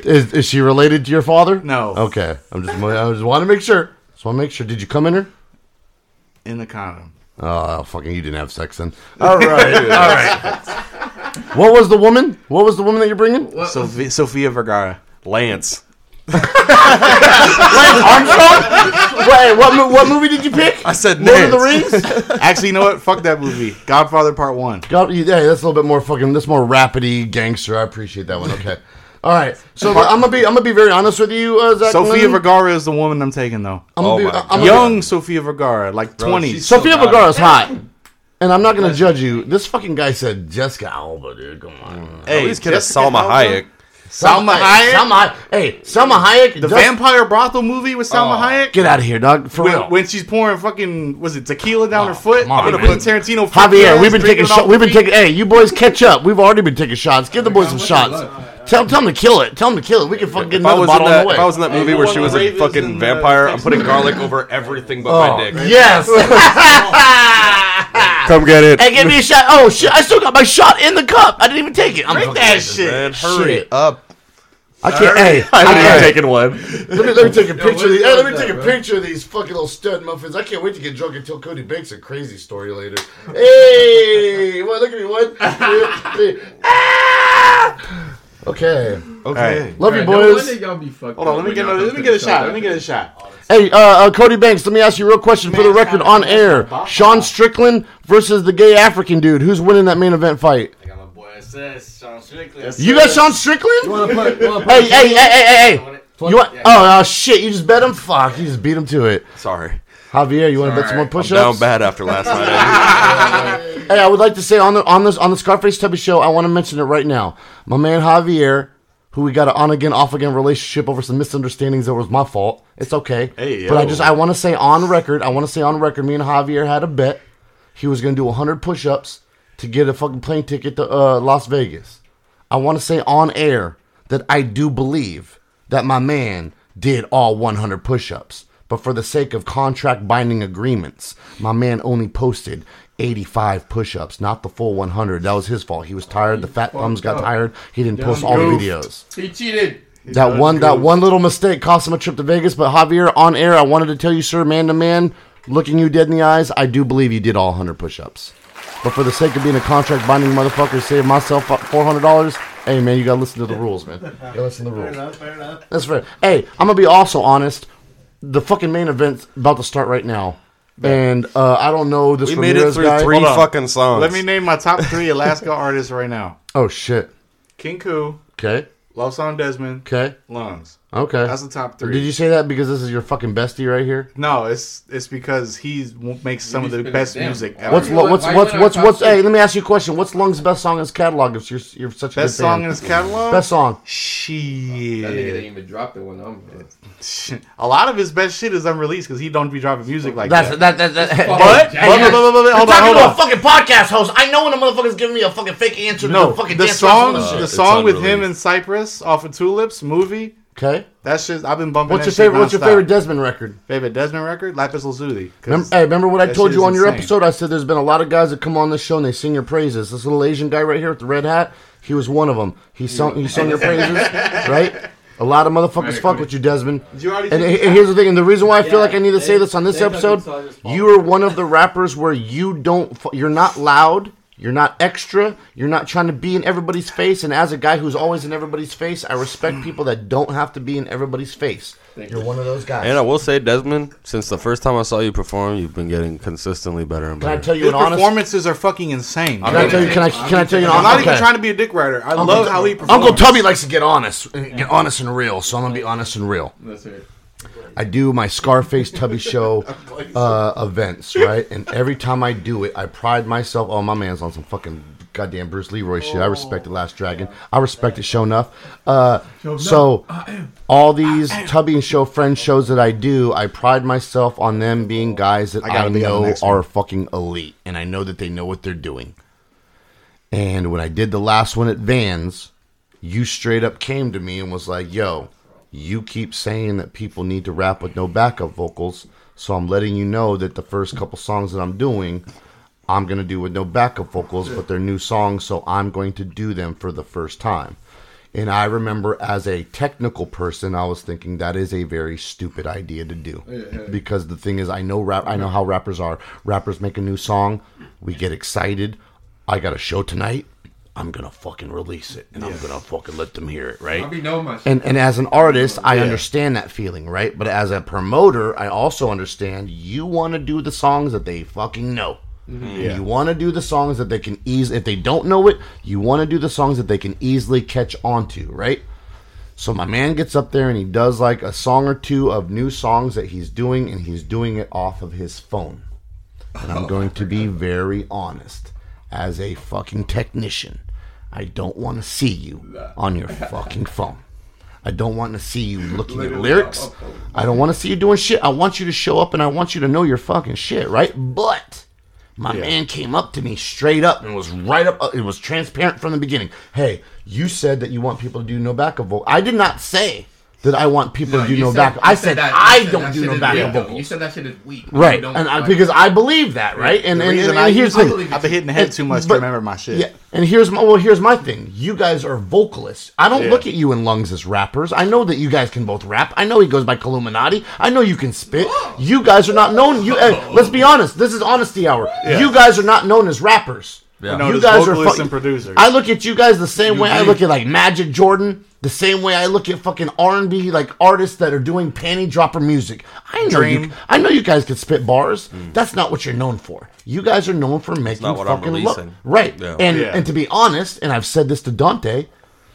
B: Is is she related to your father?
E: No.
B: Okay. I'm just I just want to make sure. Just want to make sure. Did you come in her?
E: In the condom.
B: Oh, fucking! You didn't have sex then. All right. All right. What was the woman? What was the woman that you're bringing?
E: Sophia, Sofia Vergara.
C: Lance.
B: Lance Armstrong? Wait, what, mo- what movie did you pick?
C: I said
B: Lord of the
C: Nance.
B: Rings?
E: Actually, you know what? Fuck that movie. Godfather Part One.
B: God, yeah, that's a little bit more fucking. That's more rapidy gangster. I appreciate that one. Okay. All right. So I'm gonna be. I'm gonna be very honest with you, uh, Zach.
E: Sofia
B: Lennon.
E: Vergara is the woman I'm taking, though.
B: I'm
C: Oh
B: gonna be,
C: my
B: I'm gonna
E: Young Sofia Vergara, like twenty.
C: she's-
B: Sofia
C: So
B: Vergara's hot, and I'm not gonna judge you. This fucking guy said Jessica Alba, dude. Come on.
C: Hey, at least get a
E: Jessica
C: Salma
E: Alba?
C: Hayek.
E: Salma Hayek?
B: Salma, hey, Salma Hayek.
E: The
B: just-
E: Vampire Brothel movie with Salma Hayek?
B: Get out of here, dog. For real.
E: When, when she's pouring fucking, was it tequila down her foot?
B: come on,
E: I'm gonna
B: man.
E: put Tarantino.
B: Javier, we've been
E: drinking
B: taking
E: it
B: shots.
E: off
B: We've
E: the
B: been
E: feet.
B: taking. Hey, you boys, catch up. We've already been taking shots. Give the boys some shots. Tell, tell them to kill it. Tell them to kill it. We can fucking get
C: If I,
B: another
C: was in
B: bottle on
C: that,
B: the way.
C: if I was in that movie
E: Hey,
C: where
E: you
C: she
E: want
C: was
E: the
C: a
E: Ravens
C: fucking
E: and, uh,
C: vampire, I'm
E: Texas
C: putting
E: Rangers?
C: garlic over everything but
B: Oh,
C: my dick.
B: yes.
C: Come get it.
B: Hey, give me a shot. Oh shit! I still got my shot in the cup. I didn't even take it. I'm
E: Drink
B: fucking-
E: that shit.
C: Man, hurry
B: Shit.
C: up.
B: I can't. Hey,
C: I
B: I
C: haven't
B: can't.
C: taken one.
B: Let me let me take a picture. Of these. Hey, let me
F: what's
B: take
F: that,
B: a
F: bro?
B: picture of these fucking little stud muffins. I can't wait to get drunk and tell Cody Banks a crazy story later. Hey, well, look at me. One, two, three. Ah! Okay.
C: Okay.
B: Love you,
F: Alright, no
B: boys.
F: wonder y'all be fucked
E: Hold on,
F: up
E: let me
F: when
E: get
F: y'all
E: another,
F: come
E: let me
F: to
E: get a
F: the
E: shot.
F: show.
E: Let me get a shot.
B: Hey, uh, uh, Cody Banks, let me ask you a real question for the record on air. Sean Strickland versus the gay African dude. Who's winning that main event fight?
H: I got my boy says Sean Strickland.
B: You got Sean Strickland?
F: You wanna put, you wanna put
B: Hey, hey, hey, hey, hey, hey. You want?
F: Yeah.
B: Oh, oh, shit! You just bet him. Fuck! You just beat him to it.
C: Sorry.
B: Javier, you want to bet some more
C: I'm
B: push-ups?
C: down bad after last night.
B: Hey, I would like to say on the on this on the Scarface Tubby show, I want to mention it right now. My man Javier, who we got an on again, off again relationship over some misunderstandings that was my fault. It's okay.
E: Hey,
B: but I
E: yo.
B: just I want to say on record, I want to say on record, me and Javier had a bet. He was going to do one hundred push-ups to get a fucking plane ticket to uh, Las Vegas. I want to say on air that I do believe that my man did all one hundred push-ups. But for the sake of contract binding agreements, my man only posted eighty-five push-ups, not the full one hundred. That was his fault. He was tired. The fat thumbs got tired. He didn't post all the
F: goof.
B: videos.
F: He cheated.
B: That one, that one little mistake cost him a trip to Vegas. But Javier, on air, I wanted to tell you, sir, man to man, looking you dead in the eyes, I do believe you did all one hundred push-ups. But for the sake of being a contract binding motherfucker, save myself four hundred dollars. Hey, man, you gotta listen to the rules, man. You gotta listen to the rules.
H: Fair enough, fair enough.
B: That's fair. Hey, I'm gonna be also honest. The fucking main event's about to start right now, and uh, I don't know this
C: We made it
B: Ramirez
C: through
B: guy.
C: three
E: Hold on.
C: fucking songs.
E: Let me name my top three Alaska artists right now.
B: Oh shit.
E: King Koo,
B: Okay.
E: Love Song Desmond,
B: Okay.
E: Lungs.
B: Okay.
E: That's the top three.
B: Did you say that because this is your fucking bestie right here?
E: No, it's it's because he makes some of the
F: spinning
E: best
F: damn.
E: music
F: Why
E: ever.
B: What's
F: you
B: lo-
F: went-
B: what's
F: why you
B: what's
F: went
B: what's
F: on
B: what's?
F: top
B: Hey,
F: two?
B: let me ask you a question. What's Lung's best song in his catalog? If you're you're such a
E: Best
B: good
E: song
B: fan.
E: in his catalog?
B: Best song.
F: That nigga didn't
E: Shit.
F: even drop the one. I'm
E: A lot of his best shit is unreleased because he don't be dropping music like
B: That's
E: that.
B: that that. that
F: Fuck.
B: but
F: Jack-
E: Wait, wait, wait, wait, wait,
B: I'm
E: hold on,
B: talking
E: hold
B: to a
E: on.
B: fucking podcast host. I know when a motherfucker's giving me a fucking fake answer. To
E: No,
B: the fucking
E: the
B: dance
E: song,
B: festival and
E: the
B: shit.
E: song with
C: unreleased.
E: him and Cypress off of Tulips movie.
B: Okay.
E: That's just I've been bumping.
B: What's
E: that
B: your
E: shit
B: favorite? What's your
E: nonstop.
B: favorite Desmond record?
E: favorite Desmond record? Lapis Lazuli. 'Cause
B: Remember, hey, remember what I
E: that
B: told
E: shit
B: you
E: is
B: on your
E: insane.
B: episode? I said there's been a lot of guys that come on this show and they sing your praises. This little Asian guy right here with the red hat, he was one of them. He sung, he sung your praises, right? A lot of motherfuckers fuck with you, Desmond.
E: you already
B: And,
E: take
B: and here's the thing, and the reason why I feel
H: Yeah,
B: like I need to say
H: they-
B: this on this
H: they fucking
B: episode,
H: saw this fall.
B: you are one of the rappers where you don't, fu- you're not loud, you're not extra, you're not trying to be in everybody's face. And as a guy who's always in everybody's face, I respect people that don't have to be in everybody's face. You're one of those guys.
C: And I will say, Desmond, since the first time I saw you perform, you've been getting consistently better and
B: Can I
C: better.
B: tell you
E: His
B: an honest?
E: performances are fucking insane.
B: Can I tell you? Can I? Can I tell you an
E: I'm not
B: honest?
E: even trying to be a dick rider. I love how he performs.
B: Uncle Tubby likes to get honest, get honest and real. So I'm gonna be honest and real.
F: Let's hear it.
B: I do my Scarface Tubby show uh, events, right? And every time I do it, I pride myself. Oh, my man's on some fucking goddamn Bruce Leroy shit. I respect The Last Dragon. I respect it, show enough. Uh, so all these Tubby and Show Friends shows that I do, I pride myself on them being guys that
E: I
B: I,
E: gotta be on the
B: know
E: next
B: are
E: one.
B: fucking elite, and I know that they know what they're doing. And when I did the last one at Vans, you straight up came to me and was like, yo, you keep saying that people need to rap with no backup vocals, so I'm letting you know that the first couple songs that I'm doing, I'm going to do with no backup vocals, but they're new songs, so I'm going to do them for the first time. And I remember as a technical person, I was thinking that is a very stupid idea to do.
F: Yeah, yeah.
B: Because the thing is, I know rap, I know how rappers are. Rappers make a new song, we get excited. I got a show tonight. I'm gonna fucking release it, and yeah. I'm gonna fucking let them hear it, right?
F: I'll be knowing my shit.
B: And and as an artist, I yeah. understand that feeling, right? But as a promoter, I also understand you want to do the songs that they fucking know. Mm-hmm. Yeah. You want to do the songs that they can ease. If they don't know it, you want to do the songs that they can easily catch on to, right? So my man gets up there and he does like a song or two of new songs that he's doing, and he's doing it off of his phone. And I'm oh, going to be very honest. As a fucking technician, I don't want to see you on your fucking phone. I don't want to see you looking at lyrics. I don't want to see you doing shit. I want you to show up and I want you to know your fucking shit, right? But my yeah. man came up to me straight up and was right up. It was transparent from the beginning. Hey, you said that you want people to do no backup vocal. I did not say that I want people no, to do no backup. I said, said that, I said don't do no backup vocals.
F: You said that shit is weak.
B: Right, and I, because I believe that, right? And, and, and, and, and here's the thing.
E: I've been hitting the head too much but, to remember my shit.
B: Yeah, and here's my well, here's my thing. You guys are vocalists. I don't yeah. look at you and Lungs as rappers. I know that you guys can both rap. I know he goes by Illuminati. I know you can spit. You guys are not known. You uh, let's be honest. This is honesty hour. Yeah. You guys are not known as rappers.
E: Yeah. You guys are fu- and producers.
B: I look at you guys the same you way do. I look at like Magic Jordan. The same way I look at fucking R and B like artists that are doing panty dropper music. I know Dream. you. I know you guys can spit bars. Mm. That's not what you're known for. You guys are known for making not what fucking I'm lo- right. Yeah. And yeah. and to be honest, and I've said this to Dante,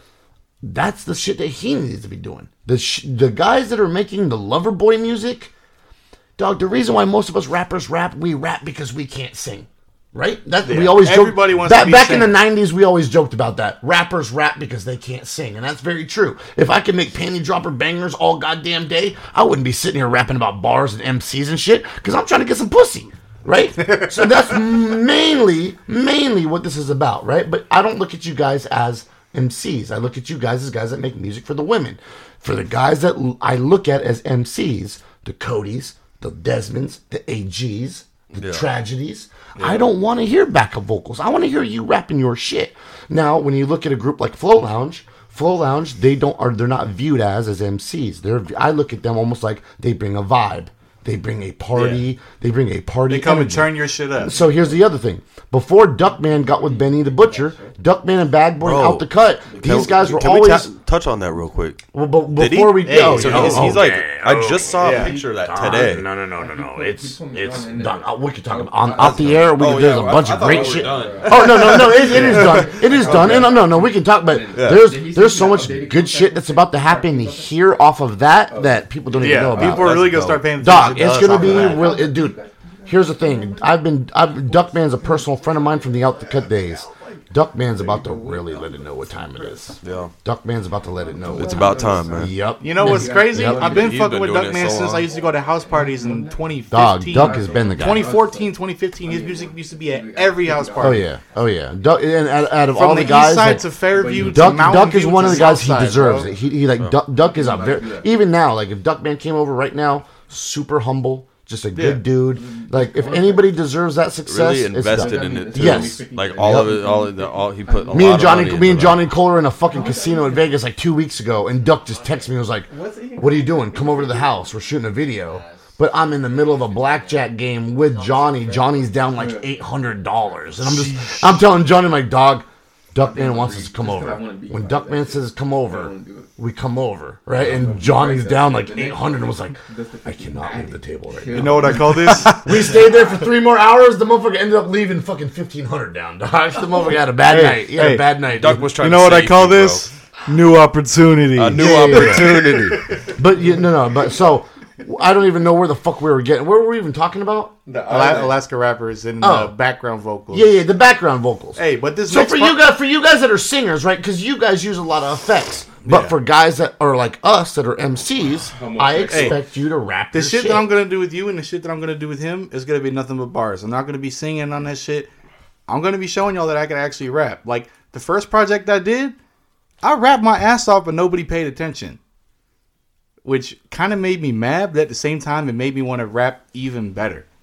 B: that's the shit that he needs to be doing. The sh- the guys that are making the Loverboy music, dog. The reason why most of us rappers rap, we rap because we can't sing. Right? That yeah. we always
E: Everybody
B: joke,
E: wants
B: that,
E: to be
B: back
E: singing.
B: in the nineties we always joked about that. Rappers rap because they can't sing, and that's very true. If I could make panty dropper bangers all goddamn day, I wouldn't be sitting here rapping about bars and M Cs and shit because I'm trying to get some pussy. Right? So that's mainly mainly what this is about, right? But I don't look at you guys as M Cs. I look at you guys as guys that make music for the women. For the guys that I look at as M Cs, the Codys, the Desmonds, the A Gs, the yeah. Tragedies. Yeah. I don't want to hear backup vocals. I want to hear you rapping your shit. Now, when you look at a group like Flow Lounge, Flow Lounge, they don't are they're not viewed as as M Cs. They're I look at them almost like they bring a vibe. They bring a party. Yeah. They bring a party.
E: They come
B: energy.
E: and turn your shit up.
B: So here's the other thing. Before Duckman got with Benny the Butcher, Duckman and Bad Boy
C: Bro,
B: out the cut. These guys were
C: can
B: always
C: we t- touch on that real quick.
B: Well, but
C: Did
B: before
C: he?
B: we go,
C: hey, so
B: oh,
C: he's,
B: oh,
C: he's like,
B: yeah,
C: I just saw
E: yeah.
C: a picture of that today.
B: No, no, no, no, no. It's it's done. Uh, we could talk about on off the air. We, oh, there's yeah, a bunch I, of I great shit. Oh no, no, no. It, it is done. It is done. And no, no, no. We can talk about. Yeah. There's there's so much good shit that's about to happen here off of that that people don't even
E: yeah,
B: know about.
E: People are really gonna start paying
B: attention. Dog, it's gonna be real, dude. Here's the thing. I've been I've, Duckman's a personal friend of mine from the Out the Cut days. Duckman's about to really let it know what time it is.
C: Yeah.
B: Duckman's about to let it know.
C: It's about time, man.
B: Yep.
E: You know what's crazy?
B: Yep.
E: I've been
C: He's
E: fucking
C: been
E: with
C: doing it
E: Duckman
C: so
E: since
C: long.
E: I used to go to house parties in twenty fifteen.
B: Dog, Duck has been the guy.
E: twenty fourteen, twenty fifteen, his music used to be at every house
B: Oh
E: party.
B: yeah, oh yeah. Duck, and out, out of
E: From
B: all
E: the,
B: the guys,
E: east side
B: like,
E: to Fairview
B: Duck,
E: to Mountain
B: Duck is
E: View
B: one
E: to
B: of the guys he
E: Southside,
B: deserves
E: bro.
B: it. He, he like Duck, Duck is a very even now. Like if Duckman came over right now, super humble. Just a good
E: Yeah.
B: dude. Like if anybody deserves that success,
C: Really
B: it's
C: invested
B: Duck.
C: in it too.
B: Yes.
C: Like all
B: Yep.
C: of it, all, of the, all he put. A
B: Me
C: lot
B: and Johnny,
C: of money
B: me and
C: into
B: Johnny Kohler were in a fucking casino in Vegas like two weeks ago, and Duck just texted me and was like, "What are you doing? Come over to the house. We're shooting a video." But I'm in the middle of a blackjack game with Johnny. Johnny's down like eight hundred dollars, and I'm just, I'm telling Johnny, my dog, Duckman wants us to come over. When Duckman says come over, we come over, right? And Johnny's down like eight hundred and was like, I cannot leave the table right now.
E: You know what I call this?
B: We stayed there for three more hours. The motherfucker ended up leaving fucking fifteen hundred down, dog. The motherfucker had a bad
E: Hey,
B: night. He had
E: hey,
B: a bad night.
C: Duck
B: dude.
C: was trying
E: You
C: to
E: know what I
C: save
E: call
C: you, bro.
E: this? New opportunity.
C: A new
B: Yeah, yeah, yeah.
C: opportunity.
B: But you no no. But so I don't even know where the fuck we were getting. Where were we even talking about?
E: Ala- Alaska rappers and
B: Oh.
E: uh, background vocals.
B: Yeah, yeah, the background vocals.
E: Hey, but this
B: So
E: next
B: for
E: part-
B: you guys, for you guys that are singers, right? Because you guys use a lot of effects. But
E: Yeah.
B: for guys that are like us that are M Cs, I expect you to rap
E: The
B: your
E: shit,
B: shit.
E: that I'm gonna do with you and the shit that I'm gonna do with him is gonna be nothing but bars. I'm not gonna be singing on that shit. I'm gonna be showing y'all that I can actually rap. Like the first project I did, I rapped my ass off, but nobody paid attention, which kind of made me mad. But at the same time, it made me want to rap even better.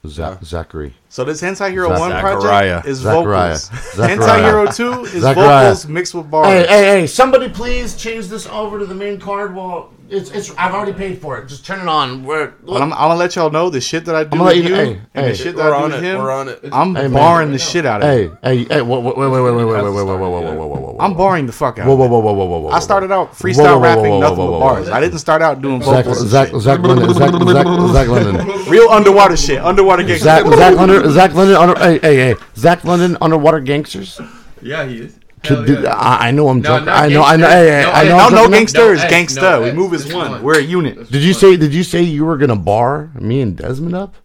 B: Zach, Zachary.
E: So this Hentai Hero
B: Zach-
E: one
C: Zachariah.
E: project is
B: Zachariah.
E: vocals.
B: Zachariah.
E: Hentai Hero two is
B: Zachariah.
E: vocals mixed with bars.
B: Hey, hey, hey! Somebody please change this over to the main card. Well, it's it's. I've already paid for it. Just turn it on. We're,
E: But I'm, I'm gonna let y'all know the shit that I do
B: gonna
E: with
B: let you-
E: you
B: hey,
E: and
B: hey.
E: the shit that
C: We're
E: I do
C: on
E: with
C: it.
E: him.
C: We're on it.
E: I'm
B: Hey, man.
E: barring the shit out of it.
B: Hey, hey, hey! Wait, wait, wait, wait, wait, wait, wait, wait, wait, wait, whoa, whoa, whoa, whoa, whoa,
E: I'm barring the fuck out.
B: whoa,
E: of
B: whoa,
E: it.
B: whoa, whoa, whoa, whoa, whoa!
E: I started out
B: Whoa,
E: freestyle
B: whoa, whoa,
E: rapping,
B: whoa, whoa,
E: nothing
B: whoa,
E: with
B: whoa,
E: bars.
B: whoa.
E: I didn't start out doing
B: Zach,
E: vocals. and
B: Zach,
E: shit.
B: Zach London, Zach, Zach, Zach London,
E: Real underwater shit. Underwater gangsters.
B: Zach, Zach London, Zach London. Under, hey, hey, hey! Zach London, underwater gangsters.
F: Yeah, he is.
B: Could
F: Hell
B: do-
F: yeah.
B: I, I know I'm
F: No,
B: drunk.
F: not
B: I know, I know.
F: gangster.
B: Hey, hey,
F: No,
B: I
F: hey,
B: know.
E: No,
B: I'm
E: no
B: drunk enough-
E: gangster
F: No
E: is
F: X,
E: gangsta.
F: no
E: we
F: X.
E: move as
F: It's
E: one.
F: one.
E: We're a unit.
B: Did you say? Did you say you were gonna bar me and Desmond up?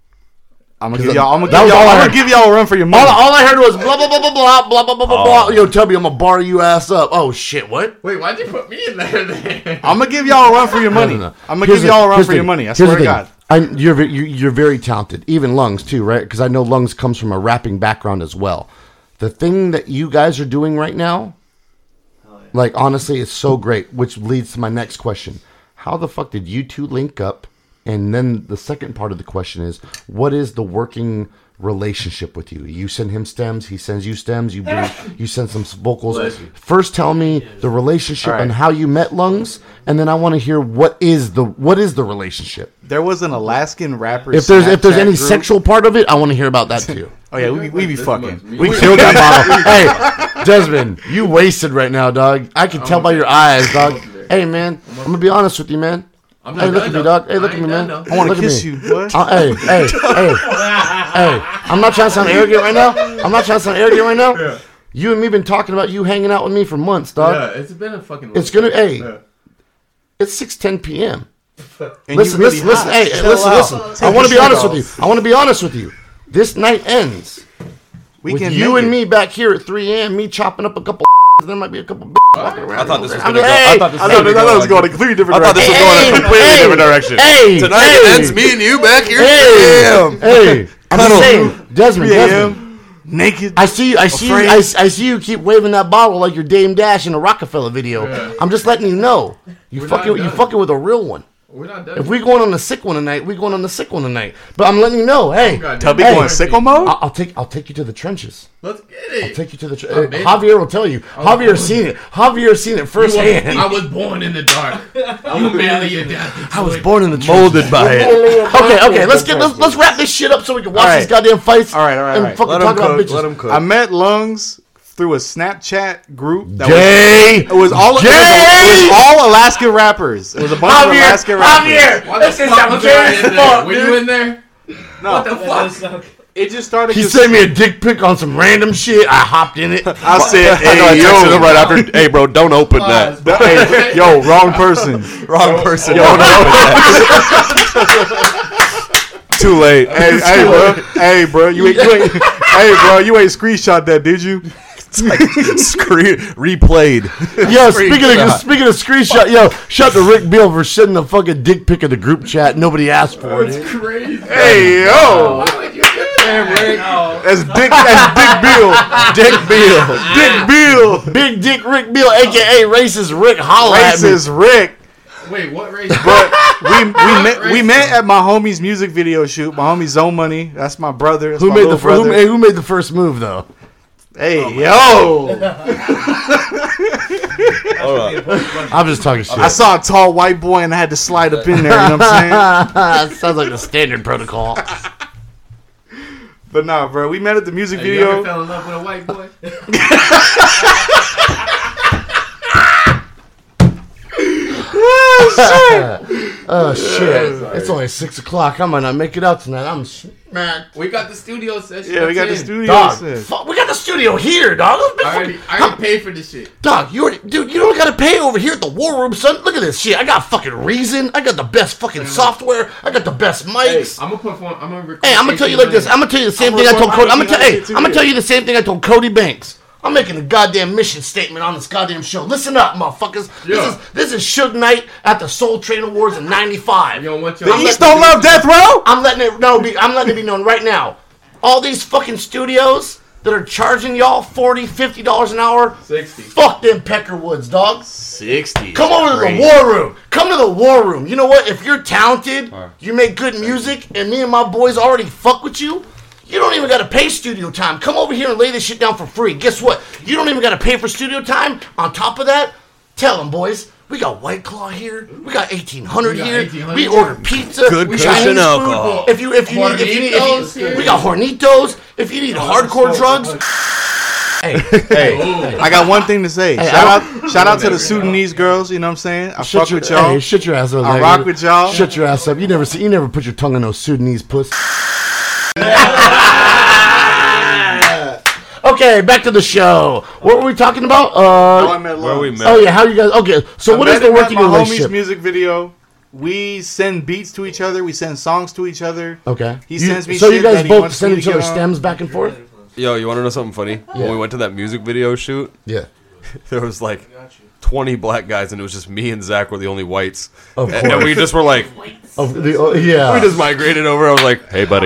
E: I'm gonna give y'all. I'm gonna
B: That
E: give
B: was
E: y'all.
B: all I
E: I'm
B: heard.
E: gonna give y'all a run for your money.
B: All, all I heard was blah blah blah blah blah blah blah blah blah blah. Yo, Tubby, I'm gonna bar you ass up. Oh shit, what?
F: Wait, why'd you put me in there then?
E: I'm gonna give y'all a run for your money.
B: No, no, no.
E: I'm gonna
B: Here's
E: give
B: the-
E: y'all a run
B: here's
E: for
B: the
E: your
B: thing.
E: money. I
B: Here's
E: swear
B: the
E: to
B: thing.
E: God.
B: I, you're ve- you, you're very talented. Even Lungs too, right? Because I know Lungs comes from a rapping background as well. The thing that you guys are doing right now, like honestly, it's so great. Which leads to my next question: how the fuck did you two link up? And then the second part of the question is, what is the working relationship with you? You send him stems, he sends you stems. You bring, you send some vocals. First, tell me the relationship
E: All right.
B: and how you met Lungs, and then I want to hear what is the what is the relationship.
E: There was an Alaskan rapper.
B: If there's if there's
E: Snapchat
B: any
E: group-
B: sexual part of it, I want to hear about that too.
E: Oh yeah, we be, we be
F: This
E: fucking.
F: much.
E: We
F: We-
B: Killed that bottle. Hey, Desmond, you wasted right now, dog. I can tell by your eyes, dog. Hey, man, I'm gonna be honest with you, man.
F: I'm not
B: Hey, look
F: done,
B: at me,
F: though.
B: dog. Hey, look
F: I
B: at me,
F: ain't
B: man.
F: done, though.
E: I want
B: Look
E: to
B: at
E: kiss
B: me.
E: you. What?
B: Uh, hey, hey, hey, hey! I'm not trying to sound arrogant right now. I'm not trying to sound arrogant right now.
F: Yeah.
B: You and me been talking about you hanging out with me for months, dog.
F: Yeah, it's been a fucking.
B: It's gonna. Hey,
F: Yeah.
B: it's six ten p.m.
E: And
B: Listen,
E: you really
B: listen, listen.
E: hot.
B: Hey,
E: Chill
B: listen,
E: out.
B: listen.
E: Take
B: I want to
E: your
B: be honest
E: shirt
B: with
E: off.
B: you. I want to be honest with you. This night ends
E: We
B: with
E: can
B: you
E: make
B: and
E: it.
B: me back here at three a.m. Me chopping up a couple. There might be a couple. Walking around
C: I thought this was
B: I'm
C: gonna
B: just-
C: go.
B: hey,
C: I thought this
E: I
C: was
E: thought
C: gonna
E: I thought it
C: go
E: was going a completely different
C: I thought
E: direction.
C: this was going a
B: Hey,
C: completely
B: hey,
C: different direction.
B: Hey,
C: Tonight
B: hey,
C: it ends me and you back here.
B: Hey,
C: Damn.
B: hey, I'm just saying, Desmond,
E: three
B: Desmond.
E: a.m. Naked.
B: I see you. I see you.
E: Afraid.
B: I, I see you keep waving that bottle like you're Dame Dash in a Rockefeller video.
F: Yeah.
B: I'm just letting you know. You
F: We're
B: fucking.
F: not
B: You
F: done.
B: fucking with a real one.
F: We're not done.
B: If we going on the sick one tonight, we going on the sick one tonight. But I'm letting you know. Hey,
F: God,
E: Tubby
B: Hey.
E: going sicko mode.
B: I'll, I'll take. I'll take you to the trenches.
F: Let's get it.
B: I'll take you to the. Tre-
F: Oh,
B: uh,
F: baby.
B: Javier will tell you. Javier seen it. Javier seen it
F: You were-
B: firsthand.
F: I was born in the dark. You merely adapted.
B: I was
F: to it.
B: born in the
C: Molded
B: trenches.
C: by it.
B: Okay, okay. Let's get let's, let's wrap this shit up so we can watch
E: All right.
B: these goddamn fights.
E: All right, all right,
B: and
E: all right.
B: fucking
C: Let
B: talk
C: him
B: about
C: cook.
B: bitches.
C: Let him cook.
E: I met Lungs through a Snapchat group. That
B: Gay.
E: Was, it was all. It was,
B: Gay.
E: it was all Alaskan rappers. It was a bunch of
B: Javier,
E: Alaskan rappers.
B: Javier,
F: Why the
B: this is
F: fuck
B: some
F: was
B: gay
F: I in there?
B: fuck,
F: Were you
B: dude.
F: in there?
E: No,
F: What the fuck?
E: it just started.
B: He
E: just-
B: sent me a dick pic on some random shit. I hopped in it.
E: I said,
C: I know I
E: "Hey
C: texted
E: yo,
C: him right after. Hey, bro, don't open that.
E: Th- hey, yo, wrong person."
C: Wrong person.
E: Yo,
C: Don't
E: no.
C: open that. Too late.
E: Hey, hey, bro. Hey, bro. You ain't, you ain't. Hey, bro. You ain't screenshot that, did you?
C: It's like screen replayed.
B: Yo, speaking of
C: Screenshot.
B: speaking of screenshot, yo, shout to Rick Beal for sending a fucking dick pic of the group chat. Nobody asked for it.
F: That's crazy.
E: Hey, yo.
F: Why would you do that?
E: That's Dick. That's Dick Bill. Dick Bill.
B: Big Dick Rick Beal, aka racist Rick, holla at me.
E: Racist Rick.
F: Wait, what race?
E: But we we met we met at my homie's music video shoot. My homie Zone Money. That's my brother. That's
B: Who
E: my
B: made the
E: little
B: fir- who,
E: brother.
B: made, who made the first move though?
E: Hey, yo.
B: I'm just talking shit.
E: I saw a tall white boy and I had to slide up in there. You know what I'm saying?
B: Sounds like the standard protocol.
E: But nah, bro. We met at the music
F: Hey, you ever
E: video.
F: fell in love with a white boy?
B: Oh shit! It's only six o'clock. I might not make it out tonight. I'm mad.
F: We got the studio session.
E: Yeah, we got the
F: That's in.
E: studio.
B: Dog,
E: set.
B: fuck, we got the studio here, dog. Let's be
F: I already,
B: fucking-
F: I already paid for this shit.
B: Dog, you already, dude, you don't gotta pay over here at the War Room, son. Look at this shit. I got fucking Reason. I got the best fucking software. I got the best
F: Hey,
B: mics.
F: I'm gonna perform. I'm gonna record.
B: Hey, I'm gonna tell you like this. I'm gonna tell you the same
E: I'm
B: thing I told
E: recording
B: Cody. I'm gonna tell.
E: my
B: Hey,
E: shit too,
B: I'm gonna
E: yeah.
B: tell you the same thing I told Cody Banks. I'm making a goddamn mission statement on this goddamn show. Listen up, motherfuckers.
F: Yeah.
B: This is this is Suge Knight at the Soul Train Awards in ninety-five.
F: You don't want
E: The
F: your.
E: East don't love death row.
B: I'm letting it know. Be, I'm letting it be known right now. All these fucking studios, that are charging y'all forty dollars, fifty dollars an hour,
F: sixty.
B: Fuck them Peckerwoods, dog.
C: sixty.
B: Come over to the war room. Come to the war room. You know what? If you're talented, you make good music, and me and my boys already fuck with you, you don't even got to pay studio time. Come over here and lay this shit down for free. Guess what? You don't even got to pay for studio time. On top of that, tell them, boys, we got White Claw here. We got eighteen hundred
F: We got
B: here.
F: eighteen hundred
B: We
F: here.
B: order pizza.
C: Good
B: we
C: cushion
B: Chinese
C: alcohol.
B: food. If you if you need if you need if you, we got Hornitos. If you need hardcore drugs, hey,
E: Hey, I got one thing to say.
B: Hey,
E: shout
B: I-
E: out, shout out to the Sudanese girls. You know what I'm saying? I
B: shut
E: fuck
B: your,
E: with y'all.
B: hey, shut your ass up.
E: I
B: like,
E: rock with y'all.
B: Shut your ass up. You never see. You never put your tongue in those Sudanese puss. Okay, back to the show. What were we talking about?
E: How I
B: Uh,
E: met
C: Where
E: love.
C: we met.
B: oh yeah, how you guys? Okay, so
E: I
B: what
E: met
B: is the
E: him at
B: working
E: my
B: relationship?
E: homie's music video. We send beats to each other. We send songs to each other.
B: Okay,
E: He
B: You-
E: sends me
B: So you
E: shit
B: guys
E: that he
B: both
E: wants
B: send
E: me
B: each
E: to
B: other
E: get on.
B: stems back and forth.
C: Yo, you want to know something funny?
B: Yeah.
C: When we went to that music video shoot,
B: Yeah,
C: there was like twenty black guys, and it was just me and Zach were the only whites.
B: of
C: And, and we
B: course.
C: just were like,
B: Of the, oh, yeah,
C: we just migrated over. I was like, hey, buddy.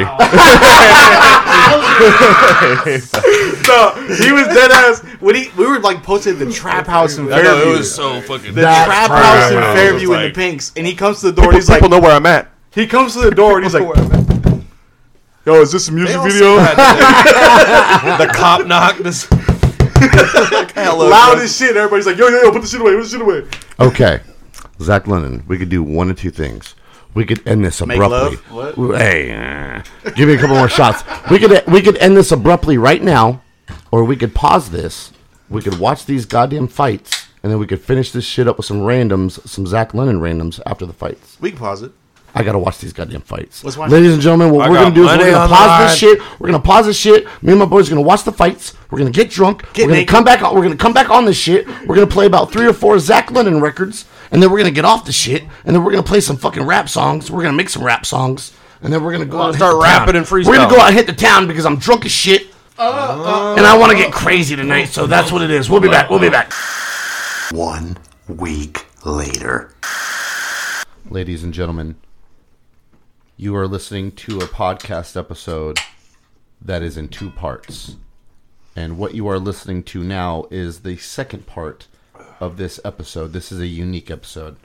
E: No, he was dead ass. When he, we were like posted at the trap house in
C: I know,
E: Fairview.
C: it was so fucking.
E: the
B: That's
E: trap
B: crazy.
E: house in
B: I was
E: Fairview in
C: like-
E: the Pinks, and he comes to the door. and He's like,
C: People know where I'm at.
E: he comes to the door and he's like, "Yo, is this a music
C: They
E: video?"
C: also had the, the cop knock. This like, hello,
E: Loud
C: bro.
E: as shit. Everybody's like, "Yo, yo, yo, put the shit away, put the shit away."
B: Okay, Zach Lennon. We could do one of two things. We could end this
E: Make
B: abruptly.
E: love? What?
B: Hey, uh, give me a couple more shots. We could we could end this abruptly right now, or we could pause this. We could watch these goddamn fights, and then we could finish this shit up with some randoms, some Zach Lennon randoms after the fights.
E: We can pause it.
B: I gotta watch these goddamn fights.
E: Let's watch
B: Ladies and gentlemen, what
C: I
B: we're
C: got
B: gonna do is
C: money
B: we're gonna
C: on the
B: pause
C: line.
B: this shit. We're gonna pause this shit. Me and my boys are gonna watch the fights. We're gonna get drunk.
E: Get
B: we're gonna
E: naked.
B: come back on. We're gonna come back on this shit. We're gonna play about three or four Zach Lennon records, and then we're gonna get off the shit. And then we're gonna play some fucking rap songs. We're gonna make some rap songs, and then we're gonna go out and
C: Start
B: hit the
C: rapping
B: town.
C: and freestyle.
B: We're gonna go out and hit the town because I'm drunk as shit, and I want to get crazy tonight. So that's what it is. We'll be back. We'll be back.
I: One week later.
B: Ladies and gentlemen, you are listening to a podcast episode that is in two parts. And what you are listening to now is the second part of this episode. This is a unique episode.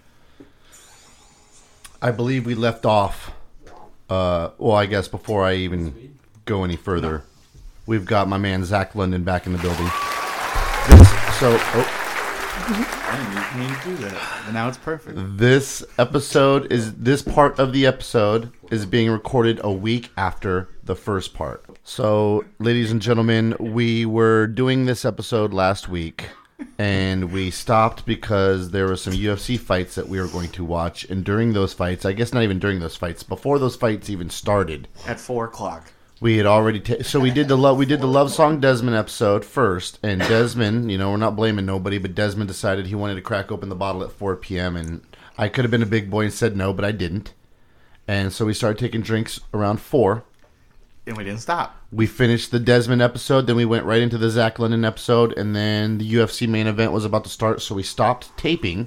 B: I believe we left off, uh, well, I guess before I even go any further, we've got my man Zach London back in the building. This, so, oh.
E: I didn't mean to do that, and now it's perfect.
B: This episode is this part of the episode is being recorded a week after the first part. So, ladies and gentlemen, we were doing this episode last week and we stopped because there were some U F C fights that we were going to watch, and during those fights, I guess not even during those fights, before those fights even started,
E: At four o'clock.
B: we had already ta- so we did the love we did the Love Song Desmond episode first, and Desmond, you know, we're not blaming nobody, but Desmond decided he wanted to crack open the bottle at four p.m. and I could have been a big boy and said no, but I didn't. And so we started taking drinks around four.
E: And we didn't stop.
B: We finished the Desmond episode, then we went right into the Zach Lennon episode, and then the U F C main event was about to start, so we stopped taping.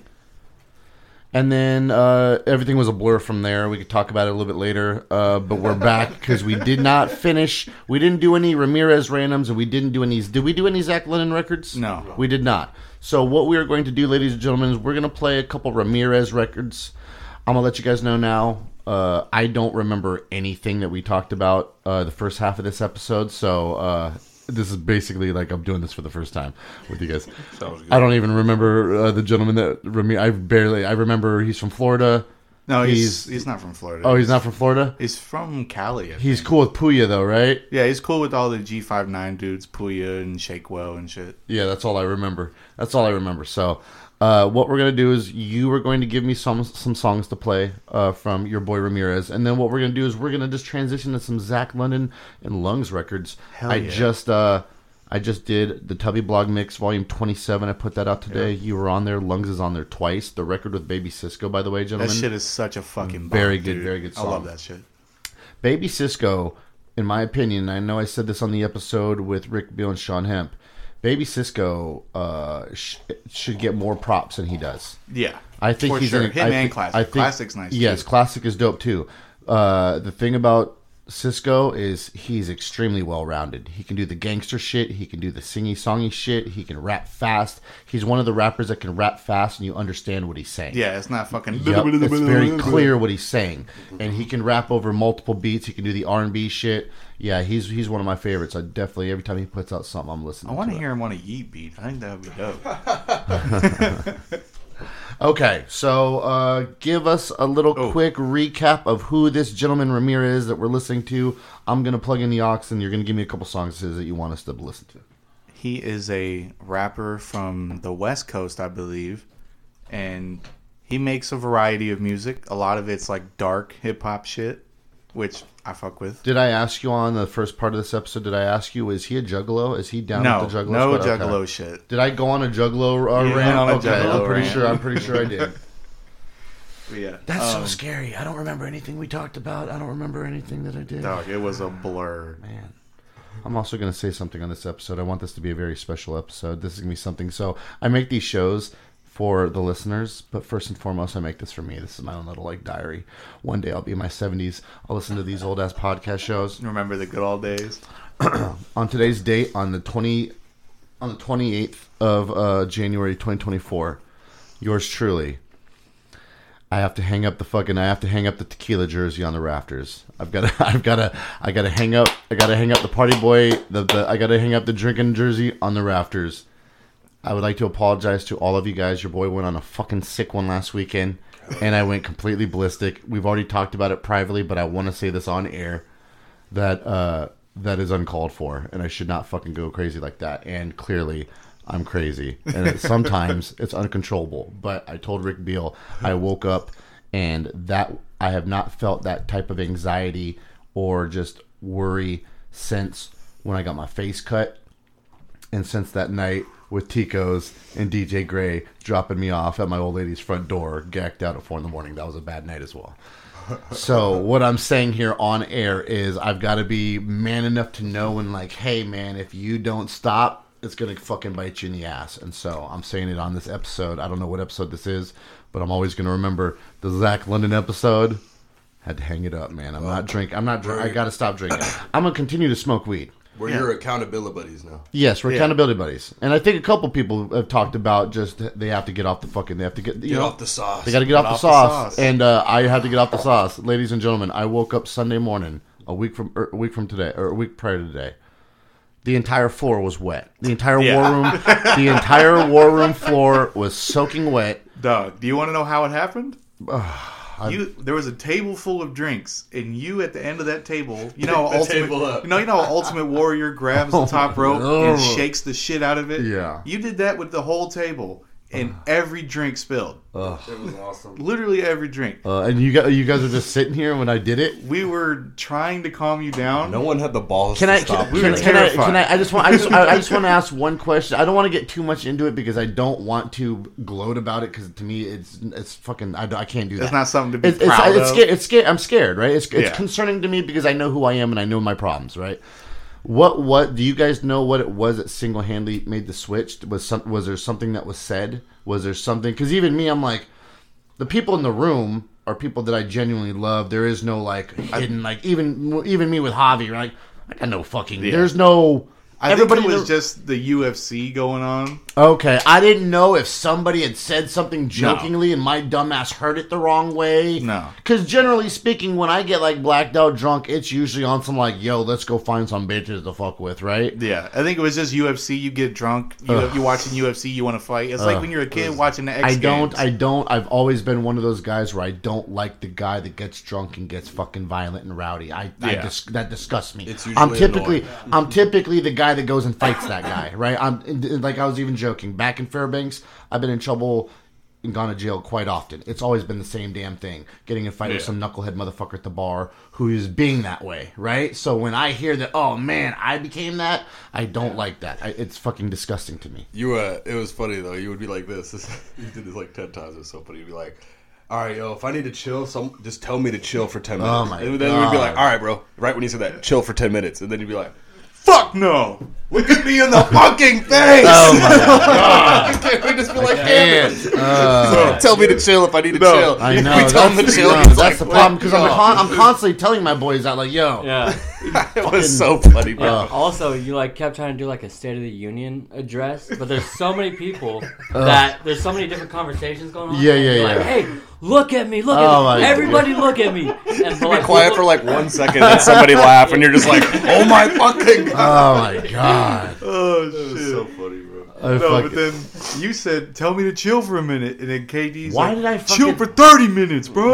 B: And then uh, everything was a blur from there. We could talk about it a little bit later, uh, but we're back because we did not finish. We didn't do any Ramirez randoms, and we didn't do any. Did we do any Zach Lennon records?
E: No.
B: we did not. So what we are going to do, ladies and gentlemen, is we're going to play a couple Ramirez records. I'm gonna let you guys know now. Uh, I don't remember anything that we talked about uh, the first half of this episode, so uh, this is basically like I'm doing this for the first time with you guys. I don't even remember uh, the gentleman that Rami- I barely. I remember he's from Florida.
E: No, he's
B: He's-
E: he's not from Florida.
B: Oh, he's not from Florida.
E: He's from Cali. I
B: He's
E: think.
B: cool with Puya though, right?
E: Yeah, he's cool with all the G fifty-nine dudes, Puya and Shakewell and shit.
B: Yeah, that's all I remember. That's all I remember. So, uh, what we're gonna do is you are going to give me some some songs to play uh, from your boy Ramirez, and then what we're gonna do is we're gonna just transition to some Zach London and Lungs records.
E: Hell
B: I
E: yeah.
B: just uh, I just did the Tubby Blog Mix Volume twenty-seven. I put that out today. You were on there. Lungs is on there twice. The record with Baby Cisco, by the way,
E: That
B: gentlemen.
E: shit is such a fucking bomb,
B: Very good,
E: dude.
B: very good
E: I love
B: song.
E: that shit.
B: Baby Cisco, in my opinion, I know I said this on the episode with Rick Beal and Sean Hemp. Baby Cisco uh, sh- should get more props than he does.
E: Yeah,
B: I think
E: for
B: he's
E: sure.
B: in,
E: Him
B: I
E: and
B: thi-
E: Classic.
B: I think,
E: Classic's nice.
B: Yes,
E: too.
B: Classic is dope too. Uh, the thing about Cisco is he's extremely well rounded. He can do the gangster shit. He can do the singy songy shit. He can rap fast. He's one of the rappers that can rap fast and you understand what he's saying.
E: Yeah, it's not fucking.
B: Yep, it's very clear what he's saying, and he can rap over multiple beats. He can do the R and B shit. Yeah, he's he's one of my favorites. I definitely every time he puts out something, I'm listening.
E: I want
B: to
E: to
B: it.
E: hear him on a Yeet beat. I think that would be dope.
B: Okay, so uh, give us a little
E: Oh.
B: quick recap of who this gentleman Ramirez is that we're listening to. I'm gonna plug in the aux, and you're gonna give me a couple songs that you want us to listen to.
E: He is a rapper from the West Coast, I believe, and he makes a variety of music. A lot of it's like dark hip hop shit, which I fuck with.
B: Did I ask you on the first part of this episode? Did I ask you, is he a juggalo? Is he down
E: No,
B: with the juggalo?
E: no
B: squad?
E: juggalo
B: Okay.
E: shit.
B: Did I go on a juggalo uh,
E: You went
B: rant?
E: on a
B: okay,
E: juggalo
B: I'm pretty
E: rant.
B: sure. I'm pretty sure I did.
E: But yeah,
B: That's so
E: um,
B: scary. I don't remember anything we talked about. I don't remember anything that I did.
E: Dog, it was a blur.
B: Man. I'm also going to say something on this episode. I want this to be a very special episode. This is going to be something. So I make these shows for the listeners, but first and foremost, I make this for me. This is my own little like diary. One day I'll be in my seventies. I'll listen to these old ass podcast shows.
E: Remember the good old days?
B: On today's date, on the twenty, on the twenty-eighth of uh, January twenty twenty-four, yours truly. I have to hang up the fucking. I have to hang up the tequila jersey on the rafters. I've got to. I've got to. I got to hang up. I got to hang up the party boy. The, the I got to hang up the drinking jersey on the rafters. I would like to apologize to all of you guys. Your boy went on a fucking sick one last weekend, and I went completely ballistic. We've already talked about it privately, but I want to say this on air that uh, that is uncalled for, and I should not fucking go crazy like that. And clearly, I'm crazy, and it, sometimes it's uncontrollable. But I told Rick Beal I woke up, and that I have not felt that type of anxiety or just worry since when I got my face cut, and since that night with Tico's and D J Gray dropping me off at my old lady's front door, gacked out at four in the morning. That was a bad night as well. So what I'm saying here on air is I've got to be man enough to know when, like, hey man, if you don't stop, it's gonna fucking bite you in the ass. And so I'm saying it on this episode. I don't know what episode this is, but I'm always gonna remember the Zach London episode. Had to hang it up, man. I'm not drinking. I'm not. Dr- I gotta stop drinking. I'm gonna continue to smoke weed.
C: We're
E: Yeah.
C: your accountability buddies now.
B: Yes, we're
E: Yeah.
B: accountability buddies, and I think a couple people have talked about just they have to get off the fucking. They have to get you
C: Get
B: know
C: off the sauce.
B: they got to get off,
E: Get
B: the,
E: off the
B: sauce.
E: sauce.
B: and uh, I had to get off the sauce, ladies and gentlemen. I woke up Sunday morning, a week from er, a week from today, or a week prior to today. The entire floor was wet. The entire
E: Yeah.
B: war room, the entire war room floor was soaking wet.
E: Dog, do you want to know how it happened? You, there was a table full of drinks, and you at the end of that table, you know,
C: the
E: ultimate,
C: table up.
E: you know, you know, how Ultimate Warrior grabs the top rope
B: no.
E: and shakes the shit out of it.
B: Yeah.
E: You did that with the whole table, and every drink spilled.
C: It was awesome.
E: Literally every drink.
B: Uh, and you guys, you guys were just sitting here when I did it.
E: We were trying to calm you down.
C: No one had the balls
B: Can
C: to
B: I?
C: stop.
B: Can,
E: We
B: can,
E: were
B: can I?
E: terrified.
B: Can I? I just want. I just. I, I just want to ask one question. I don't want to get too much into it because I don't want to gloat about it. Because to me, it's it's fucking. I, I can't do that.
E: It's not something to be
B: It's it's,
E: proud
B: it's,
E: of.
B: sca- it's scared. I'm scared. Right. It's it's
E: Yeah.
B: concerning to me because I know who I am and I know my problems. Right. What what do you guys know? What it was that single handedly made the switch? Was some was there something that was said? Was there something? Because even me, I'm like, the people in the room are people that I genuinely love. There is no like hidden like even even me with Javi. Right. I got no fucking.
E: Yeah.
B: There's no.
E: I
B: Everybody
E: think it was
B: there-
E: just the U F C going on.
B: Okay, I didn't know if somebody had said something jokingly and my dumbass heard it the wrong way.
E: No.
B: Because generally speaking, when I get like blacked out drunk, it's usually on some like, yo, let's go find some bitches to fuck with, right?
E: Yeah, I think it was just U F C. You get drunk. You, you're watching U F C. You want to fight. It's like when you're a kid watching the X
B: I don't,
E: Games.
B: I don't, I've always been one of those guys where I don't like the guy that gets drunk and gets fucking violent and rowdy. I, I
E: Yeah.
B: dis- that disgusts me.
C: It's
B: I'm
C: usually
B: typically,
C: annoying.
B: I'm typically the guy that goes and fights that guy, right? I'm like, I was even joking. Back in Fairbanks, I've been in trouble and gone to jail quite often. It's always been the same damn thing. Getting in a fight with
E: Yeah.
B: some knucklehead motherfucker at the bar who is being that way, right? So when I hear that, oh man, I became that, I don't like that. I, it's fucking disgusting to me.
C: You uh, it was funny though. You would be like this. You did this like ten times. It was so funny. You'd be like, "All right, yo, if I need to chill, some just tell me to chill for ten minutes."
B: Oh, my
C: and then we'd be like,
B: God.
C: "All right, bro." Right when you said that, chill for ten minutes, and then you'd be like,
E: fuck no. Look at me in the fucking face.
B: Oh my god!
C: Can't we just be like,
B: And, uh,
C: tell me to chill if I need to
E: No.
C: chill.
B: I know
C: We tell him to
B: that's,
C: chill.
B: no,
C: he's
B: that's
C: like,
B: the problem because I'm,
C: "What?
B: con- I'm constantly telling my boys that like, yo,
J: Yeah.
C: It was so funny, bro.
B: Uh,
J: Also, you like kept trying to do like a State of the Union address, but there's so many people that there's so many different conversations going on.
B: Yeah, yeah,
J: You're
B: yeah.
J: Like, hey, look at me, look
B: Oh, my
J: at me, everybody, look at me. And
C: Be quiet for like one second, and somebody laugh, and you're just like, "Oh my fucking!"
B: oh my god!
E: Oh
C: It was
E: shit.
C: so funny, bro.
B: I
E: No,
B: fucking-
E: but then you said, "Tell me to chill for a minute," and then K D's
B: Why
E: like,
B: did I fucking-
E: chill for thirty minutes, bro?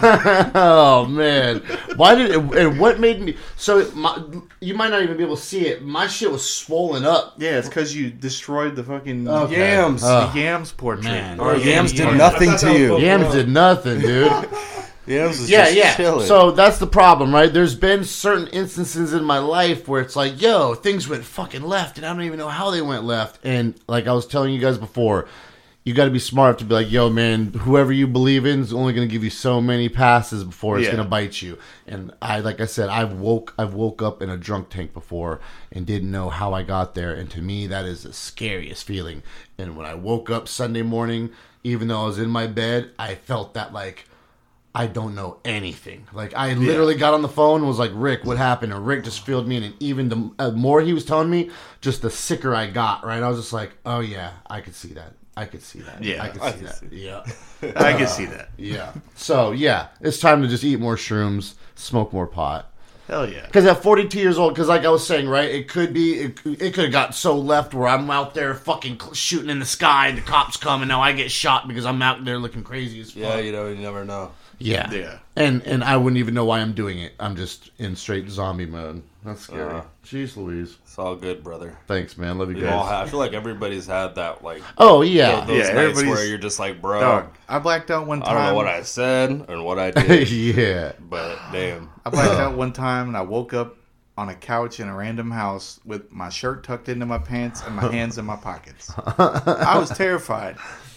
B: Oh man, why did it? And what made me? So my, you might not even be able to see it. My shit was swollen up.
E: Yeah, it's because you destroyed the fucking
B: Okay.
C: Yams.
B: Uh,
E: the Yams portrait.
B: man.
C: Our yams did
E: Yeah.
C: nothing to you.
B: Yams did nothing, dude.
C: Yams was
B: Yeah,
C: just
B: yeah.
C: chilling.
B: So that's the problem, right? There's been certain instances in my life where it's like, yo, things went fucking left, and I don't even know how they went left. And like I was telling you guys before, you got to be smart to be like, yo, man, whoever you believe in is only going to give you so many passes before it's
E: Yeah.
B: going to bite you. And I, like I said, I've woke, I've woke up in a drunk tank before and didn't know how I got there. And to me, that is the scariest feeling. And when I woke up Sunday morning, even though I was in my bed, I felt that like, I don't know anything. Like, I literally got on the phone and was like, Rick, what happened? And Rick just filled me in. And even the uh, more he was telling me, just the sicker I got, right? I was just like, oh, yeah, I could see that. I could see that.
E: Yeah,
B: I could
C: I
B: see
C: can
B: that.
C: see
B: Yeah.
E: I can see that.
B: Yeah. So, yeah, it's time to just eat more shrooms, smoke more pot.
E: Hell yeah.
B: Because at forty-two years old, because like I was saying, right, it could be, it, it could have got so left where I'm out there fucking cl- shooting in the sky and the cops come and now I get shot because I'm out there looking crazy as fuck.
C: yeah, you know, you never know.
B: Yeah.
E: Yeah.
B: And and I wouldn't even know why I'm doing it. I'm just in straight zombie mode. That's scary.
C: Uh,
B: Jeez Louise.
C: It's all good, brother.
B: Thanks, man. Love you
C: We all
B: guys.
C: have, I feel like everybody's had that, like,
B: Oh, yeah.
C: those
E: Yeah,
C: nights
E: everybody's-
C: where you're just like, bro,
E: Dog, I blacked out one
C: I
E: time.
C: don't know what I said and what I did,
B: yeah.
C: but damn.
E: I blacked out one time and I woke up on a couch in a random house with my shirt tucked into my pants and my hands in my pockets. I was terrified.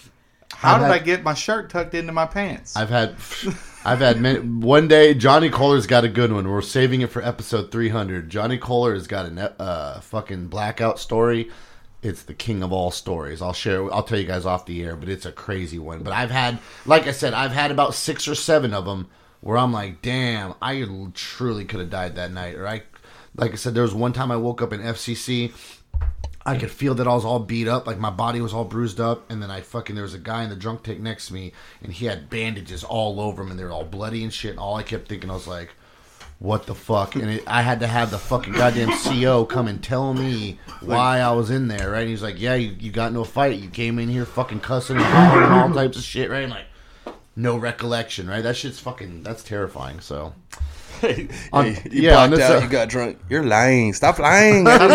E: How
B: I've
E: did
B: had-
E: I get my shirt tucked into my pants?
B: I've had I've had many, one day Johnny Kohler's got a good one. We're saving it for episode three hundred. Johnny Kohler has got a uh, fucking blackout story. It's the king of all stories. I'll share. I'll tell you guys off the air, but it's a crazy one. But I've had, like I said, I've had about six or seven of them where I'm like, damn, I truly could have died that night. Or I, like I said, there was one time I woke up in F C C. I could feel that I was all beat up, like my body was all bruised up, and then I fucking, there was a guy in the drunk tank next to me, and he had bandages all over him, and they were all bloody and shit, and all I kept thinking, I was like, what the fuck? And it, I had to have the fucking goddamn C O come and tell me why I was in there, right? And he's like, yeah, you, you got into a fight, you came in here fucking cussing and hollering and all types of shit, right? I'm like, no recollection, right? That shit's fucking, that's terrifying, so...
C: Hey,
B: On-
C: you
B: yeah, on
C: blacked
B: this,
C: out,
B: uh,
C: you got drunk. You're lying. Stop lying. I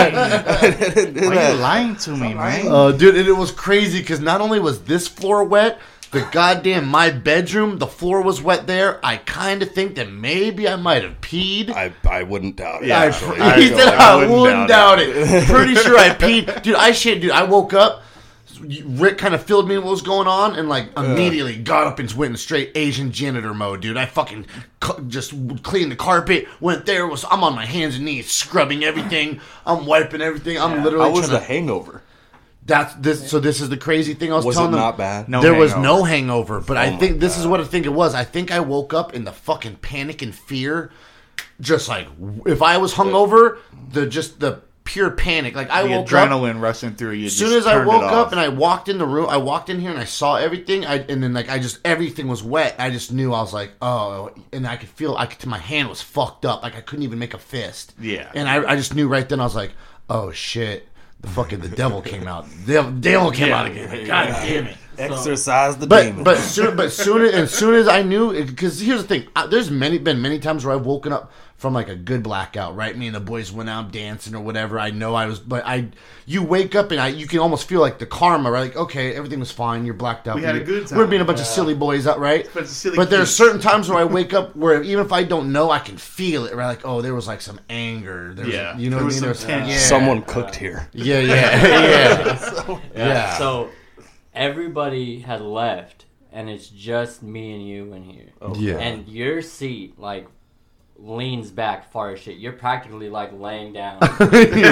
C: didn't lie.
E: Why are you lying to me, man?
B: Uh, dude, and it was crazy because not only was this floor wet, the goddamn my bedroom, the floor was wet there. I kind of think that maybe I might have peed.
C: I, I wouldn't doubt it.
E: Yeah,
B: I,
C: actually.
E: I
B: he
E: go-
B: said
E: I
B: I
E: wouldn't
B: wouldn't
E: doubt
B: doubt it. Pretty sure I peed, dude. I shit, dude. I woke up. Rick kind of filled me in what was going on, and like immediately got up and went in straight Asian janitor mode, dude. I fucking cu- just cleaned the carpet, went there. Was I'm on my hands and knees scrubbing everything. I'm wiping everything. I'm literally.
C: How was
B: trying
C: the
B: to,
C: hangover?
B: That's this. So this is the crazy thing I was,
C: Was
B: telling
C: it
B: them.
C: not bad?
E: No
B: there was
E: hangover.
B: no hangover, but I
C: my
B: think this is what I think it was. I think I woke up in the fucking panic and fear, just like if I was hungover, the just the pure panic. Like I
E: The
B: woke up.
E: adrenaline rushing through you.
B: As soon as I woke up and I walked in the room, I walked in here and I saw everything. I and then like I just everything was wet. I just knew I was like, oh, and I could feel. I could, my hand was fucked up. Like I couldn't even make a fist.
E: Yeah.
B: And I, I just knew right then. I was like, oh shit, the fucking the devil came out. The devil, devil came
E: Yeah.
B: out again. God damn it.
C: Exercise the
B: But
C: demon.
B: but soon but soon as, as soon as I knew, because here's the thing, I, there's many been many times where I've woken up from like a good blackout, right? Me and the boys went out dancing or whatever. I know I was, but I you wake up and I you can almost feel like the karma, right? Like okay, everything was fine, you're blacked out.
E: We had a
B: We're-
E: good time.
B: We're being a bunch of silly boys out, right?
E: Bunch of silly
B: But there's
E: kids.
B: certain times where I wake up where even if I don't know, I can feel it, right? Like oh, there was like some anger, there was,
E: Yeah.
B: you know
E: There
B: what I mean?
E: was some
B: There
E: tension.
B: yeah.
C: Someone cooked here.
B: yeah, yeah, yeah, yeah.
J: So everybody had left, and it's just me and you in here.
B: Yeah.
J: And your seat, like leans back far as shit. You're practically like laying down in your seat,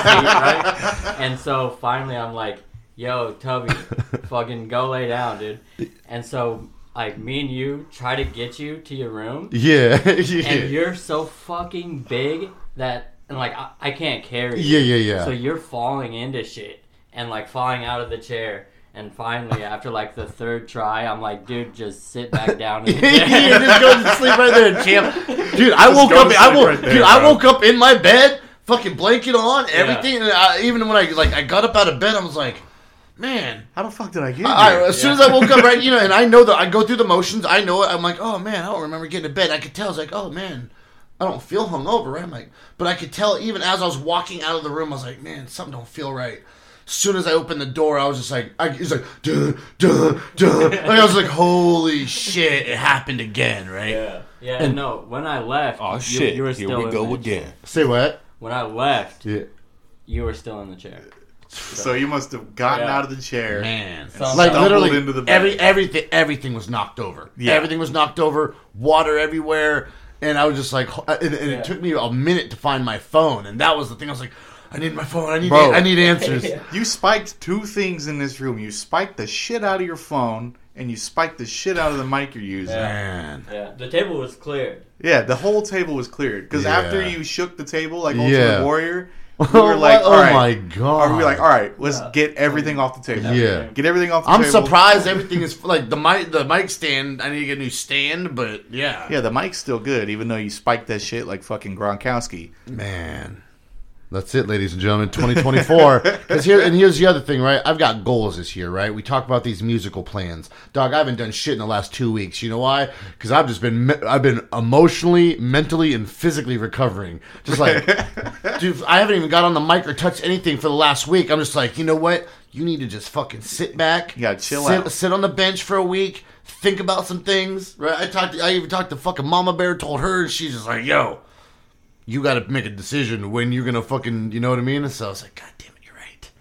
J: right? And so finally I'm like, yo, Tubby, fucking go lay down, dude. And so like me and you try to get you to your room.
B: Yeah. yeah.
J: And you're so fucking big that and like I, I can't carry
B: you. Yeah, yeah, yeah.
J: So you're falling into shit and like falling out of the chair. And finally, after like the third try, I'm like, dude, just sit back down in the chair.
B: Yeah, just go to sleep right there, champ. Dude, I woke up. I woke. Right there, dude, bro. I woke up in my bed, fucking blanket on, everything. Yeah. And I, even when I like, I got up out of bed, I was like, man,
E: how the fuck did I get here?
B: I, as yeah. soon as I woke up, right, you know, and I know that I go through the motions. I know it. I'm like, oh man, I don't remember getting to bed. I could tell. I was like, oh man, I don't feel hungover, right? I'm like, but I could tell even as I was walking out of the room, I was like, man, something don't feel right. As soon as I opened the door, I was just like, I, it was like, duh, duh, duh. Like, I was like, holy shit, it happened again, right?
J: Yeah. Yeah, and no, when I left,
K: oh,
J: you,
K: shit.
J: you were still
K: Here we
J: in
K: go
J: the
K: again.
J: chair.
B: Say what?
J: When I left,
B: yeah.
J: you were still in the chair.
E: So, so you must have gotten yeah. out of the chair.
B: Man.
E: And
B: like, literally,
E: into the bed.
B: every, everything, everything was knocked over. Yeah. Everything was knocked over, water everywhere, and I was just like, and, and yeah. it took me a minute to find my phone, and that was the thing. I was like, I need my phone. I need.
E: Bro,
B: I need answers.
E: You spiked two things in this room. You spiked the shit out of your phone, and you spiked the shit out of the mic you're using.
J: Yeah.
B: Man.
J: Yeah. The table was cleared.
E: Yeah, the whole table was cleared because yeah. after you shook the table like Ultimate
B: yeah.
E: Warrior, we were like,
B: oh
E: all right,
B: my god.
E: We were like, all right, let's yeah. get everything off the table.
B: Yeah,
E: get everything off the
B: I'm
E: table.
B: I'm surprised everything is like the mic. The mic stand. I need to get a new stand, but yeah,
E: yeah, the mic's still good, even though you spiked that shit like fucking Gronkowski.
B: Man. That's it, ladies and gentlemen, twenty twenty-four. Because here, and here's the other thing, right? I've got goals this year, right? We talk about these musical plans. Dog, I haven't done shit in the last two weeks. You know why? Because I've just been, I've been emotionally, mentally, and physically recovering. Just like, dude, I haven't even got on the mic or touched anything for the last week. I'm just like, you know what? You need to just fucking sit back.
E: You gotta chill
B: sit,
E: out.
B: Sit on the bench for a week. Think about some things, right? I talked. To, I even talked to fucking Mama Bear. Told her, and she's just like, yo. You got to make a decision when you're going to fucking, you know what I mean? And so I was like, God damn it, you're right.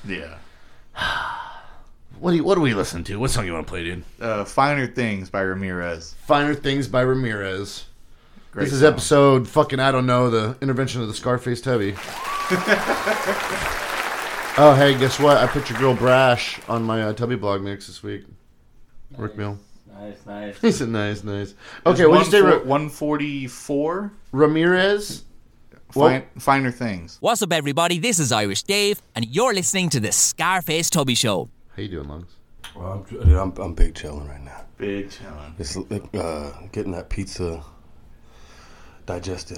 E: Yeah.
B: What do you, what do we listen to? What song you want to play, dude?
E: Uh, Finer Things by Ramirez.
B: Finer Things by Ramirez.
E: Great
B: this is
E: song.
B: episode fucking, I don't know, the intervention of the Scarface Tubby. Oh, hey, guess what? I put your girl Brash on my uh, Tubby blog mix this week. Nice. Work meal.
J: Nice, nice.
B: He said nice, nice. Okay, what'd you say?
E: For, one forty-four
B: Ramirez?
E: Fine, Finer Things.
L: What's up, everybody? This is Irish Dave, and you're listening to the Scarface Tubby Show.
B: How you doing, Lungs?
K: Well, I'm, I'm, I'm big chilling right now.
E: Big chilling.
K: It's uh, getting that pizza digested.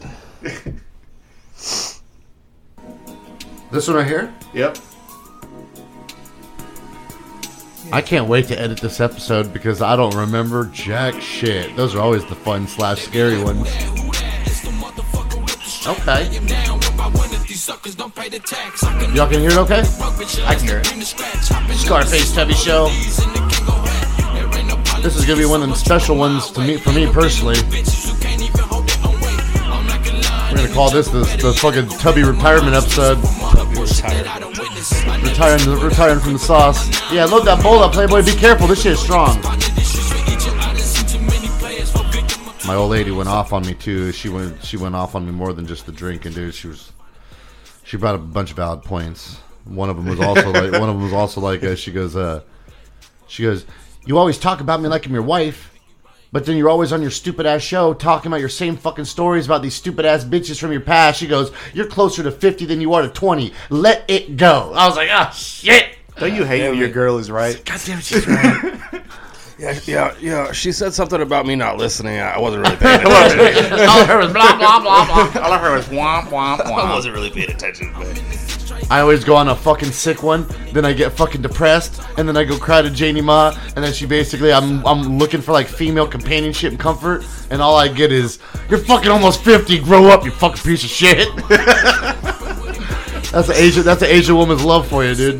B: This one right here?
E: Yep.
B: I can't wait to edit this episode because I don't remember jack shit. Those are always the fun slash scary ones. Okay. Y'all can hear it okay?
E: I can hear it.
B: Scarface Tubby Show. This is going to be one of them special ones to me, for me personally. We're going to call this the, the fucking Tubby retirement episode. Retiring, retiring from the sauce. Yeah, load that bowl up, Playboy. Be careful. This shit is strong. My old lady went off on me too. She went. She went off on me more than just the drinking, dude. She was. She brought up a bunch of valid points. One of them was also like. One of them was also like. Uh, she goes. Uh, she goes. You always talk about me like I'm your wife, but then you're always on your stupid ass show talking about your same fucking stories about these stupid ass bitches from your past. She goes, you're closer to fifty than you are to twenty. Let it go. I was like, oh shit.
E: Don't you hate when your girl is right?
B: God damn it, she's right.
K: Yeah, yeah, yeah. She said something about me not listening. I wasn't really paying attention.
B: All I heard was blah, blah, blah, blah.
E: All I heard was womp, womp, womp.
K: I wasn't really paying attention. But
B: I always go on a fucking sick one, then I get fucking depressed, and then I go cry to Janie Ma, and then she basically, I'm I'm looking for like female companionship and comfort, and all I get is, you're fucking almost fifty, grow up, you fucking piece of shit. That's an Asian, that's an Asian woman's love for you, dude.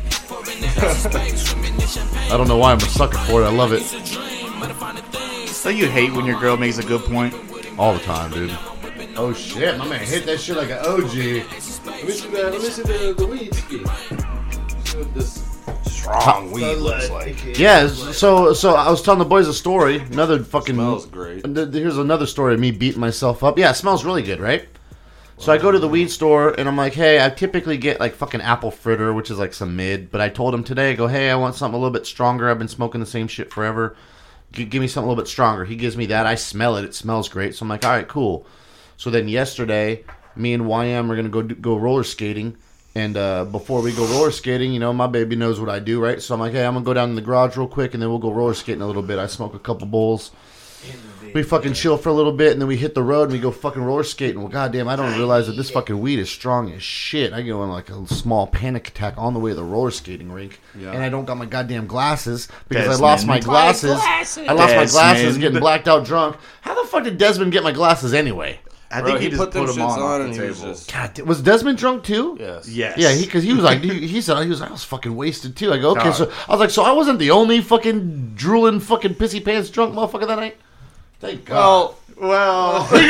B: I don't know why I'm a sucker for it. I love it.
E: Don't you hate when your girl makes a good point?
B: All the time, dude. Oh shit, my man hit that shit like an O G.
F: Let me see the, let me see the, the weed ski. See what this
K: strong weed looks like.
B: Yeah, so so I was telling the boys a story. Another fucking
C: Smells great.
B: th- Here's another story of me beating myself up. Yeah, it smells really good, right? So I go to the weed store and I'm like, hey, I typically get like fucking apple fritter, which is like some mid. But I told him today, I go, hey, I want something a little bit stronger. I've been smoking the same shit forever. G- give me something a little bit stronger. He gives me that. I smell it. It smells great. So I'm like, all right, cool. So then yesterday, me and Y M are gonna go do, go roller skating. And uh, before we go roller skating, you know, my baby knows what I do, right? So I'm like, hey, I'm gonna go down in the garage real quick, and then we'll go roller skating a little bit. I smoke a couple bowls. We fucking chill for a little bit, and then we hit the road and we go fucking roller skating. Well, goddamn, I don't realize that this fucking weed is strong as shit. I go in like a small panic attack on the way to the roller skating rink,
E: Yeah.
B: and I don't got my goddamn glasses because
E: Desmond.
B: I lost my glasses.
E: glasses.
B: I lost my glasses
E: Desmond.
B: getting blacked out drunk. How the fuck did Desmond get my glasses anyway?
E: I
C: Bro,
E: think he,
C: he
E: just
C: put them
E: put them
C: shits
E: on,
C: on
E: off
C: and
E: the
C: he was
E: table.
C: just-
B: God, was Desmond drunk too?
C: Yes.
E: Yes.
B: Yeah, because he, he was like, he, he said, he was like, I was fucking wasted too. I go, okay,
E: Dog.
B: so I was like, so I wasn't the only fucking drooling, fucking pissy pants drunk motherfucker that night. Thank God.
E: Well,
B: he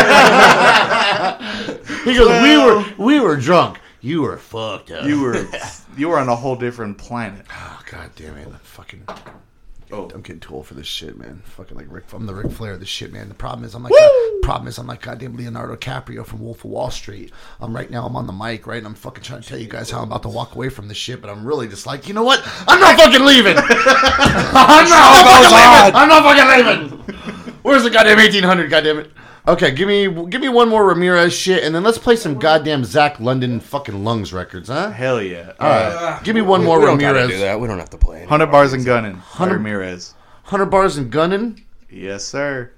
B: goes, he goes we were we were drunk. You were fucked up.
E: you were you were on a whole different planet.
B: Oh, God damn it! I'm fucking.
E: Oh.
B: I'm getting too old for this shit, man. Fucking like Rick. I'm the Ric Flair of this shit, man. The problem is, I'm like, God, problem is, I'm like goddamn Leonardo DiCaprio from Wolf of Wall Street. I'm right now. I'm on the mic, right, and I'm fucking trying to tell you guys how I'm about to walk away from this shit, but I'm really just like, you know what? I'm not fucking leaving. I'm not fucking leaving. I'm not fucking leaving. Where's the goddamn eighteen hundred? Goddamn it. Okay, give me give me one more Ramirez shit, and then let's play some goddamn Zach London fucking Lungs records, huh?
E: Hell yeah!
B: All right, give me one
K: we,
B: more
K: we don't gotta
B: Ramirez.
K: do that. We don't have to play.
E: Hundred bars and gunning.
B: Hundred-
E: Ramirez.
B: Hundred bars and gunning.
E: Yes, sir.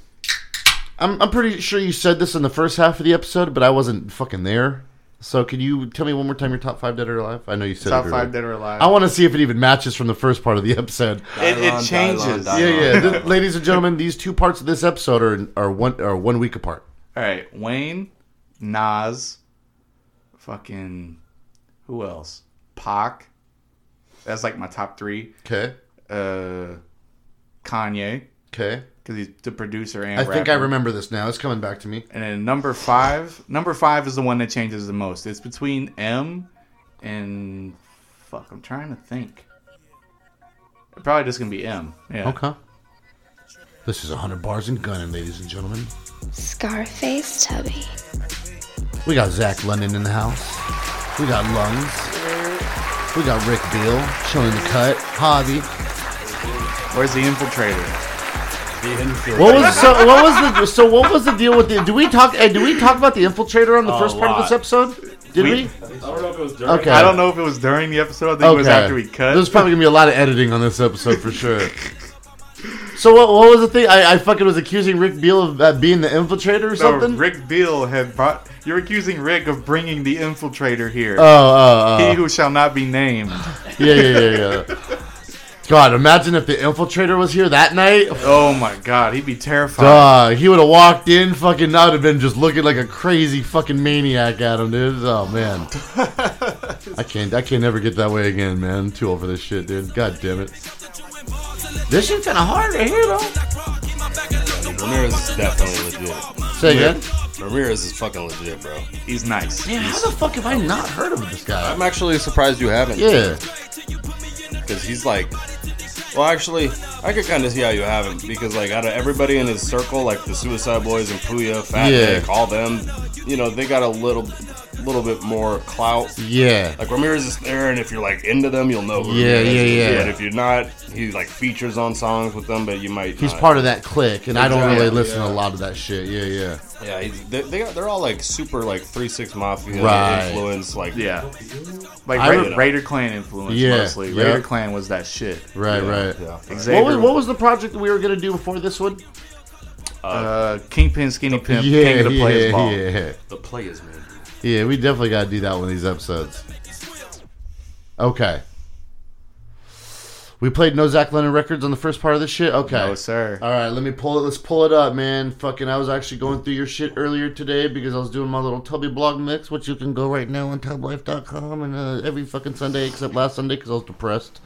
B: I'm I'm pretty sure you said this in the first half of the episode, but I wasn't fucking there. So can you tell me one more time your top five dead or alive? I know you said
E: Top
B: it
E: five
B: earlier.
E: dead or alive.
B: I want to see if it even matches from the first part of the episode.
E: It, it
C: Dylon,
E: changes.
C: Dylon,
B: Yeah,
C: Dylon.
B: yeah. Th- ladies and gentlemen, these two parts of this episode are are one are one week apart.
E: All right, Wayne, Nas, fucking, who else? Pac. That's like my top three.
B: Okay.
E: Uh, Kanye,
B: Okay.
E: because he's the producer and
B: I
E: rapper.
B: think I remember this now. It's coming back to me.
E: And then number five, number five is the one that changes the most. It's between M and fuck. I'm trying to think. Probably just gonna be M. Yeah.
B: Okay. This is one hundred bars and gunning, ladies and gentlemen.
D: Scarface Tubby.
B: We got Zach London in the house. We got Lungs. We got Rick Beal chilling the cut. Javi.
E: Where's the infiltrator?
B: What was so? What was the so? What was the deal with the? Do we talk? Hey, did we talk about the infiltrator on the
E: A
B: first part of this
E: lot.
B: episode? Did we?
E: We-
F: I don't know if it was during.
B: Okay.
E: I don't know if it was during the episode. I think it was after we cut.
B: There's probably gonna be a lot of editing on this episode for sure. So what? What was the thing? I, I fucking was accusing Rick Beal of uh, being the infiltrator or
E: No,
B: something.
E: Rick Beal had brought. You're accusing Rick of bringing the infiltrator here.
B: Oh, oh, oh.
E: He who shall not be named.
B: Yeah, yeah, yeah, yeah. God, imagine if the infiltrator was here that night.
E: Oh my God, he'd be terrified.
B: Dog, he would have walked in, fucking, I'd have been just looking like a crazy fucking maniac at him, dude. Oh man, I can't, I can't never get that way again, man. I'm too old for this shit, dude. God damn it. This shit's kind of hard to hear, though.
K: Ramirez is definitely legit.
B: Say again.
K: Ramirez is fucking legit, bro.
E: He's nice.
B: Man, how the fuck have I not heard of this guy?
K: I'm actually surprised you haven't.
B: Yeah.
K: Because he's like, well, actually, I could kind of see how you haven't. Because, like, out of everybody in his circle, like the Suicide Boys and Puya, Fat
B: Yeah.
K: Dick, all them, you know, they got a little little bit more clout.
B: Yeah.
K: Like, Ramirez is there, and if you're, like, into them, you'll know who
B: Yeah,
K: Ramirez
B: yeah,
K: is.
B: yeah.
K: But if you're not, he, like, features on songs with them, but you might
B: He's
K: not.
B: part of that clique, and I don't really
K: Exactly,
B: listen
K: yeah.
B: to a lot of that shit. Yeah, yeah.
K: Yeah, he's, they, they got, they're all, like, super, like, three six Mafia
B: Right.
K: influence. Like,
E: Yeah. Like
B: I
E: Ra-
B: would-
E: Raider Clan influence
B: Yeah,
E: mostly.
B: yeah.
E: Raider Clan was that shit.
B: Right,
K: Yeah,
B: right.
K: yeah.
E: Xavier,
B: What was, what was the project that we were gonna do before this one?
E: uh, Kingpin, Skinny Pimp,
B: Yeah,
E: King of the Players
B: yeah,
E: Ball.
B: yeah.
K: The players, man.
B: Yeah, we definitely got to do that one of these episodes. Okay. We played no Zach Lennon records on the first part of this shit? Okay.
E: No, sir.
B: All right, let me pull it. Let's pull it up, man. Fucking, I was actually going through your shit earlier today because I was doing my little Tubby blog mix, which you can go right now on tub life dot com and uh, every fucking Sunday except last Sunday because I was depressed.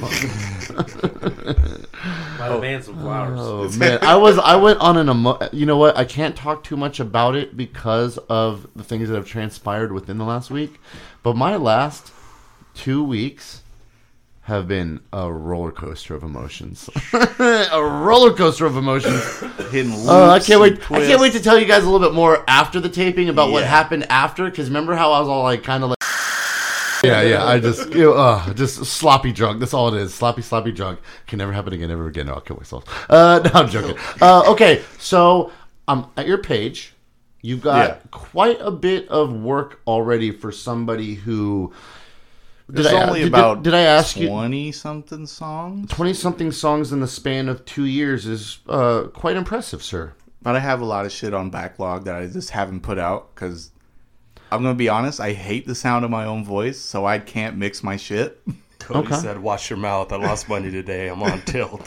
F: Might have banned some flowers.
B: Oh man, I was I went on an emo- you know what? I can't talk too much about it because of the things that have transpired within the last week. But my last two weeks have been a roller coaster of emotions. A roller coaster of emotions.
E: Hitting loops
B: Oh, I can't wait!
E: and
B: I can't wait to tell you guys a little bit more after the taping about what
E: Yeah.
B: happened after. Because remember how I was all like, kind of like, yeah, yeah. I just, you know, uh, just sloppy drunk. That's all it is. Sloppy, sloppy drunk. Can never happen again. Ever again. No, I'll kill myself. Uh, no, I'm joking. Uh, okay, so um, at your page, you've got
E: Yeah.
B: quite a bit of work already for somebody who.
E: There's
B: I,
E: only
B: did,
E: about
B: did, did I ask you
E: twenty something songs?
B: twenty something songs in the span of two years is uh, quite impressive, sir.
E: But I have a lot of shit on backlog that I just haven't put out because I'm gonna be honest. I hate the sound of my own voice, so I can't mix my shit.
K: Cody
B: Okay.
K: said, "Watch your mouth. I lost money today. I'm on tilt."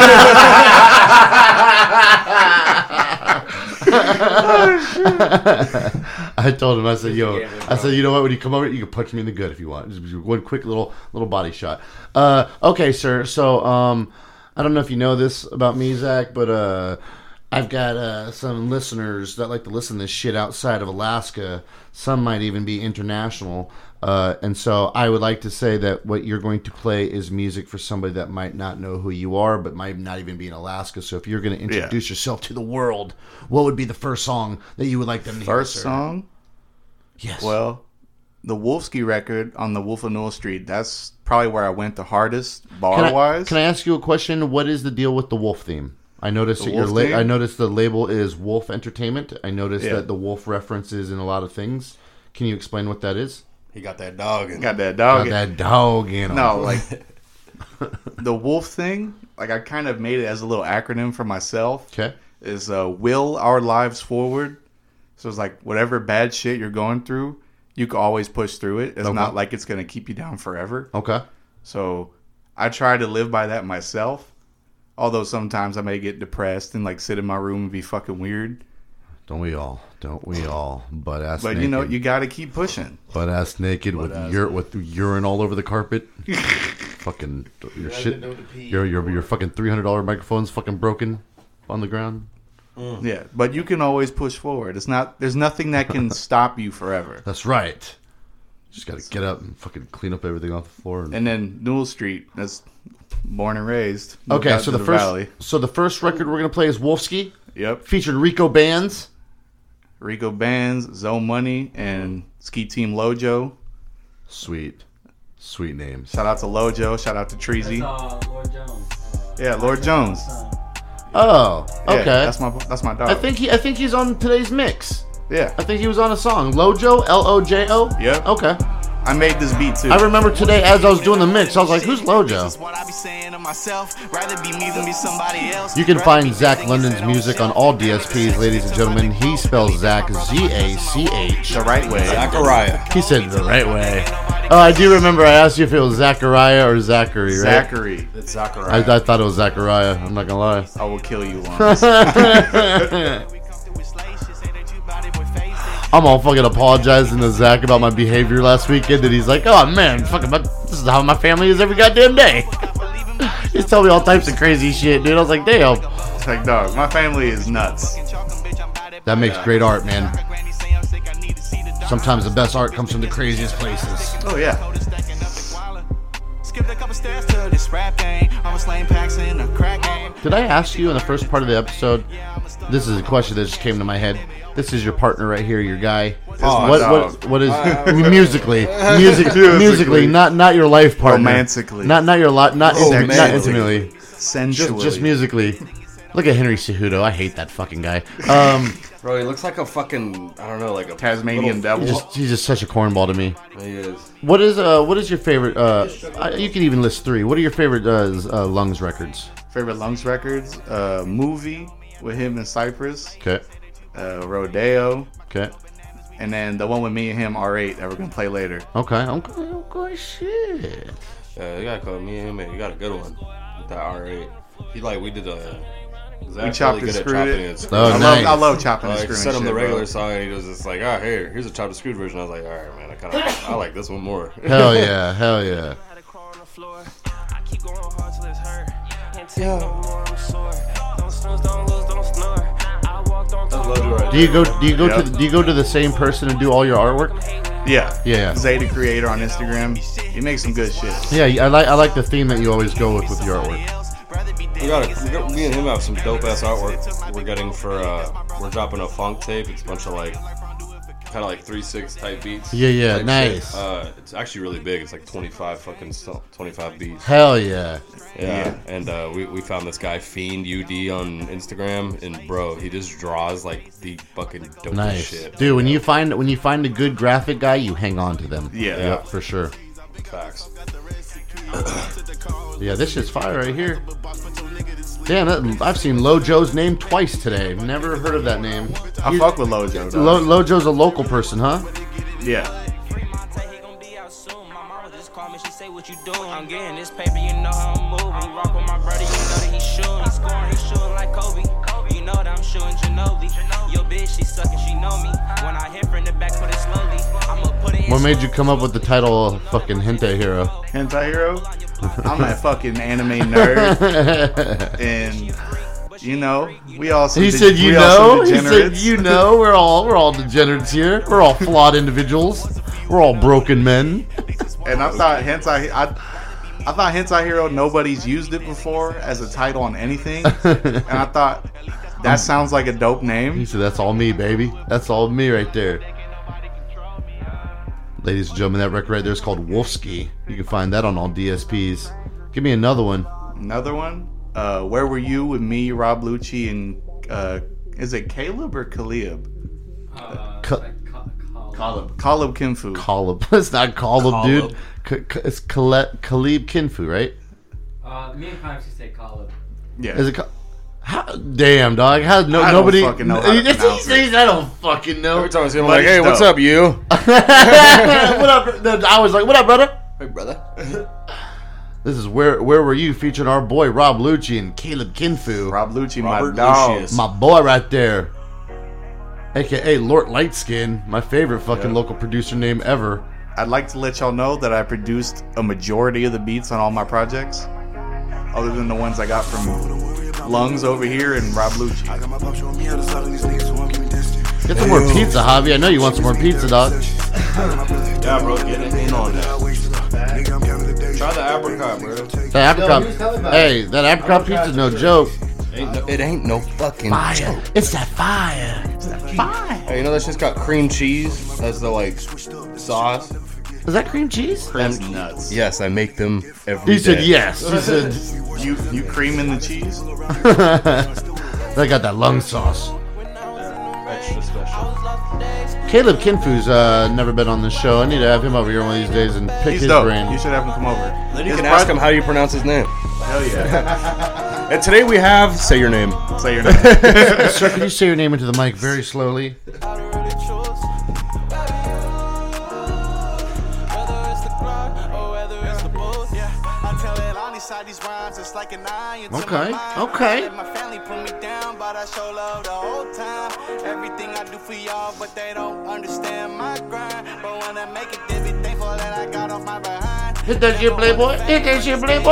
B: I told him, I said, yo, I said, you know what, when you come over, you can punch me in the gut if you want. Just one quick little little body shot. Uh, okay, sir, so um, I don't know if you know this about me, Zach, but uh, I've got uh, some listeners that like to listen to this shit outside of Alaska. Some might even be international. Uh, and so I would like to say that what you're going to play is music for somebody that might not know who you are, but might not even be in Alaska. So if you're going to introduce yourself to the world, what would be the first song that you would like them to hear?
E: First
B: sir?
E: song?
B: Yes.
E: Well, the Wolfsky record on the Wolf of Newell Street, that's probably where I went the hardest
B: Can
E: bar
B: I,
E: wise.
B: can I ask you a question? What is the deal with the Wolf theme? I noticed
E: The
B: that your
E: Wolf
B: la-
E: theme?
B: I noticed the label is Wolf Entertainment. I noticed
E: Yeah.
B: that the Wolf references in a lot of things. Can you explain what that is?
K: He got that dog in.
E: Got that dog.
B: Got
E: in-
B: that dog in 'em.
E: No, like the Wolf thing, like I kind of made it as a little acronym for myself.
B: Okay.
E: Is uh, will our lives forward. So it's like whatever bad shit you're going through, you can always push through it. It's
B: Okay.
E: not like it's going to keep you down forever.
B: Okay.
E: So I try to live by that myself. Although sometimes I may get depressed and like sit in my room and be fucking weird.
B: Don't we all? Don't we all? Butt ass
E: But
B: naked.
E: you know, you got to keep pushing.
B: Butt ass naked with
E: Butt-ass
B: ur- with urine all over the carpet. Fucking your shit. Your your your fucking three hundred dollar microphone's fucking broken on the ground.
E: Yeah, but you can always push forward. It's not. There's nothing that can stop you forever.
B: That's right. Just got to get up and fucking clean up everything off the floor. And...
E: And then Newell Street. That's born and raised. Moved
B: Okay,
E: out
B: so
E: to
B: the, first
E: Valley.
B: so the first record we're gonna play is Wolfsky.
E: Yep.
B: Featured Rico Bands.
E: Rico Bands, Zoe Money, and Ski Team Lojo.
B: Sweet, sweet names.
E: Shout out to Lojo. Shout out to Treasy.
J: That's, uh, Lord Jones.
E: Yeah, Lord Jones.
B: Oh,
E: Yeah,
B: okay.
E: that's my that's my dog.
B: I think he I think he's on today's mix.
E: Yeah.
B: I think he was on a song. Lojo, L O J O.
E: Yep.
B: Okay.
E: I made this beat too.
B: I remember today as I was doing the mix, I was like, "Who's Lojo?" You can find Zach London's music on all D S Ps, ladies and gentlemen. He spells Zach Z A C H.
E: The right way.
K: Zachariah.
B: He said the right way. Oh, I do remember I asked you if it was Zachariah or Zachary, right?
E: Zachary.
K: It's
B: I,
K: Zachariah.
B: I thought it was Zachariah. I'm not gonna lie.
E: I will kill you once.
B: I'm all fucking apologizing to Zach about my behavior last weekend, and he's like, "Oh man, fucking, my, this is how my family is every goddamn day." He's telling me all types of crazy shit, dude. I was like, "Damn."
E: It's like, dog, my family is nuts.
B: That makes great art, man. Sometimes the best art comes from the craziest places.
E: Oh yeah.
B: Did I ask you in the first part of the episode? This is a question that just came to my head. This is your partner right here, your guy.
E: my
B: what,
E: dog.
B: what what is musically, music, musically, not not your life partner,
E: Romantically.
B: not not your lot, not inti- not
E: Romantically.
B: intimately,
E: Sensually.
B: just just musically. Look at Henry Cejudo. I hate that fucking guy. Um,
K: Bro, he looks like a fucking, I don't know, like a
E: Tasmanian
K: little-
E: devil.
B: he's just he's just such a cornball to me.
K: He is.
B: What is uh what is your favorite? Uh, I- you can even list three. What are your favorite uh, z- uh Lungs records?
E: Favorite Lungs records? Uh, movie with him in Cyprus.
B: Okay,
E: Uh, Rodeo.
B: okay,
E: And then the one with me and him, R eight, that we're going to play later.
B: okay, okay, okay. Shit.
K: Yeah, you gotta call me and him, man. You got a good one with that R eight. He like we did a.
E: We chopped and screwed it.
K: and
B: Oh,
E: I, love,
B: nice.
E: I love chopping and
K: Like,
E: screwing
K: sent him
E: shit,
K: the regular
E: bro.
K: song, and he was just like, "Ah, here, here's a chopped and screwed version." I was like, "All right, man, I kind of, I like this one more."
B: Hell yeah, hell yeah. Do you go? Do you go
E: Yep.
B: to? Do you go to the same person and do all your artwork?
E: Yeah,
B: Yeah.
E: Zeta Creator on Instagram. He makes some good shit.
B: Yeah, I like I like the theme that you always go with with your artwork.
K: We got, a, we got me and him have some dope ass artwork we're getting for uh we're dropping a funk tape. It's a bunch of like kind of like three six type beats.
B: Yeah, yeah,
K: type
B: nice.
K: shit. Uh, it's actually really big. It's like twenty-five fucking so- twenty-five beats.
B: Hell yeah.
K: Yeah, yeah. and uh, we we found this guy Fiend U D on Instagram, and bro, he just draws like the fucking dopest
B: Nice,
K: shit.
B: dude. When you find when you find a good graphic guy, you hang on to them.
E: Yeah,
B: yep, for sure.
K: Facts.
B: Yeah, this shit's fire right here. Damn, that, I've seen Lojo's name twice today. Never heard of that name.
E: I
B: You-
E: fuck with Lojo. Though.
B: Lo, Lojo's a local person, huh?
E: Yeah.
M: I'm getting this paper, you know how I'm moving. Rock with my brother, you know that he's shooting. He's scoring, he's shooting like Kobe. You know that I'm shooting Ginobili. Your bitch, she sucking, she know me. When I hit from the back, put it slowly. I'ma put it in.
B: What made you come up with the title of fucking Hentai Hero?
E: Hentai Hero? I'm a fucking anime nerd. And, you know, we all some
B: He
E: de-
B: said, "You
E: we all some
B: know." He said,
E: degenerates.
B: "You know." We're all we're all degenerates here. We're all flawed individuals. We're all broken men.
E: And I thought Hentai... I, I thought Hentai Hero, nobody's used it before as a title on anything. And I thought, that sounds like a dope name.
B: He said, "That's all me, baby. That's all me right there." Ladies and gentlemen, that record right there is called Wolfski. You can find that on all D S Ps. Give me another one.
E: Another one? Uh, Where Were You with me, Rob Lucci, and... Uh, is it Caleb or Caleb?
J: Uh,
B: Ca-
J: like Ka- Ka-
E: Caleb. Caleb Kinfu.
B: Caleb. It's not Caleb,
J: Caleb.
B: dude. K- K- it's Kale- Caleb Kinfu, right?
J: Uh, me and Connor used to say Caleb.
E: Yeah.
B: Is it? Ca- How, damn, dog. How no
E: I don't
B: nobody?
E: fucking know how to
B: Yes, he
E: pronounce
B: says, I don't fucking know.
K: Every time I see him, I'm
E: But
K: like,
E: he's
K: hey, what's
E: dope.
K: up, you?
B: What up? bro- I was like, what up, brother?
K: Hey, brother.
B: This is where where were you featuring our boy Rob Lucci and Caleb Kinfu.
E: Rob Lucci,
K: Robert
E: my dog.
K: Lucius.
B: My boy right there. A K A Lort Lightskin, my favorite fucking
E: Yeah.
B: local producer name ever.
E: I'd like to let y'all know that I produced a majority of the beats on all my projects, other than the ones I got from Lungs over here and Rob Lucci.
B: Get some more pizza, Javi. I know you want some more pizza, dog.
K: Yeah, bro, get it in on that. Try the apricot, bro.
B: That apricot, hey, that apricot pizza's no joke.
K: Ain't no, it ain't no fucking
B: Fire.
K: joke.
B: It's that fire.
K: Hey, you know that shit's got cream cheese as the like sauce.
B: Is that cream cheese?
E: That's nuts.
K: Yes, I make them every
B: He said
K: day.
B: yes. He said
E: You you cream in the cheese?
B: they got that lung sauce.
K: Extra special.
B: Caleb Kinfu's uh, never been on this show. I need to have him over here one of these days and pick
E: He's
B: his
E: dope.
B: brain.
E: You should have him come over.
K: Then you
E: His
K: can ask
E: proj-
K: him how you pronounce his name.
E: Hell yeah.
K: And today we have say your name.
E: Say your name.
B: Sir, can you say your name into the mic very slowly? Okay, okay.
M: My family put me down, but I show love the whole time. Everything I do for y'all, but they don't understand my grind. But when I make it, they be thankful that I got off my behind.
B: Hit that shit, Playboy. Hit that shit, Playboy.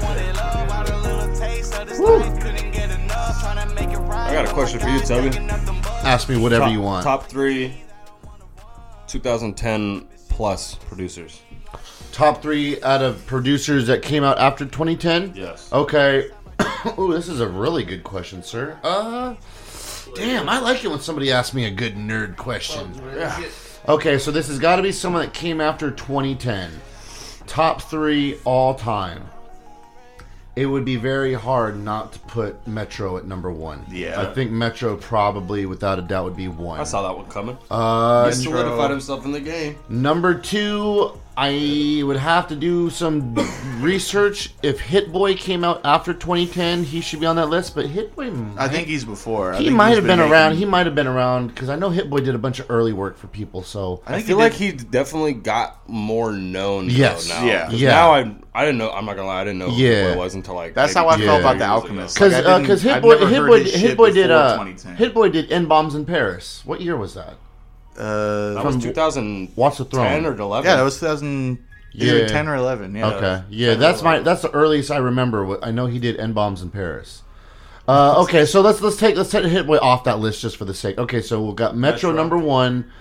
K: I got a question for you, Toby.
B: Ask me whatever
K: top,
B: you want.
K: Top three twenty ten plus producers.
B: Top three out of producers that came out after twenty ten?
K: Yes.
B: Okay. Ooh, this is a really good question, sir. Uh, damn, I like it when somebody asks me a good nerd question. Yeah. Okay, so this has got to be someone that came after twenty ten. Top three all time. It would be very hard not to put Metro at number one.
E: Yeah.
B: I think Metro probably, without a doubt, would be one.
K: I saw that one coming.
B: Uh,
K: he solidified himself in the game.
B: Number two, I would have to do some research. If Hit Boy came out after twenty ten, he should be on that list. But Hit Boy,
E: I think he's before. I
B: he
E: think
B: might
E: he's
B: have been,
E: making-
B: around. He might have been around because I know Hit Boy did a bunch of early work for people. So
K: I, feel like he definitely got more known.
B: Yes.
K: though, now.
E: Yeah.
K: 'Cause
B: Yeah.
K: Now I I didn't know. I'm not gonna lie. I didn't know who
B: Yeah.
K: Hit Boy was until like.
E: That's
K: maybe
E: how I
K: two
E: felt
K: or
E: about
K: three
E: the
K: years
E: Alchemist.
K: ago.
B: because
E: Like, I didn't-
B: because Hit
E: I'd
B: Boy
E: never
B: Hit
E: heard
B: Boy
E: his
B: Hit
E: shit
B: Boy did
E: before
B: uh
E: twenty ten.
B: Hit Boy did N Bombs in Paris. What year was that?
E: Uh,
K: That was
B: from
K: two thousand
B: Watch the Throne.
K: ten or eleven.
E: yeah, that was two thousand either
B: Yeah.
E: ten or eleven. Yeah.
B: Okay, yeah, that's my that's the earliest I remember. What- I know he did N Bombs in Paris. Uh, okay, so let's let's take let's take Hit Boy off that list just for the sake. Okay, so we've got Metro,
K: Metro.
B: number one.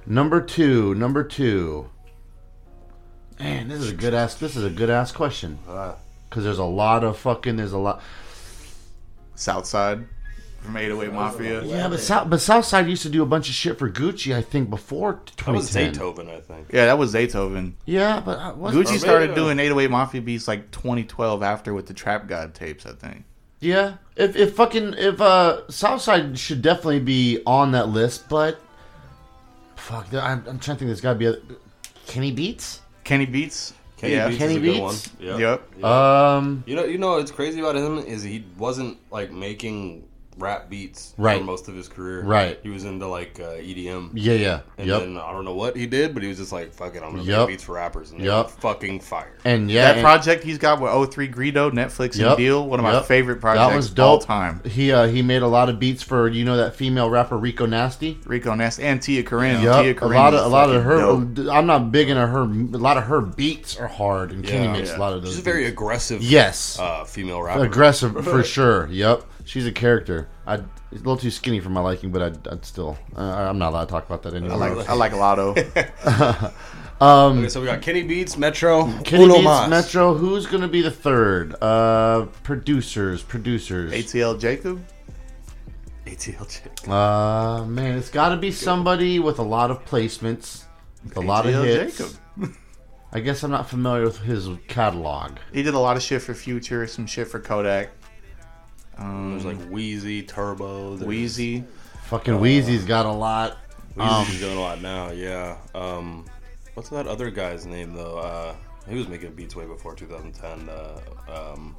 B: Number two. Number two. Man, this is a good ass. This is a good ass question. Because there's a lot of fucking. There's a lot.
E: Southside from eight oh eight Mafia.
B: Yeah, but South, but Southside used to do a bunch of shit for Gucci. I think before twenty ten.
K: That was Zaytoven, I think.
E: Yeah, that was Zaytoven.
B: Yeah, but uh, what's-
E: Gucci
B: or
E: started
B: maybe-
E: doing eight oh eight Mafia beats like twenty twelve after with the Trap God tapes, I think.
B: Yeah, if if fucking if uh Southside should definitely be on that list, but fuck, there- I'm, I'm trying to think. There's got to be a Kenny Beats.
E: Kenny Beats.
K: Kenny
E: yeah.
K: Beats
B: Kenny
K: is a good
B: Beats?
K: one. Yep.
E: Yep.
K: Yeah.
B: Um,
K: you know, you know, what's crazy about him is he wasn't like making rap beats
B: Right.
K: for most of his career.
B: Right.
K: He was into like uh, E D M.
B: Yeah, yeah.
K: And
B: Yep.
K: then I don't know what he did, but he was just like, "Fuck it, I'm gonna
B: Yep.
K: make beats for rappers," and they're
B: Yep.
K: fucking fire.
B: And yeah,
E: that
B: and-
E: project he's got with oh three Greedo, Netflix and
B: Yep,
E: Deal, one of my
B: yep.
E: favorite projects
B: That was
E: of all
B: dope.
E: time.
B: He uh, he made a lot of beats for, you know, that female rapper Rico Nasty.
E: Rico Nasty and Tia Corinne.
B: Yep.
E: Tia
B: a
E: Corinne
B: lot of
E: is
B: a lot of
E: fucking
B: her.
E: dope.
B: I'm not big into her. A lot of her beats are hard, and Kenny
K: Yeah.
B: makes
K: Yeah.
B: a lot of those.
K: She's a very
B: beats.
K: aggressive,
B: Yes,
K: uh, female rapper.
B: aggressive for sure. Yep, she's a character. I a little too skinny for my liking, but I'd, I'd still. Uh, I'm not allowed to talk about that anymore.
E: I like I like Lotto.
B: um,
K: Okay, so we got Kenny Beats, Metro,
B: Kenny
K: Uno
B: Beats,
K: Mas.
B: Metro. Who's gonna be the third? Uh, producers, producers.
E: A T L Jacob.
K: A T L Jacob.
B: Uh, man, it's got to be somebody with a lot of placements, with a lot of
E: A T L
B: hits.
E: Jacob.
B: I guess I'm not familiar with his catalog.
E: He did a lot of shit for Future, some shit for Kodak. Um,
K: There's like Wheezy, Turbo, there's-
E: Wheezy.
B: Fucking Wheezy's got a lot. Um,
K: Wheezy's doing a lot now, yeah. Um, what's that other guy's name though? Uh, he was making beats way before two thousand ten. Uh, um,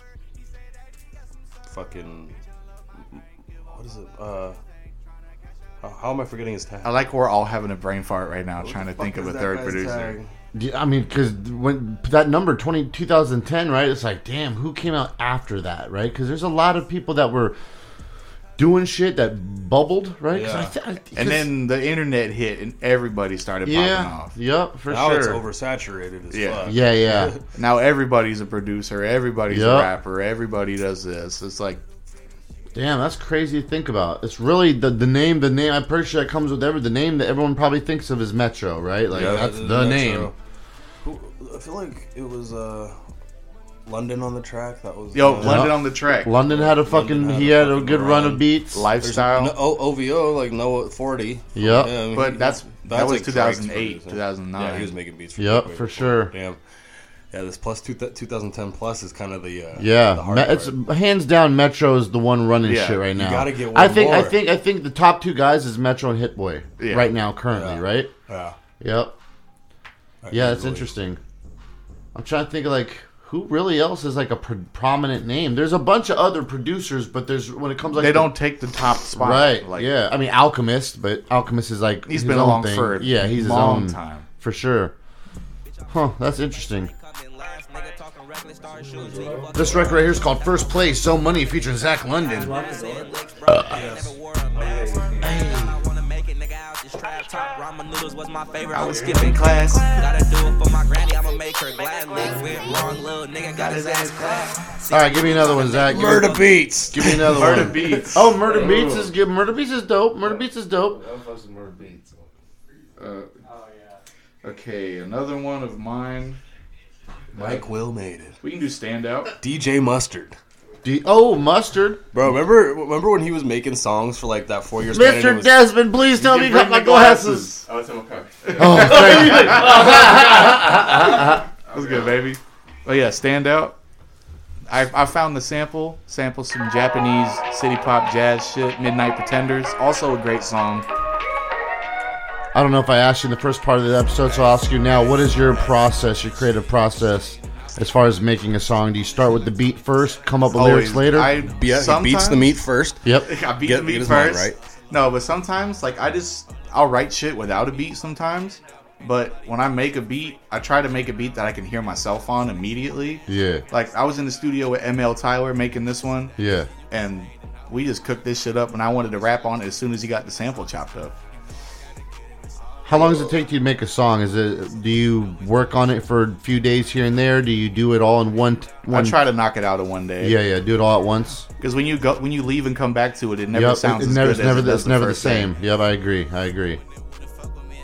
K: fucking, what is it? Uh, how, how am I forgetting his tag?
E: I like we're all having a brain fart right now, trying to
K: the
E: think
K: fuck
E: of a
K: is that
E: third
K: guy's
E: producer.
K: tag?
B: Yeah, I mean, because when that number twenty, two thousand ten, right? It's like, damn, who came out after that, right? Because there's a lot of people that were doing shit that bubbled, right? 'Cause I
K: Yeah.
B: th- I- 'cause-
E: And then the internet hit, and everybody started popping
B: yeah,
E: off.
B: yep, for
K: now
B: sure.
K: it's oversaturated as
E: Yeah.
K: fuck.
B: Yeah, yeah.
E: Now everybody's a producer, everybody's
B: Yep.
E: a rapper, everybody does this. It's like,
B: Damn, that's crazy to think about. It's really the the name. The name. I'm pretty sure that comes with every the name that everyone probably thinks of is Metro, right? Like
K: Yeah,
B: that's
K: the-
B: the,
K: the
B: name.
K: Metro. Who, I feel like it was uh, London on the track. That was
E: yo,
K: uh,
E: London on the track.
B: London had a fucking.
K: London had
B: he
K: a
B: had a
K: fucking
B: good run
K: run.
B: of beats.
K: There's
E: Lifestyle.
K: no, o, O V O, like no forty.
B: Yep.
K: Yeah, I mean,
E: But
K: he-
E: that's- that was
K: like
E: two thousand
K: Drake's
E: eight,
K: producer.
E: two thousand nine.
K: Yeah, he was making beats. For
B: Yep,
K: Drake way
B: for
K: before.
B: sure.
K: Damn. Yeah, this plus two twenty ten plus is kind of the uh,
B: Yeah,
K: the hard
B: Me-
K: part.
B: it's hands down. Metro is the one running
E: Yeah,
B: shit right
K: you
B: now.
K: gotta get
B: I
K: one
B: think. I
K: more.
B: think. I think the top two guys is Metro and Hit Boy
E: Yeah.
B: right now, currently,
K: Yeah.
B: right?
K: yeah.
B: Yep.
K: I
B: Yeah, it's
K: easily-
B: interesting. I'm trying to think of like who really else is like a pro- prominent name. There's a bunch of other producers, but there's when it comes like
E: they
B: the-
E: don't take the top spot.
B: right.
E: Like,
B: yeah, I mean Alchemist, but Alchemist is like
E: He's
B: his
E: been
B: own
E: along
B: thing.
E: for a
B: yeah, he's
E: long
B: his own
E: time.
B: for sure. Huh, that's interesting. This record right here is called First Place, So Money, featuring Zach London.
M: I was skipping class. Gotta do it for my granny. I'ma make her glad. Live went wrong, little nigga got his ass clapped.
B: All right, give me another one, Zach. Give me-
K: Murder Beats.
B: Give me another
E: Murder
B: one.
E: Beats.
B: Oh, Murder Beats is good. Murder Beats is dope. Murder Beats is dope.
F: Murder Beats.
E: Uh, okay, another one of mine.
K: Mike Will made it.
E: We can do standout.
K: D J Mustard.
B: D- oh, Mustard.
K: Bro, remember remember when he was making songs for like that four years? span and it
B: Mister
K: was-
B: Desmond, please tell me you got my glasses.
F: Oh, it's in my car.
B: Oh, thank you.
E: That was good, baby. But yeah, standout. I I found the sample. Sample some Japanese city pop jazz shit. Midnight Pretenders. Also a great song.
B: I don't know if I asked you in the first part of the episode, so I'll ask you now. What is your process, your creative process, as far as making a song? Do you start with the beat first, come up with lyrics later?
E: I
K: Yeah, he beats the
E: sometimes-
K: meat first.
B: Yep.
E: I beat
K: Get-
E: the
K: get
E: beat
K: his mind
E: first.
K: right.
E: No, but sometimes like I just I'll write shit without a beat sometimes. But when I make a beat, I try to make a beat that I can hear myself on immediately.
B: Yeah.
E: Like I was in the studio with M L Tyler making this one.
B: Yeah.
E: And we just cooked this shit up, and I wanted to rap on it as soon as he got the sample chopped up.
B: How long does it take you to make a song? Is it? Do you work on it for a few days here and there? Do you do it all in one? one
E: I try to knock it out in one day.
B: Yeah, yeah. Do it all at once.
E: Because when you go, when you leave and come back to it, it never
B: Yep,
E: sounds
B: it, it
E: as
B: never,
E: good
B: it's never,
E: as it does
B: it's never the
E: first day.
B: same. Yep, I agree. I agree.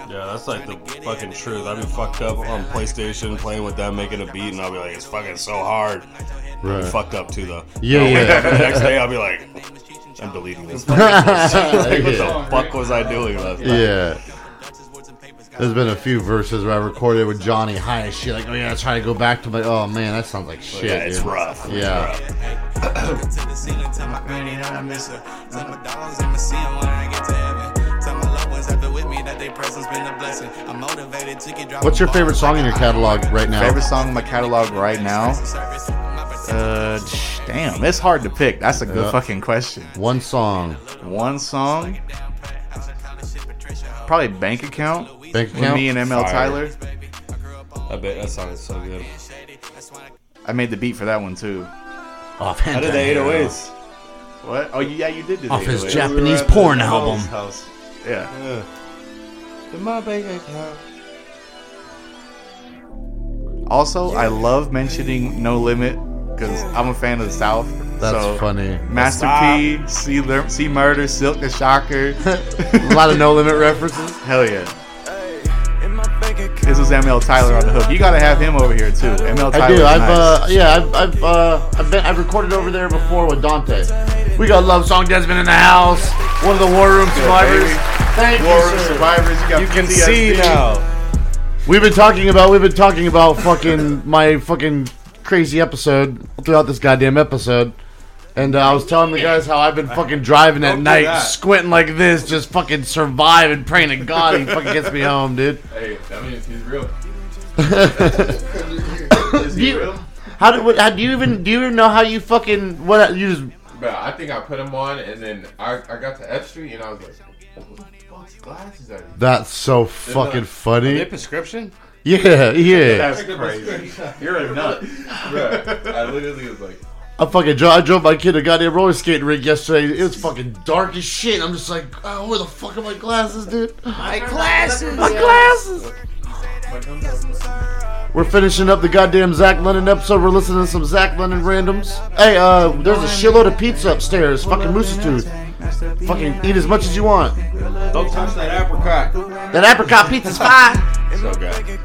K: Yeah, that's like the fucking truth. I'd be fucked up on PlayStation playing with them, making a beat, and I'll be like, it's fucking so hard.
B: Right.
K: I'll be fucked up too, though.
B: Yeah,
K: I'll wake
B: yeah.
K: up the next day, I'll be like, I'm deleting this. Like, what the fuck was I doing last night?
B: Yeah. There's been a few verses where I recorded with Johnny high as shit. Like, oh yeah, I try to go back to my. Oh man, that sounds like shit.
K: Yeah, it's
B: dude.
K: rough.
B: Yeah. What's your favorite song in your catalog right now?
E: Favorite song in my catalog right now? Uh, damn, it's hard to pick. That's a good
B: Yeah.
E: fucking question.
B: One song.
E: One song? Probably Bank Account.
B: Bank
E: With
B: Account?
E: me and M L
K: Fire.
E: Tyler.
K: I bet that song is so good.
E: I made the beat for that one too.
B: Off
K: I did the eight oh eights.
E: What? Oh yeah, you did do the
B: Off his
E: eight oh eight.
B: Japanese porn album.
K: House.
E: Yeah.
K: Yeah. In my bank account.
E: Also, I love mentioning No Limit because I'm a fan of the South.
B: That's
E: so,
B: funny.
E: Master P, C, C Murder, Silk the Shocker.
B: A lot of No Limit references.
E: Hell yeah. This is M L Tyler on the hook. You gotta have him over here too. M L Tyler.
B: I do. I've
E: nice.
B: uh, yeah, I've I've uh, I've been I've recorded over there before with Dante. We got Love Song Desmond in the house. One of the War Room survivors. Thank
E: War
B: you,
E: Room
B: sir.
E: survivors. You got
K: You can
E: P T S D.
K: see now.
B: We've been talking about we've been talking about fucking my fucking crazy episode throughout this goddamn episode. And uh, I was telling the guys how I've been fucking driving at
F: Don't do
B: night,
F: that.
B: squinting like this, just fucking surviving, praying to God he fucking gets me home, dude.
F: Hey, that means he's real.
B: Is he real? How do what, how, do you even do you even know how you fucking what you just?
F: But I think I put him on, and then I, I got to F Street, and I was like, what the fuck's glasses are these?
B: That's so fucking
K: Are
B: funny.
K: they prescription?
B: Yeah, yeah.
E: That's crazy. You're a nut.
F: Bruh, I literally was like,
B: I fucking drove, I drove my kid to a goddamn roller skating rink yesterday. It was fucking dark as shit. I'm just like, oh, where the fuck are my glasses, dude?
K: My glasses.
B: My glasses. We're finishing up the goddamn Zach London episode. We're listening to some Zach London randoms. Hey, uh, there's a shitload of pizza upstairs. Fucking Moose's Tooth. Fucking eat as much as you want.
K: Don't touch that apricot.
B: That apricot pizza's fine.
K: So good.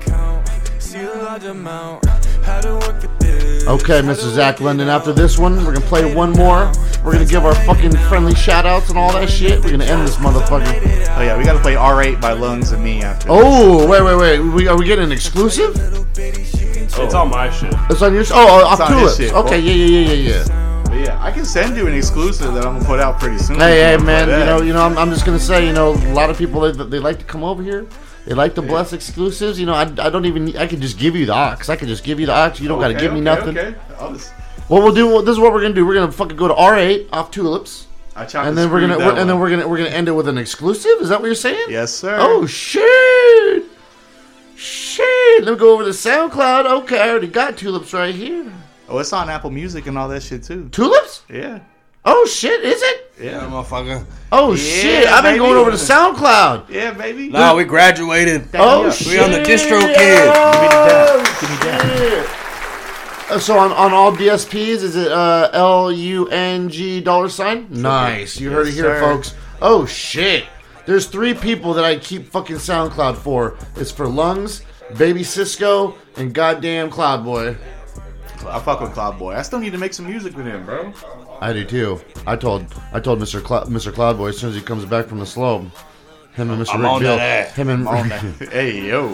B: Okay, Mister Zach London, after this one, we're gonna play one more. We're gonna give our fucking friendly shout outs and all that shit. We're gonna end this motherfucker.
E: Oh yeah, we gotta play R eight by Lungs and Me after.
B: Oh, wait, wait, wait. We, are we getting an exclusive?
K: It's on my shit.
B: It's on your sh- Oh,
E: It's
B: off
E: on his
B: Tulips.
E: shit,
B: Okay,
E: boy.
B: yeah, yeah, yeah, yeah, yeah.
E: But yeah, I can send you an exclusive that I'm gonna put out pretty soon.
B: Hey,
E: if you
B: hey,
E: wanna
B: man.
E: play
B: You
E: that.
B: know, you know. I'm, I'm just gonna say, you know, a lot of people they, they like to come over here. They like to bless exclusives. You know, I, I don't even. I can just give you the ox. I can just give you the ox. You don't gotta
E: Okay,
B: give me
E: okay,
B: nothing.
E: Okay. I'll just,
B: What we'll do. This is what we're gonna do. We're gonna fucking go to R eight off Tulips,
E: I chopped
B: and
E: the
B: then we're
E: screw
B: gonna
E: that
B: we're, and then
E: one.
B: we're gonna we're gonna end it with an exclusive. Is that what you're saying?
E: Yes, sir.
B: Oh shit! Shit! Let me go over to SoundCloud. Okay, I already got Tulips right here.
E: Oh, it's on Apple Music and all that shit too.
B: Tulips?
E: Yeah.
B: Oh shit! Is it?
K: Yeah, motherfucker.
B: Oh
E: Yeah,
B: shit! I've been
E: baby.
B: going over to SoundCloud.
E: Yeah, baby.
K: Nah, we graduated.
B: Oh
E: yeah.
B: shit!
K: We on the distro kid.
E: Give me the dab. Give me
B: Shit. Uh, so on, on all D S Ps, is it uh, L U N G dollar sign? Nice. You heard it
E: Yes,
B: here,
E: sir.
B: folks. Oh shit! There's three people that I keep fucking SoundCloud for. It's for Lungs, Baby Cisco, and goddamn Cloudboy.
E: I fuck with Cloud Boy. I still need to make some music with him, bro.
B: I do too. I told I told Mister Cl- Mister Cloudboy as soon as he comes back from the slope. Him and Mister
K: I'm
B: Rick
K: on
B: Gill.
K: that ass.
B: Him and
E: On that. Hey yo.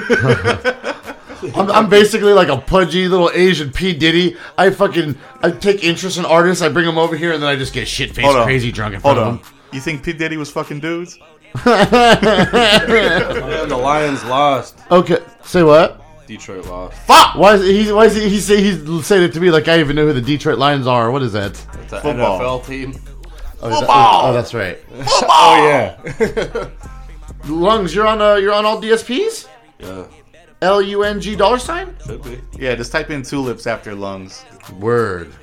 B: I'm, I'm basically like a pudgy little Asian P Diddy. I fucking I take interest in artists. I bring them over here and then I just get shit faced
E: Hold on.
B: crazy drunk in
E: Hold
B: front
E: on.
B: of them.
E: You think P Diddy was fucking dudes?
K: Yeah, the Lions lost.
B: Okay, say what?
K: Detroit lost.
B: Fuck! Why is he? Why is he? He say he's saying it to me like I even know who the Detroit Lions are. What is that?
K: It's an
E: Football.
K: N F L team.
B: Oh, is that- oh, that's right.
K: Oh yeah.
B: Lungs, you're on. Uh, you're on all D S Ps.
K: Yeah.
B: L U N G dollar sign.
K: Should be.
E: Yeah, just type in Tulips after Lungs.
B: Word.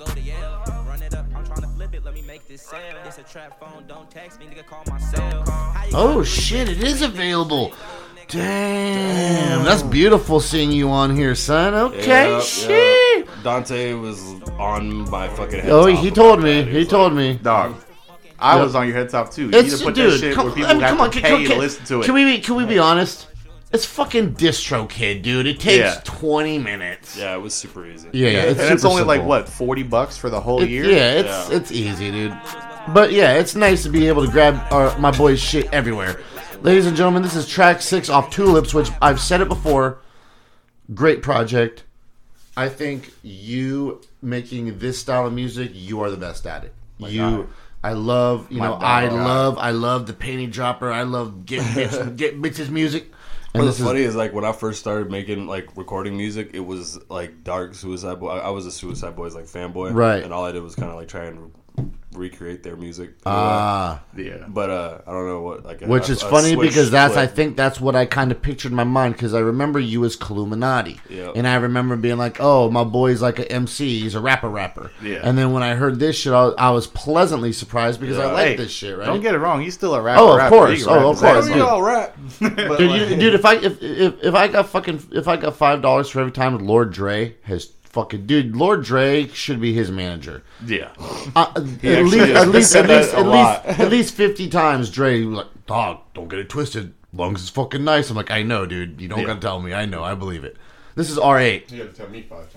B: Oh shit! It is available. Damn, that's beautiful seeing you on here, son. Okay,
K: Yeah,
B: shit.
K: yeah. Dante was on my fucking head.
B: Oh,
K: top
B: he
K: about
B: told me.
K: that.
B: He
K: was
B: told
K: like,
B: me.
E: Dog. I
B: Yep.
E: was on your head top too. You
B: It's
E: need to put
B: dude.
E: that shit
B: come,
E: where people
B: I mean,
E: have
B: come
E: to
B: on,
E: pay
B: can,
E: to
B: can,
E: listen to it.
B: Can we be, can we be honest? It's fucking DistroKid, dude. It takes
K: Yeah.
B: twenty minutes.
K: Yeah, it was super easy.
B: Yeah, yeah. It's
E: and it's
B: super
E: only like
B: simple.
E: what forty bucks for the whole
B: It-
E: year.
B: Yeah, it's it's easy, dude. But yeah, it's nice to be able to grab our, my boy's shit everywhere. Ladies and gentlemen, this is track six off Tulips, which I've said it before. Great project. I think you making this style of music, you are the best at it.
E: My
B: you,
E: God.
B: I love, you
E: My
B: know,
E: God.
B: I love, I love the panty dropper. I love get bitch, get bitches music. And
K: What's
B: this is
K: funny is like when I first started making like recording music, it was like dark Suicide Boy. I I was a Suicide Boys like fanboy,
B: Right.
K: And all I did was kind of like try and recreate their music.
B: Ah.
K: yeah. But uh, I don't know what like.
B: Which
K: a-
B: is
K: a
B: funny
K: switch
B: because that's
K: split.
B: I think that's what I kind of pictured in my mind because I remember you as Illuminati,
K: Yeah.
B: and I remember being like, "Oh, my boy's like an M C, he's a rapper, rapper."
E: Yeah.
B: And then when I heard this shit, I was, I was pleasantly surprised because I
E: Yeah.
B: like
E: Hey,
B: this shit. Right?
E: Don't get it wrong. He's still a rapper.
B: Oh, of
E: rapper.
B: course.
E: He can rap
B: Oh, of
E: his
B: course.
E: ass
B: Dude.
E: off.
K: all rap.
B: dude, you, dude, if I if, if if I got fucking if I got five dollars for every time Lord Dre has fucking dude, Lord Dre should be his manager.
E: Yeah.
B: Uh, at
K: He
B: least,
K: actually
B: at least,
K: said
B: at least,
K: that a
B: at
K: lot.
B: least, at least fifty times, Dre was like, "Dog, don't get it twisted. Lungs is fucking nice." I'm like, "I know, dude. You don't
E: Yeah.
B: gotta tell me. I know. I believe it." This is R eight.
F: You have to tell me five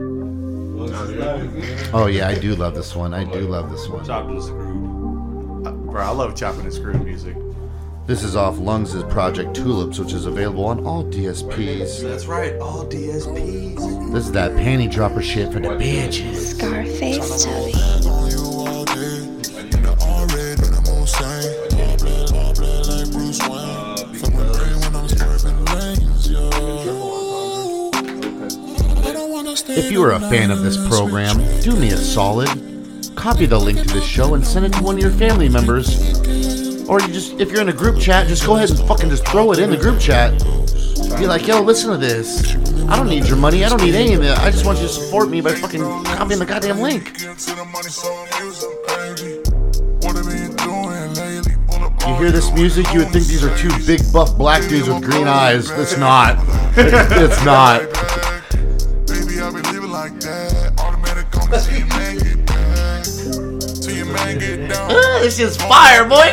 F: times.
B: Oh yeah, I do love this one. I do love this one.
K: Chopped and screwed.
E: Bro, I love chopping and screwing music.
B: This is off Lungs' project Tulips, which is available on all D S Ps.
K: That's right, all D S Ps.
B: This is that panty dropper shit for the bitches.
D: Scarface Tubby.
B: If you are a fan of this program, do me a solid. Copy the link to this show and send it to one of your family members. Or you just, if you're in a group chat, just go ahead and fucking just throw it in the group chat. Be like, yo, listen to this. I don't need your money. I don't need any of it. I just want you to support me by fucking copying the goddamn link. You hear this music, you would think these are two big buff black dudes with green eyes. It's not. It's not. Uh, this is fire, boy.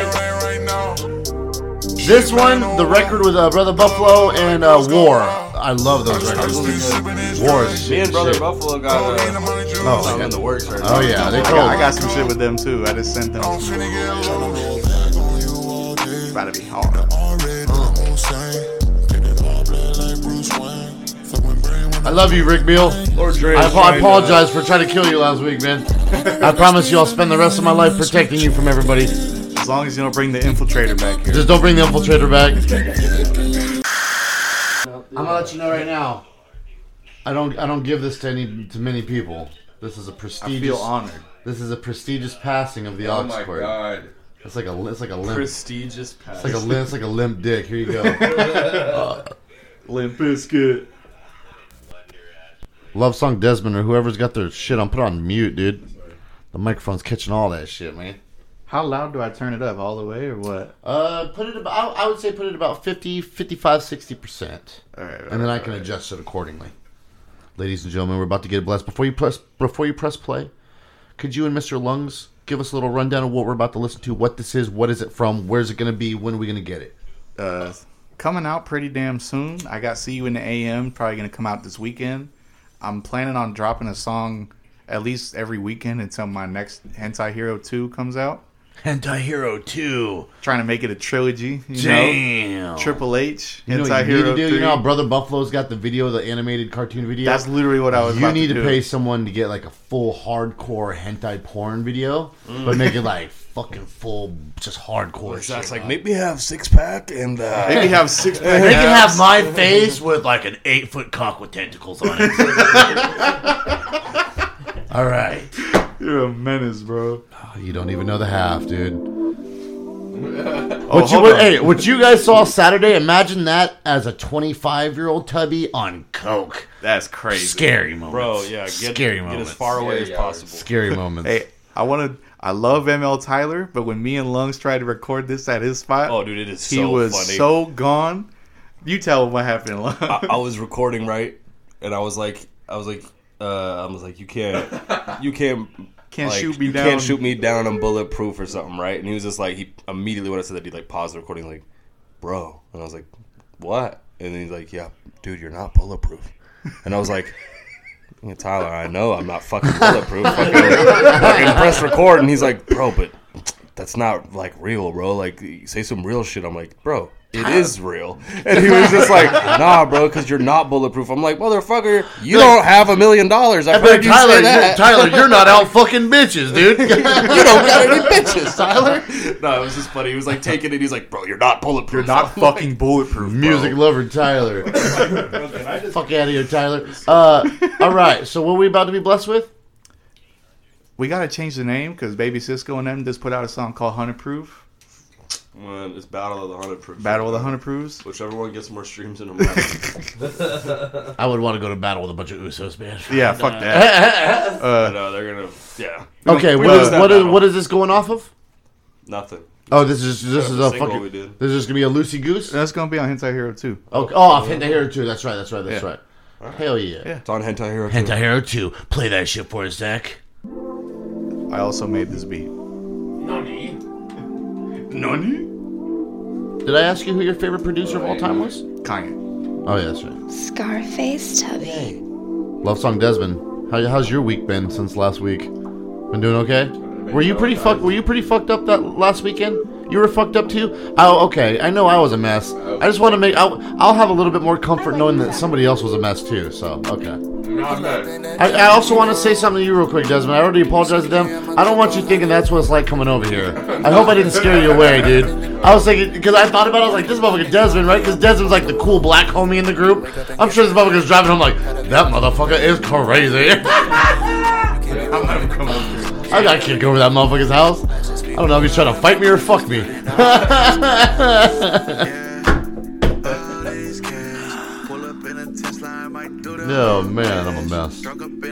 B: This one, the record with uh, Brother Buffalo and uh, War. I love those records. War is
K: Me and Brother
B: shit.
K: Buffalo got uh,
B: Oh,
K: something
B: yeah.
K: in the works right
B: Oh
K: now.
B: yeah, they
E: I
B: told.
E: got, I got some shit with them too. I just sent them. It's about to be hard.
B: I love you, Rick Beal.
K: Lord Dre
B: I,
K: is
B: apo- I
K: trying to-
B: apologize for trying to kill you last week, man. I promise you I'll spend the rest of my life protecting you from everybody.
E: As long as you don't bring the infiltrator back here.
B: Just don't bring the infiltrator back. I'm gonna let you know right now. I don't. I don't give this to any to many people. This is a
E: I
B: prestigious.
E: feel honored.
B: This is a prestigious passing of the
F: Oh
B: aux
F: my
B: cord.
F: god.
B: It's like a. It's like a limp.
K: Prestigious pass.
B: It's like a. limp- It's like a limp dick. Here you go. Uh,
E: Limp Bizkit.
B: Love Song Desmond or whoever's got their shit on. Put on mute, dude. The microphone's catching all that shit, man.
E: How loud do I turn it up? All the way or what?
B: Uh, put it about. I would say put it about fifty, fifty-five, sixty percent,
E: All right, all
B: and then I
E: right,
B: can
E: all right.
B: adjust it accordingly. Ladies and gentlemen, we're about to get blessed. Before you press, before you press play, could you and Mister Lungs give us a little rundown of what we're about to listen to? What this is? What is it from? Where's it going to be? When are we going to get it?
E: Uh, coming out pretty damn soon. I got See You in the A M. Probably gonna come out this weekend. I'm planning on dropping a song at least every weekend until my next Hentai Hero two comes out.
B: Hentai Hero two.
E: Trying to make it a trilogy. You
B: Damn.
E: Know? Triple H.
B: You know
E: Hentai
B: what you
E: Hero
B: need to do?
E: three.
B: You know how Brother Buffalo's got the video, the animated cartoon video?
E: That's literally what I was
B: You
E: about
B: need
E: to
B: to,
E: do.
B: pay someone to get like a full hardcore hentai porn video, but make it like fucking full, just hardcore shit.
K: That's like
B: dog.
K: maybe have six pack and uh,
E: Maybe have six
B: They can have my face with like an eight foot cock with tentacles on it. All right.
E: You're a menace, bro.
B: Oh, you don't even know the half, dude.
E: Oh,
B: What you
E: hold
B: what,
E: on.
B: hey, what you guys saw Saturday? Imagine that as a twenty-five year old tubby on coke.
E: That's crazy.
B: Scary moments,
K: bro, yeah, get,
B: scary
K: get
B: moments.
K: as far away
F: Scary
K: as possible.
B: Scary moments.
E: Hey, I want to. I love M L Tyler, but when me and Lungs tried to record this at his spot,
K: Oh, dude, it is
E: he
K: so
E: was
K: funny.
E: so gone. You tell him what happened, Lungs.
K: I, I was recording right, and I was like, I was like, uh, I was like, you can't, you can't,
E: Can't
K: like,
E: shoot me
K: you
E: down.
K: can't shoot me down. I'm bulletproof or something, right? And he was just like, he immediately when I said that, he like paused the recording, like, bro, and I was like, what? And then he's like, yeah, dude, you're not bulletproof. And I was like, yeah, Tyler, I know I'm not fucking bulletproof. fucking, fucking press record, and he's like, bro, but that's not like real, bro. Like, say some real shit. I'm like, bro, it is real. And he was just like, nah, bro, because you're not bulletproof. I'm like, motherfucker, you don't have a million dollars. I heard you
B: Tyler,
K: say that.
B: Tyler, you're not out fucking bitches, dude.
K: You don't got any bitches, Tyler. No, it was just funny. He was like taking it. He's like, bro, you're not bulletproof.
E: You're not
K: I'm like,
E: fucking bulletproof, bro.
B: Music lover Tyler. Fuck out of here, Tyler. Uh, all right, so what are we about to be blessed with?
E: We gotta change the name because Baby Cisco and them just put out a song called one hundred Proof.
K: Man, it's Battle of the one hundred Proofs.
E: Battle of the one hundred Proofs.
K: Whichever one gets more streams in a month.
B: I would want to go to battle with a bunch of Usos, man.
E: Yeah, fuck that.
K: uh, no, they're gonna. Yeah.
B: Okay,
K: We
B: what
K: lose
B: is,
K: that
B: what is
K: battle.
B: what is this going off of?
K: Nothing.
B: Oh, this is this is
K: a
B: a
K: single
B: fucking.
K: we did.
B: This is gonna be a loosey goose.
E: That's gonna be on Hentai Hero two.
B: Okay. Oh, off Hentai Hero two. That's right. That's right. That's
E: Yeah.
B: right. Hell yeah.
E: Yeah.
K: It's on Hentai Hero two.
B: Hentai Hero two. Play that shit for us, Zach.
E: I also made this beat.
F: Nani?
E: Nani?
B: Did I ask you who your favorite producer of all time was?
E: Kanye.
B: Oh yeah, that's right.
D: Scarface Tubby.
B: Love Song Desmond. How, how's your week been since last week? Been doing okay? Were you pretty fuck? Were you pretty fucked up that last weekend? You were fucked up too. Oh, okay. I know I was a mess. I just want to make. I'll, I'll have a little bit more comfort knowing that somebody else was a mess too. So okay. I, I also want to say something to you real quick, Desmond. I already apologized to them. I don't want you thinking that's what it's like coming over here. I hope I didn't scare you away, dude. I was thinking, because I thought about it, I was like, this motherfucker Desmond, right? Because Desmond's like the cool black homie in the group. I'm sure this motherfucker's driving home like, that motherfucker is crazy.
E: I'm not even coming over here.
B: I got kicked over that motherfucker's house. I don't know if he's trying to fight me or fuck me. Oh man, I'm a mess.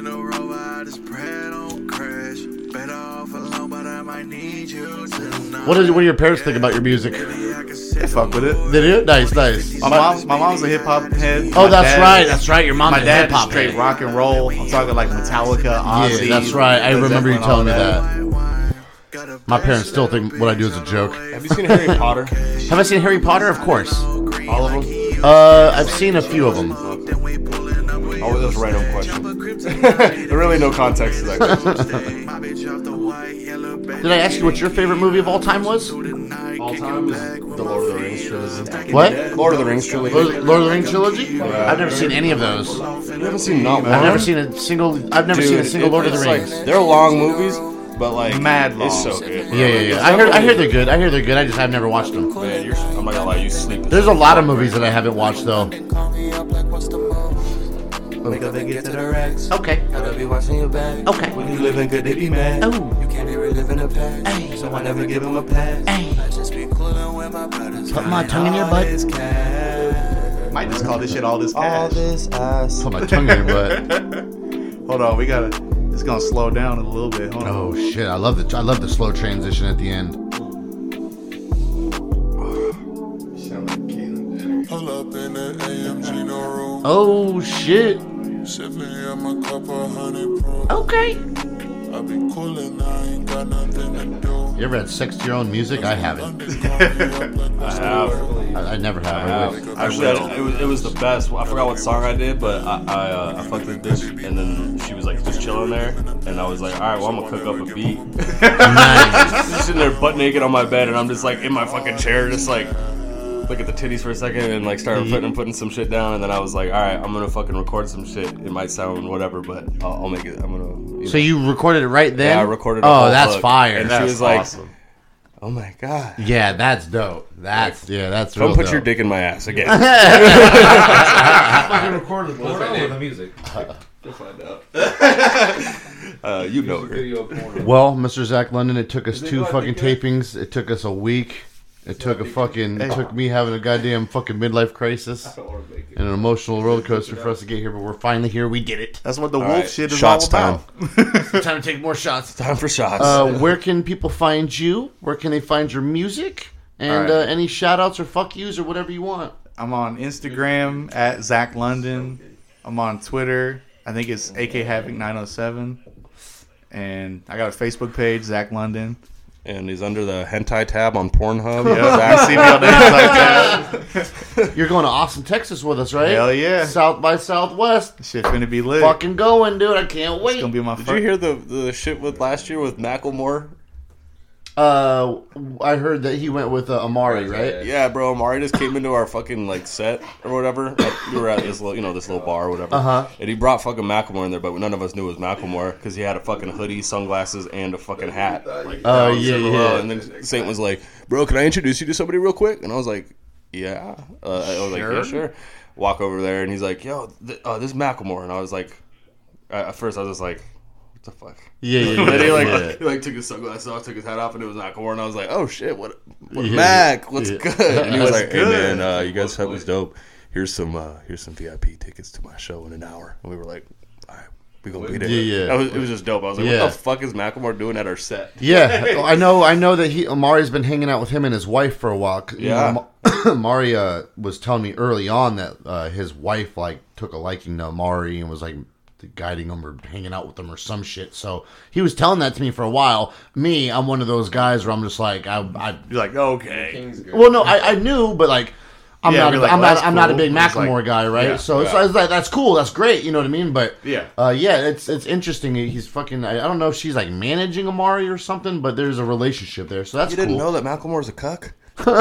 B: What did what do your parents think about your music?
E: They fuck with it.
B: They do? Nice, nice.
E: My mom, my mom's a hip hop head.
B: Oh,
E: My
B: that's
E: dad-
B: right, that's right. Your mom's
E: my
B: a
E: dad
B: hip-hop
E: is straight
B: head.
E: rock and roll. I'm talking like Metallica, Ozzy.
B: Yeah, that's right. I
E: Led
B: remember you
E: Zeppelin,
B: telling me
E: all
B: that. My parents still think what I do is a joke.
K: Have you seen Harry Potter?
B: Have I seen Harry Potter? Of course.
K: All of them?
B: Uh, I've seen a few of them.
K: Oh, those random questions. There's really no context to that question.
B: Did I ask you what your favorite movie of all time was?
K: All time is the Lord of the Rings trilogy.
B: What?
K: Lord of the Rings trilogy.
B: Lord, Lord of the Rings trilogy? I've never seen any of those.
K: You haven't seen not one?
B: I've never seen a single. I've never
K: Dude,
B: seen a single
K: it-
B: Lord of the
K: it's
B: Rings.
K: Like, they're long movies, but like
E: Mad long.
K: It's so good. Bro.
B: Yeah, yeah, yeah. I heard. I hear they're good. I hear they're good. I just have never watched them.
K: Man, you're, I'm not gonna lie, you sleep.
B: There's a lot of movies that I haven't watched though.
N: Wake up and get to the racks.
B: Okay.
N: Gotta be watching your back.
B: Okay.
N: When you living good, they be mad.
B: Oh.
N: You can't be reliving the past. Ay. So I never give them a pass.
B: Ay.
N: I just be coolin' with my brothers.
B: Put my tongue in your butt.
E: Might just call this shit all this cash.
N: All this ass.
B: Put my tongue in your butt.
E: Hold on, we gotta. It's gonna slow down a little bit. Hold on.
B: Oh shit! I love the I love the slow transition at the end.
O: Pull up in the A M G no room.
B: Oh shit!
O: Sipping on my cup of honey proof.
B: Okay.
O: I be coolin', I ain't got nothing to do.
B: You ever had sex to your own music? I haven't.
K: I have.
B: I, I never have.
K: I
B: I
K: have.
B: wish.
K: Actually, I, it was it was the best. I forgot what song I did, but I I, uh, I fucked with this, and then she was like just chilling there, and I was like, all right, well I'm gonna cook up a beat.
B: Nice.
K: Just sitting there butt naked on my bed, and I'm just like in my fucking chair, just like look at the titties for a second, and like started putting putting some shit down, and then I was like, all right, I'm gonna fucking record some shit. It might sound whatever, but I'll, I'll make it. I'm gonna. You
B: So
K: know.
B: you recorded it right then?
K: Yeah, I recorded. A
B: Oh,
K: whole
B: that's
K: hook,
B: fire.
K: And
B: That's
K: she was like,
B: awesome.
K: "Oh my god."
B: Yeah, that's dope. That's yeah, that's.
K: Don't
B: real
K: put
B: dope.
K: your dick in my ass again.
F: Fucking record the porno or the music. We'll find out.
K: Uh, you know her.
B: Well, Mister Zach London, it took us two fucking tapings. It took us a week. It took a fucking. It took me having a goddamn fucking midlife crisis and an emotional roller coaster for us to get here. But we're finally here. We did it.
E: That's what the
K: All
E: wolf
K: right,
E: shit is
K: shots
E: all about.
B: It's time to take more shots.
K: Time for shots.
B: Uh, where can people find you? Where can they find your music? And
E: All
B: uh,
E: right.
B: any shout outs or fuck yous or whatever you want.
E: I'm on Instagram at Zach London. I'm on Twitter I think it's A K Havoc nine oh seven. And I got a Facebook page, Zach London.
K: And he's under the hentai tab on Pornhub.
E: Yeah, Zach, see me on the hentai tab.
B: You're going to Austin, Texas with us, right?
E: Hell yeah.
B: South by Southwest.
E: This shit's gonna be lit.
B: Fucking going, dude. I can't wait.
E: It's gonna be my
K: Did
E: first.
K: you hear the, the shit with last year with Macklemore?
B: Uh, I heard that he went with uh, Amari, right?
K: Yeah, bro. Amari just came into our fucking like set or whatever. Like, we were at this little, you know, this little bar or whatever.
B: Uh-huh.
K: And he brought fucking Macklemore in there, but none of us knew it was Macklemore because he had a fucking hoodie, sunglasses, and a fucking hat. Like,
B: Oh,
K: down
B: yeah,
K: in a
B: yeah.
K: row. And then Saint was like, "Bro, can I introduce you to somebody real quick?" And I was like, "Yeah." Uh, I was like,
E: Sure.
K: "Yeah, sure." Walk over there, and he's like, "Yo, th- uh, this is Macklemore." And I was like, uh, at first I was just like, what the fuck?
B: Yeah, yeah,
K: And then he
B: yeah,
K: like,
B: yeah.
K: he like took his sunglasses off, took his hat off, and it was Macklemore. And I was like, oh shit, what, what
B: Yeah.
K: Mac? What's
B: Yeah.
K: good? And he was
E: What's
K: like, hey
E: good?
K: man, uh, you guys thought it was dope. Here's some, uh, here's some V I P tickets to my show in an hour. And we were like, all right, we gonna be there.
B: Yeah, yeah.
K: That was, it was just dope. I was like,
B: Yeah.
K: what the fuck is Macklemore doing at our set?
B: Yeah, I know. I know that he Amari's been hanging out with him and his wife for a while. 'Cause, you
K: Yeah.
B: know, Amari uh, was telling me early on that uh, his wife like took a liking to Amari and was like guiding him or hanging out with him or some shit. So he was telling that to me for a while. Me, I'm one of those guys where I'm just like, I, I
E: You're like, okay.
B: well, no, I, I knew, but like. I'm
E: Yeah,
B: not.
E: you're
B: A,
E: like,
B: I'm
E: well,
B: not.
E: that's
B: I'm not a
E: cool.
B: big
E: It's
B: Macklemore
E: like-
B: guy, right?
E: yeah,
B: so it's,
E: yeah.
B: it's like that's cool. That's great. You know what I mean? But
E: Yeah.
B: uh, yeah, it's it's interesting. He's fucking. I, I don't know if she's like managing Amari or something, but there's a relationship there. So that's
K: You didn't
B: cool.
K: know that Macklemore's a cuck?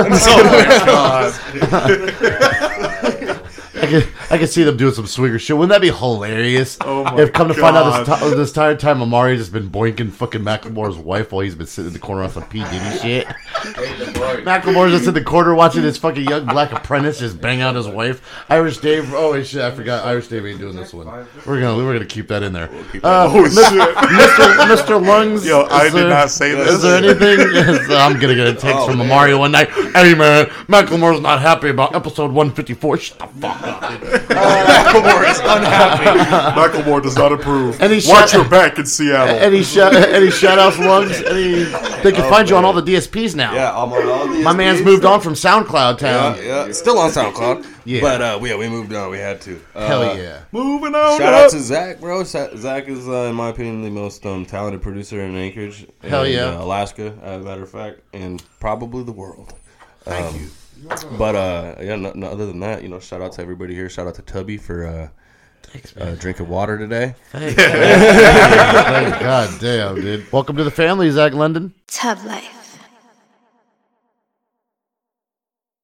B: I could, I could see them doing some swinger shit. Wouldn't that be hilarious?
E: Oh my
B: if come to find out
E: God.
B: this, ti- this entire time Amari has been boinking fucking Macklemore's wife while he's been sitting in the corner on some P. Diddy shit. Macklemore's just in the corner watching his fucking young black apprentice just bang out his wife. Irish Dave. Oh wait, shit! I forgot. Irish Dave ain't doing this one. We're gonna we're gonna keep that in there. Uh,
E: Oh,
B: Mister
E: shit.
B: Mister Mister Lungs.
E: Yo, I
B: is
E: did
B: there-
E: not say this.
B: Is there anything? Is- I'm gonna get a text
K: Oh,
B: from
K: man.
B: Amari one night. Hey man, Macklemore's not happy about episode one fifty-four. Shut the fuck up, dude.
K: Macklemore is unhappy.
E: Macklemore does not approve.
B: Any
E: Watch
B: shout-
E: your back in Seattle.
B: Any shout any shout outs, Lungs? Any they can find you on all the D S Ps now.
K: Yeah, I'm on all these.
B: My man's moved on from SoundCloud town.
K: Yeah, yeah. Still on SoundCloud.
B: Yeah.
K: But uh, yeah, we moved on. We had to. Uh,
B: Hell yeah.
E: Moving on.
K: Shout
E: up.
K: out to Zach, bro. Sa- Zach is, uh, in my opinion, the most um, talented producer in Anchorage.
B: Hell
K: and,
B: yeah.
K: uh, Alaska, as a matter of fact, and probably the world.
B: Thank
K: Um,
B: you.
K: But uh, yeah, no, no, other than that, you know, shout out to everybody here. Shout out to Tubby for uh,
B: Thanks,
K: uh, drinking water today.
B: Thanks. Thank God damn, dude. Welcome to the family, Zach London.
D: Tub life.